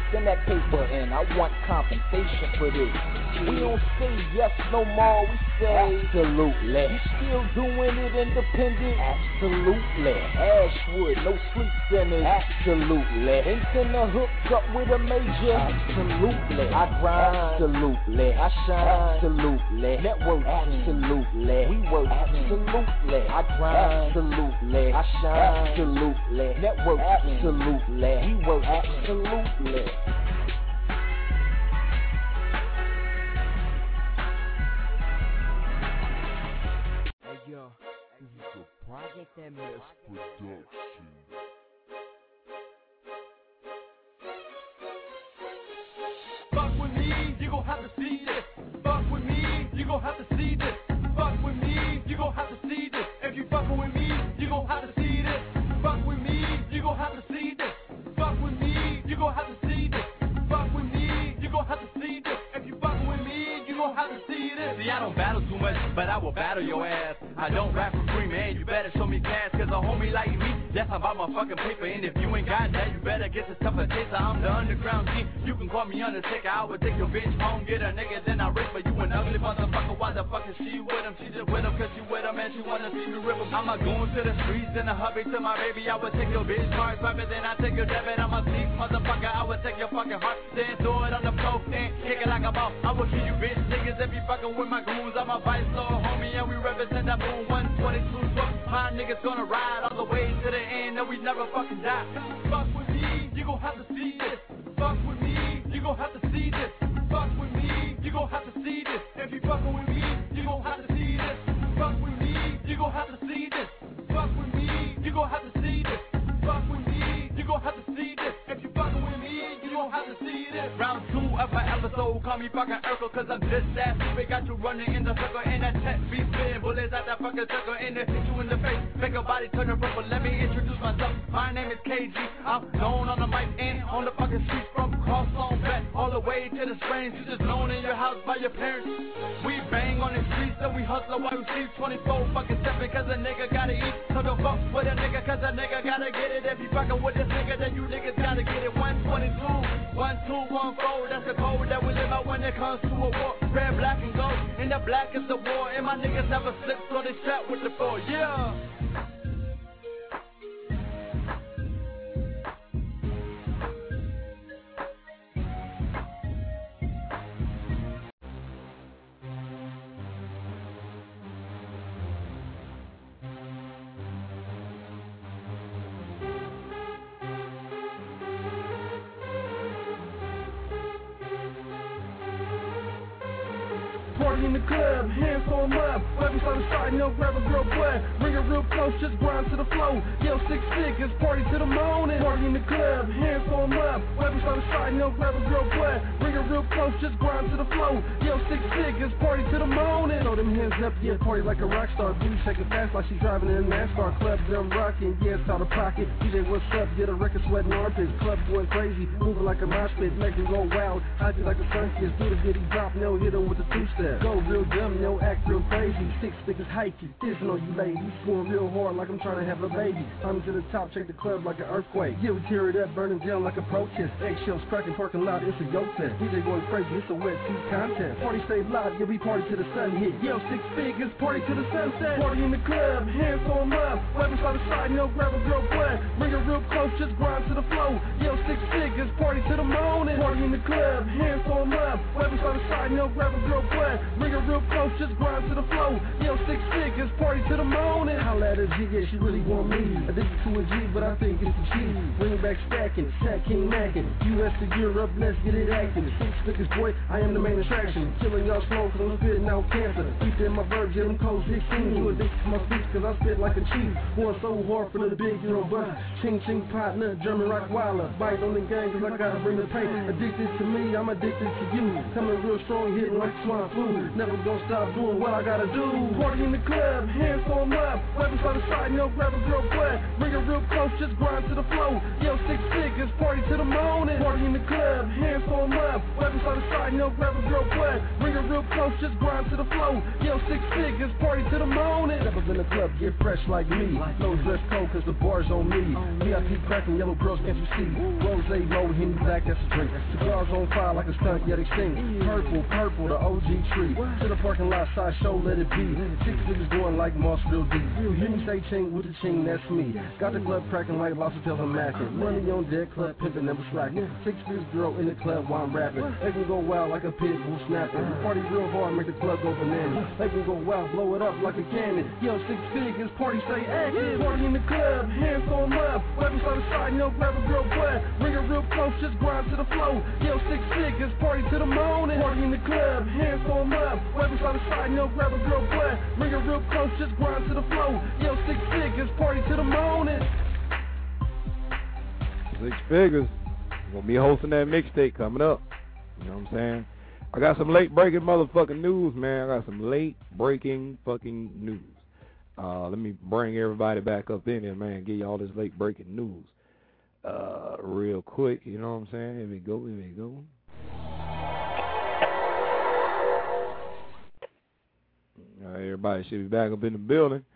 Speaker 3: send that paper in. I want compensation for this. We don't say yes no more, we say absolutely. You still doing it independent? Absolutely. Ashwood, no sleep centers? Absolutely. Ain't finna hook up with a major? Absolutely. I grind? Absolutely. I shine? Absolutely. Network? Absolutely. We work? Absolutely. I grind? Absolutely. I shine? Absolutely. Network? Absolutely. We work? Absolutely.
Speaker 6: Yo, this is the Project MS production.
Speaker 14: Fuck with me, you gon' have to see this. Fuck with me, you gon' have to see this. Fuck with me, you gon' have to see this. If you fuckin' with me, you gon' have to see this. Fuck with me, you gon' have to see this. Fuck with me, you gon' have to see this. Fuck with me, you gon' have to see this. If you fuckin' with me, you gon' have to see this.
Speaker 22: See, I don't battle too much, but I will battle your ass. I don't rap for free, man, you better show me cash. Cause a homie like me, yes, I'm about my fucking paper. And if you ain't got that, you better get this tougher taster. I'm the underground king, you can call me Undertaker. I would take your bitch home, get a nigga, then I rape her. You an ugly motherfucker, why the fuck is she with him? She just with him cause she with him and she wanna see me rip him. I'm a goon to the streets and a hubby to my baby. I would take your bitch card, swipe it, then I take your debit. I'm a thief, motherfucker, I would take your fucking heart, then throw it on the floor, then kick it like a ball. I will kill you bitch niggas if you fucking with my goons. I'm a vice lord homie and we represent that boom 122 truck. My niggas gonna ride all the way to the end and we never fucking die.
Speaker 14: Fuck with me, you gon' have to see this. Fuck with me, you gon' have to see this. Fuck with me, you gon' have to see this. If you fucking with me, you gon' have to see this. Fuck with me, you gon' have to see this. Fuck with me, you gon' have to see this. Fuck with me, you gon' have to see this. If you fucking with me, you gon' have to see this.
Speaker 22: Round 2 of my episode, call me fucking Urkel, cause I'm just that stupid. Got you running in the circle, and that tech beat spitting bullets out that fucking circle, and it hit you in the face, make your body turn to purple. Let me introduce myself, my name is KG. I'm known on the mic and on the fucking streets, from Cross on back all the way to the Springs. You just known in your house by your parents. We bang on the streets and we hustle while we sleep 24 fucking 7, cause a nigga gotta eat. So don't fuck with a nigga, cause a nigga gotta get it. If you fucking with this nigga, then you niggas gotta get it. 122, 1214, that's the code that we live out when it comes to a war. Red, black, and gold, and the black is the war. And my niggas never slip, so they strap with the four. Yeah.
Speaker 14: Party in the club, hands on up. Weapons on the side, no grab a girl blood. Bring her real close, just grind to the flow. Yo, 6 figures, party to the morning. Party in the club, hands on up. Weapons on the side, no grab a girl blood. Bring her real close, just grind to the flow. Yo, 6 figures, party to the morning. Throw them hands up, yeah, party like a rock star. Booty shaking fast like she's driving in a NASCAR. Club done rocking, yeah, it's out of pocket. DJ, what's up? Get a record sweating armpits. Club going crazy, moving like a mosh pit, making go wild. I do like a sun kiss, do the bitty drop, no hit with the 2-step. Go real dumb, no act real crazy. 6 figures hikey, kissing on you ladies. Going real hard like I'm trying to have a baby. Climbing to the top, shake the club like an earthquake. Yeah, we tear it up, burning down like a protest. Eggshells cracking, parking lot, it's a yo test. DJ going crazy, it's a wet seat contest. Party stay live, yeah, we party to the sun hit. Yo, 6 figures, party to the sunset. Party in the club, hands on up. Weapons on the side, no grab a girl blood. Bring her real close, just grind to the flow. Yo, 6 figures, party to the morning. Party in the club, hands on up. Weapons on the side, no grab a girl blood. Bring her real close, just grind to the flow. Yo, 6 figures, party to the morning. Holla at a G, yeah, she really want me. Addicted to a G, but I think it's a G. Bring back stacking, Sack King macking. US to Europe, let's get it acting. 6 figures, boy, I am the main attraction. Killing y'all slow, cause I'm spitting out cancer. Deep in my verbs, yeah, them cold 16. You addicted to my speech, cause I spit like a chief. Going so hard for the big hero bus. Ching ching partner, German rock wilder. Bite on the gang, cause I gotta bring the pain. Addicted to me, I'm addicted to you. Coming real strong, hitting like swine flu. Never gonna stop doing what I gotta do. Party in the club, hands on up. Weapons on the side, no grab a girl blood. Bring her real close, just grind to the flow. Yo, 6 figures, party to the morning. Party in the club, hands on up. Weapons on the side, no grab a girl blood. Bring her real close, just grind to the flow. Yo, 6 figures, party to the morning. Never in the club, get fresh like me. No dress code, cause the bar's on me. VIP cracking, yellow girls, can't you see? Rose, low, Henny B,
Speaker 2: exact, that's a drink. Cigars on fire like a stunt, yet extinct. Purple, the OG tree. To the parking lot, side show, let it be. 6 figures going like Marshall D. You hear me say ching with the ching, that's me. Got the club cracking like lobster tails and macking. Money on deck, club pimping, never slacking. 6 figures girl in the club while I'm rapping. They can go wild like a pit bull snapping. Party real hard, make the club go bananas. They can go wild, blow it up like a cannon. Yo, 6 figures, party say active. Party in the club, hands on love. Weapons on the side, no grab a girl butt. Bring her real close, just grind to the flow. Yo, 6 figures, party to the morning. Party in the club, hands on love. Weapons on the side, no grab a girl butt. Bring her real close, just grind to the flow. Yo, 6 figures, party to the morning.
Speaker 7: 6 figures. Gonna be hosting that mixtape coming up. You know what I'm saying? I got some late breaking motherfucking news, man. I got some late breaking fucking news. Let me bring everybody back up in here, man. Give you all this late breaking news. Real quick, you know what I'm saying? Here we go. Everybody should be back up in the building.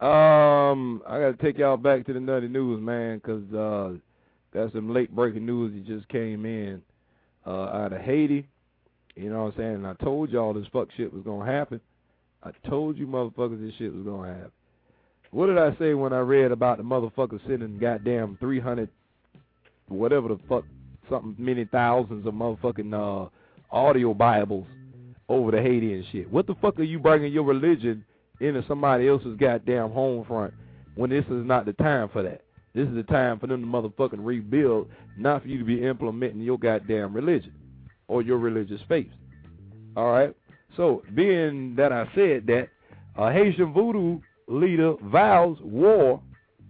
Speaker 7: I got to take y'all back to the nutty news, man, because got some late breaking news that just came in out of Haiti. You know what I'm saying? And I told y'all this fuck shit was going to happen. I told you motherfuckers this shit was going to happen. What did I say when I read about the motherfuckers sending goddamn 300, whatever the fuck, something, many thousands of motherfucking audio Bibles over to Haiti and shit? What the fuck are you bringing your religion into somebody else's goddamn home front when this is not the time for that? This is the time for them to motherfucking rebuild, not for you to be implementing your goddamn religion or your religious faith. All right? So, being that I said that, Haitian voodoo leader vows war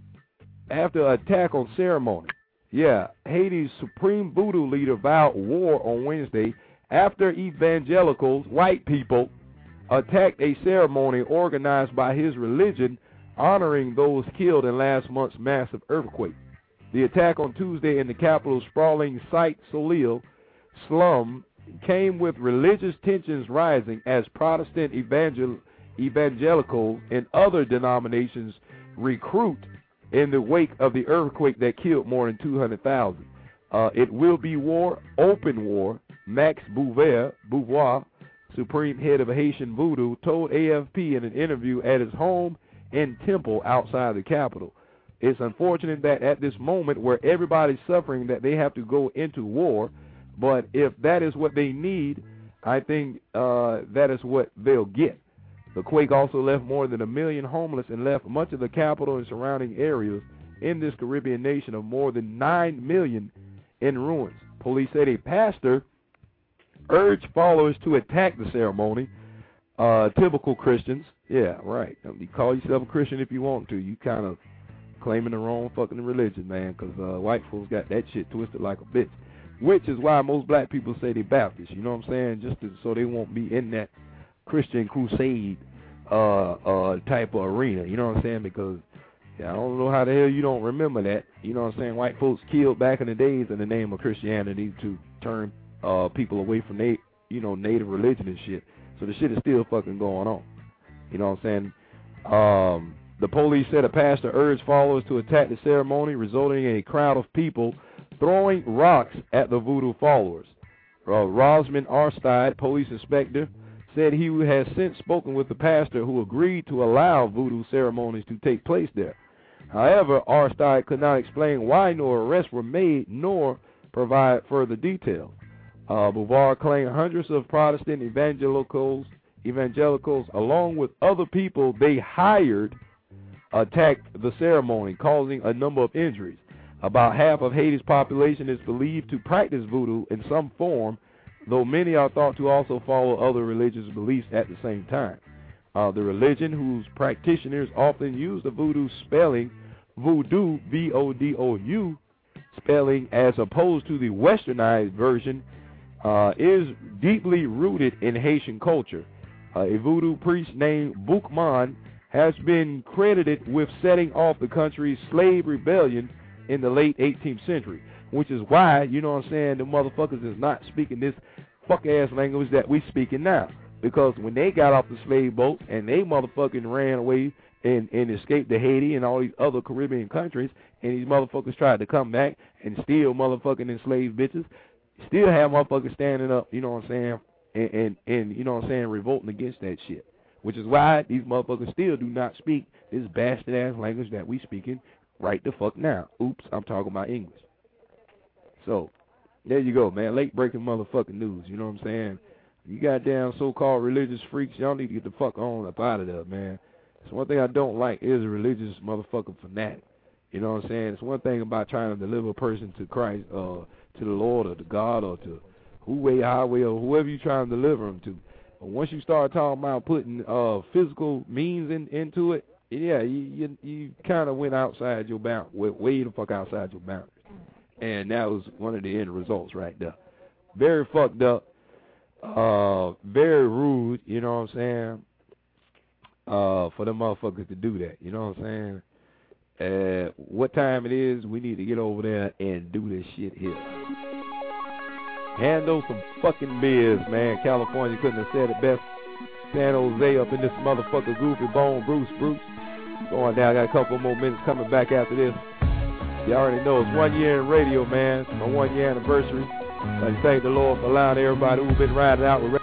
Speaker 7: after attack on ceremony. Yeah, Haiti's supreme voodoo leader vowed war on Wednesday after evangelicals, white people, attacked a ceremony organized by his religion honoring those killed in last month's massive earthquake. The attack on Tuesday in the capital's sprawling Site Soleil slum came with religious tensions rising as Protestant evangelicals and other denominations recruit in the wake of the earthquake that killed more than 200,000. It will be war, open war, Max Beauvoir, supreme head of Haitian voodoo, told AFP in an interview at his home and temple outside the capital. It's unfortunate that at this moment where everybody's suffering that they have to go into war, but if that is what they need, I think that is what they'll get. The quake also left more than 1 million homeless and left much of the capital and surrounding areas in this Caribbean nation of more than 9 million in ruins. Police said a pastor urged followers to attack the ceremony. Typical Christians. Yeah, right. You call yourself a Christian if you want to. You kind of claiming the wrong fucking religion, man, because white folks got that shit twisted like a bitch, which is why most black people say they Baptist, you know what I'm saying, just so they won't be in that Christian crusade type of arena, you know what I'm saying, because I don't know how the hell you don't remember that, you know what I'm saying. White folks killed back in the days in the name of Christianity to turn people away from native religion and shit. So the shit is still fucking going on. You know what I'm saying? The police said a pastor urged followers to attack the ceremony, resulting in a crowd of people throwing rocks at the voodoo followers. Rosman Arstide, police inspector, said he has since spoken with the pastor who agreed to allow voodoo ceremonies to take place there. However, Arstide could not explain why no arrests were made nor provide further details. Beauvoir claimed hundreds of Protestant evangelicals, along with other people they hired, attacked the ceremony, causing a number of injuries. About half of Haiti's population is believed to practice voodoo in some form, though many are thought to also follow other religious beliefs at the same time. The religion, whose practitioners often use the voodoo spelling, voodoo, V-O-D-O-U, spelling as opposed to the westernized version, is deeply rooted in Haitian culture. A voodoo priest named Boukman has been credited with setting off the country's slave rebellion in the late 18th century, which is why, you know what I'm saying, the motherfuckers is not speaking this fuck-ass language that we speaking now. Because when they got off the slave boat and they motherfucking ran away and escaped to Haiti and all these other Caribbean countries, and these motherfuckers tried to come back and steal motherfucking enslaved bitches. Still have motherfuckers standing up, you know what I'm saying, and you know what I'm saying, revolting against that shit. Which is why these motherfuckers still do not speak this bastard-ass language that we speaking right the fuck now. Oops, I'm talking about English. So, there you go, man. Late-breaking motherfucking news, you know what I'm saying? You goddamn so-called religious freaks, y'all need to get the fuck on up out of there, man. It's one thing I don't like is a religious motherfucking fanatic. You know what I'm saying? It's one thing about trying to deliver a person to Christ, to the Lord or to God or to Yahweh or whoever you're trying to deliver them to. But once you start talking about putting physical means into it, yeah, you kind of went outside your boundaries, way the fuck outside your boundaries. And that was one of the end results right there. Very fucked up, very rude, you know what I'm saying, for them motherfuckers to do that, you know what I'm saying? What time it is, we need to get over there and do this shit here. Handle some fucking beers, man. California couldn't have said it best. San Jose up in this motherfucker, Goofy Bone, Bruce. Going down, got a couple more minutes coming back after this. You already know it's 1 year in radio, man. It's my 1 year anniversary. I'd like to thank the Lord for allowing everybody who's been riding out with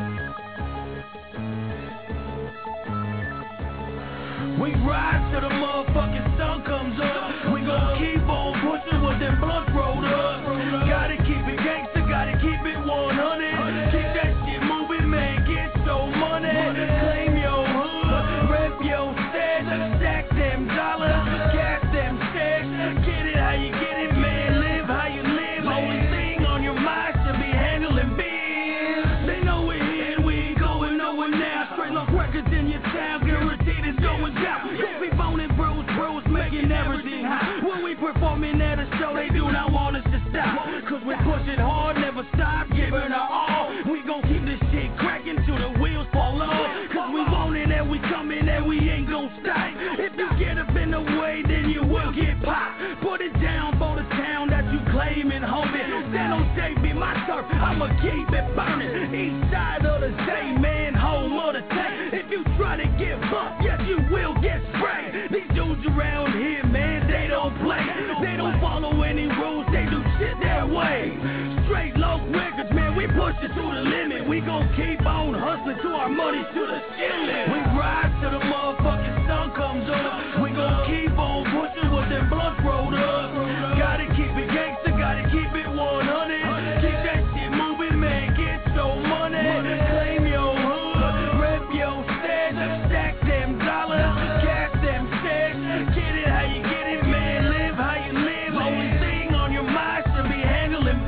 Speaker 22: We ride till the motherfucking sun comes up. We gon' keep on pushing with them blunts rolled up. Gotta keep it gangsta, gotta keep it 100. Keep that shit moving, man, get so money. Claim your hood, rep your stash, stack them dollars, cash them checks. Get it how you get it, man, live how you live. Only thing on your mind should be handling biz. They know we're here and we ain't going nowhere now. Straight up records in your town, guaranteed it's going down. Goofy Bone and Bruce, making everything hot. When we performing at a show, they do not want us to stop. Cause we push it hard, never stop, giving our all. We gon' keep this shit cracking till the wheels fall off. Cause we want it and we coming and we ain't gon' stop. If you get up in the way, then you will get popped. Put it down for the town that you claiming, homie. San Jose be my turf, I'ma keep it burning. East side of the day, man, home of the tank. If you try to give up, yes, you will get sprayed. These dudes around here, man, they don't play. They don't follow any rules, they do shit their way. Straight low records, man, we push it to the limit. We gon' keep on hustling till our money to the ceiling. We ride till the motherfucking sun comes up. We gon' keep on pushing with them blunts rolled up. Gotta keep it gangsta, gotta keep it 100. Keep that shit moving, man, get so money. Claim your hood, rep your stash, stack them dollars, cash them checks. Get it how you get it, man, live how you live. Only thing on your mind should be handling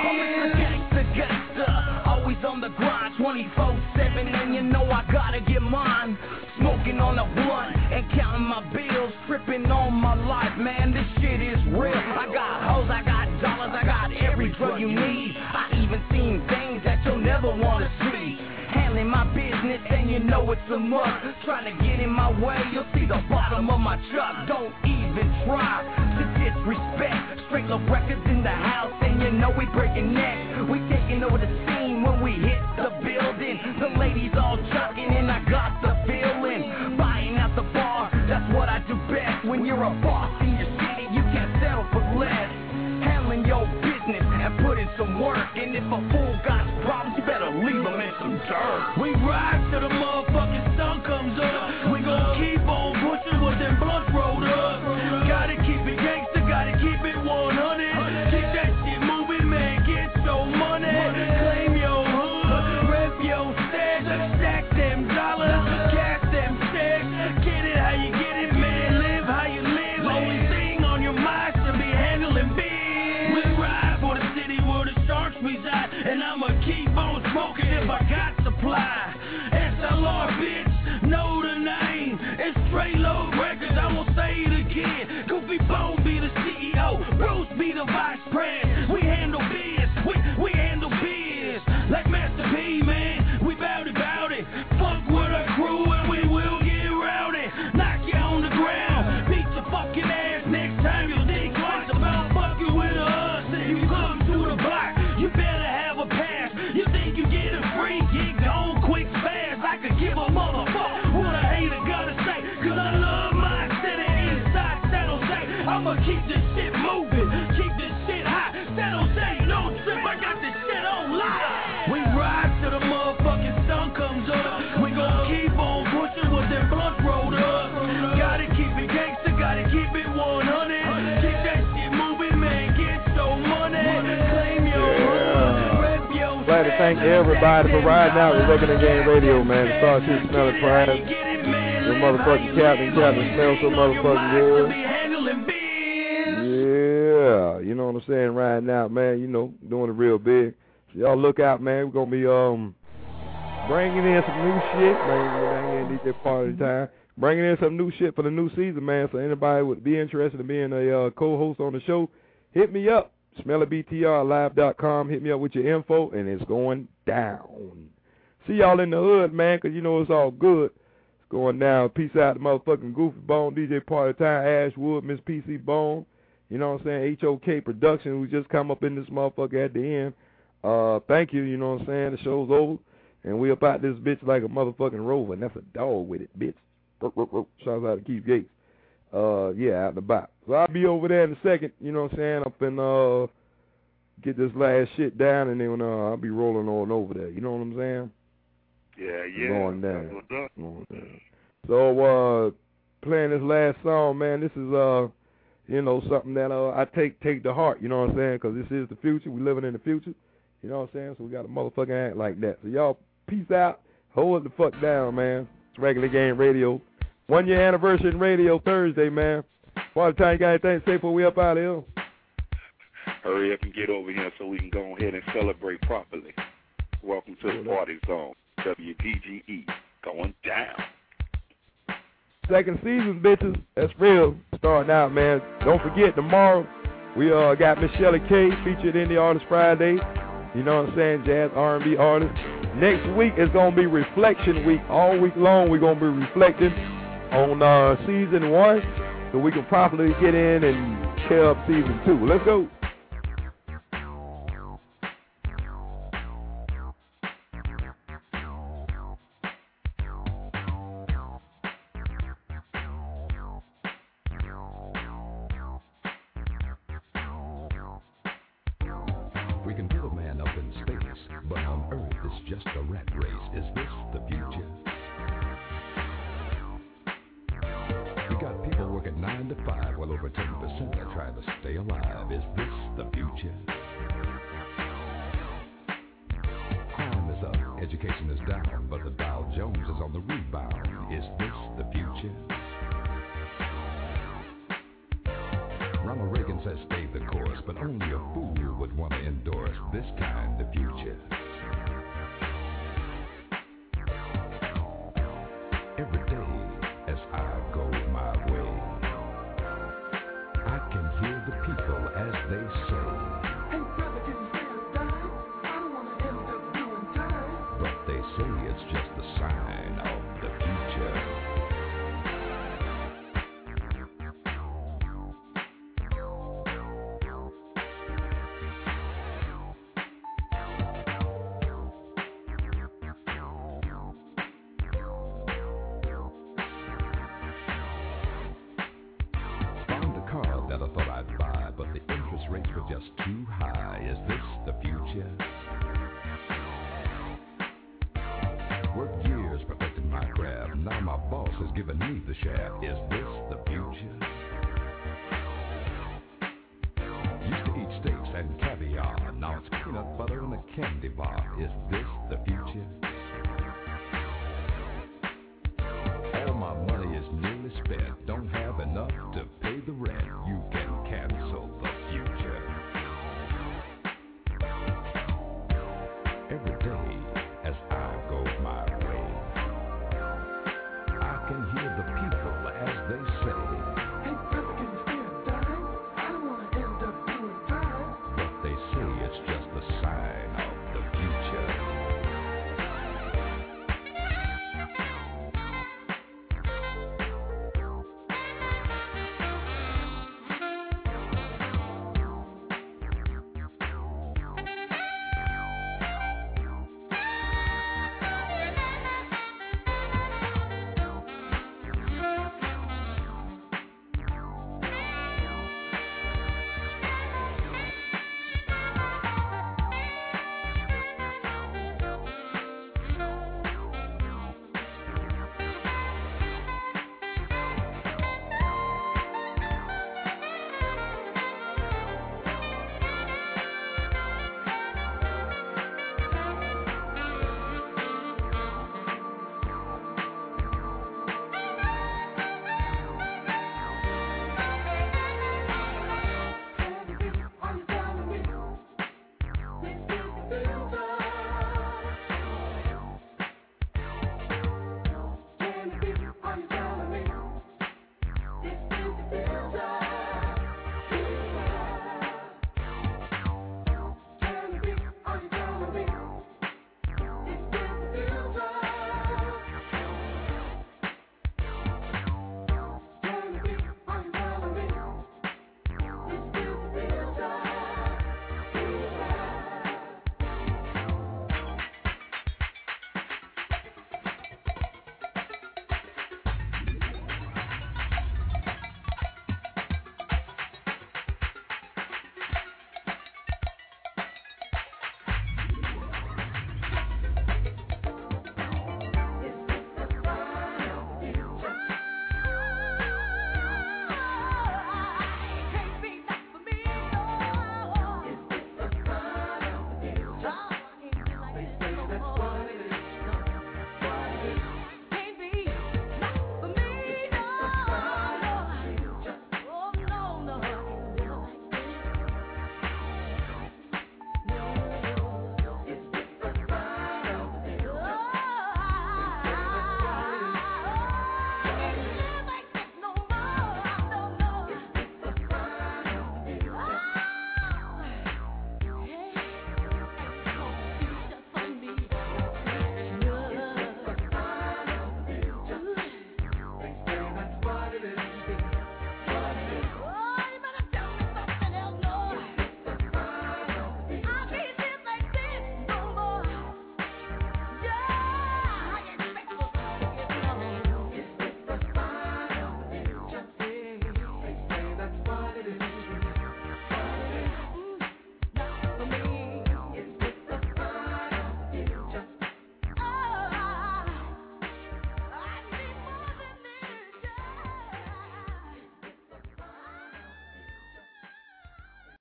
Speaker 22: biz. Gangsta, always on the grind, 24/7, and you know I gotta get mine. Smoking on a blunt and counting my bills, tripping on my life, man, this shit is real. I got hoes, I got dollars, I got every drug you need. I even seen things that you'll never wanna see. Handling my business and you know it's a must. Trying to get in my way, you'll see the bottom of my truck. Don't even try to disrespect. Straight up records in the house and you know we breaking necks. We taking over the scene when we hit the building. The ladies all chucking and I got the feeling. Buying out the bar, that's what I do best. When you're a boss in your city, you can't settle for less. Handling your business and putting some work. And if a fool got problems, you better leave them in some dirt. We ride till the motherfucking sun comes up. We gon' keep on pushing with them blunts rolled up. Gotta keep it gangsta, gotta keep it 100. Keep that shit moving, man, get so money. Claim your hood, rep your stash, stack them dollars, cash them checks. Get it how you get it, man, live how you live. Only thing on your mind should be handling biz. We ride for the city where the sharks reside, and I'ma keep on smoking if I got supply. SLR, bitch, know the name. It's Straight Low Records, I won't say it again. Goofy Bone be the CEO, Bruce be the vice president. We handle biz, we handle biz. Like Master P, man, we bout it. Fuck with our crew and we will get rowdy. Knock you on the ground, beat your fucking ass. Next time you'll think twice about fucking with us. If you come to the block, you better have a pass. You think you get it free, get gone quick fast. I could give a motherfucker what a hater gotta say, cause I love
Speaker 14: don't trip, I got this shit on live. We ride till the motherfucking sun comes up. We gon' keep on pushing with them blunts rolled up. Gotta keep it gangsta, gotta keep it 100. Keep that shit moving, man, get so money. Claim your hood, rep your
Speaker 7: Glad to thank everybody for riding out with Regular Game Radio, man. The Star City Smelling Pride. Your motherfucking captain smells so motherfucking good. Yeah, you know what I'm saying, riding out, man, you know, doing it real big. So y'all look out, man. We're going to be bringing in some new shit. Man, DJ Party Time. Bringing in some new shit for the new season, man. So anybody would be interested in being a co-host on the show, hit me up. SmellyBTRlive.com. Hit me up with your info, and it's going down. See y'all in the hood, man, because you know it's all good. It's going down. Peace out to motherfucking Goofy Bone, DJ Party Time, Ashwood, Miss PC Bone. You know what I'm saying? HOK Production, who just come up in this motherfucker at the end. Thank you, you know what I'm saying? The show's over, and we up out this bitch like a motherfucking rover, and that's a dog with it, bitch. Shouts out to Keith Gates. Yeah, out and about. So I'll be over there in a second, you know what I'm saying? I'm finna get this last shit down, and then I'll be rolling on over there. You know what I'm saying?
Speaker 21: Yeah.
Speaker 7: Going down. So, playing this last song, man, this is, you know, something that I take to heart, you know what I'm saying? Because this is the future. We living in the future. You know what I'm saying? So we got to motherfucking act like that. So y'all, peace out. Hold it the fuck down, man. It's Regular Game Radio. 1 year anniversary in radio Thursday, man. Party Time, you got anything to say before we up out of here?
Speaker 21: Hurry up and get over here so we can go ahead and celebrate properly. Welcome to the Party Zone. WDGE going down.
Speaker 7: Second season, bitches. That's real. Starting out, man. Don't forget, tomorrow we got Miss Shelly K featured in the Artist Friday. You know what I'm saying? Jazz R&B artist. Next week is going to be Reflection Week. All week long we're going to be reflecting on season 1 so we can properly get in and tear up season 2. Let's go.
Speaker 4: We can put a man up in space, but on Earth it's just a rat race. Is this the future? We got people working 9 to 5 while over 10% are trying to stay alive. Is this the future? Crime is up, education is down, but the Dow Jones is on the rebound. Is this the future? Ronald Reagan says stay the course, but only a fool would want to endorse this kind of future. Every day as I go my way, I can hear the people as they say, hey brother, didn't say I'm dying. I don't want to end up doing time. But they say it's just a sign of the future. Just too high. Is this the future? Worked years perfecting my craft. Now my boss has given me the shaft. Is this the future? Used to eat steaks and caviar. Now it's peanut butter and a candy bar. Is this the future? All my money is nearly spent. Don't have enough to pay the rent. You can cancel the future. Every day as I go my way, I can hear the people as they say,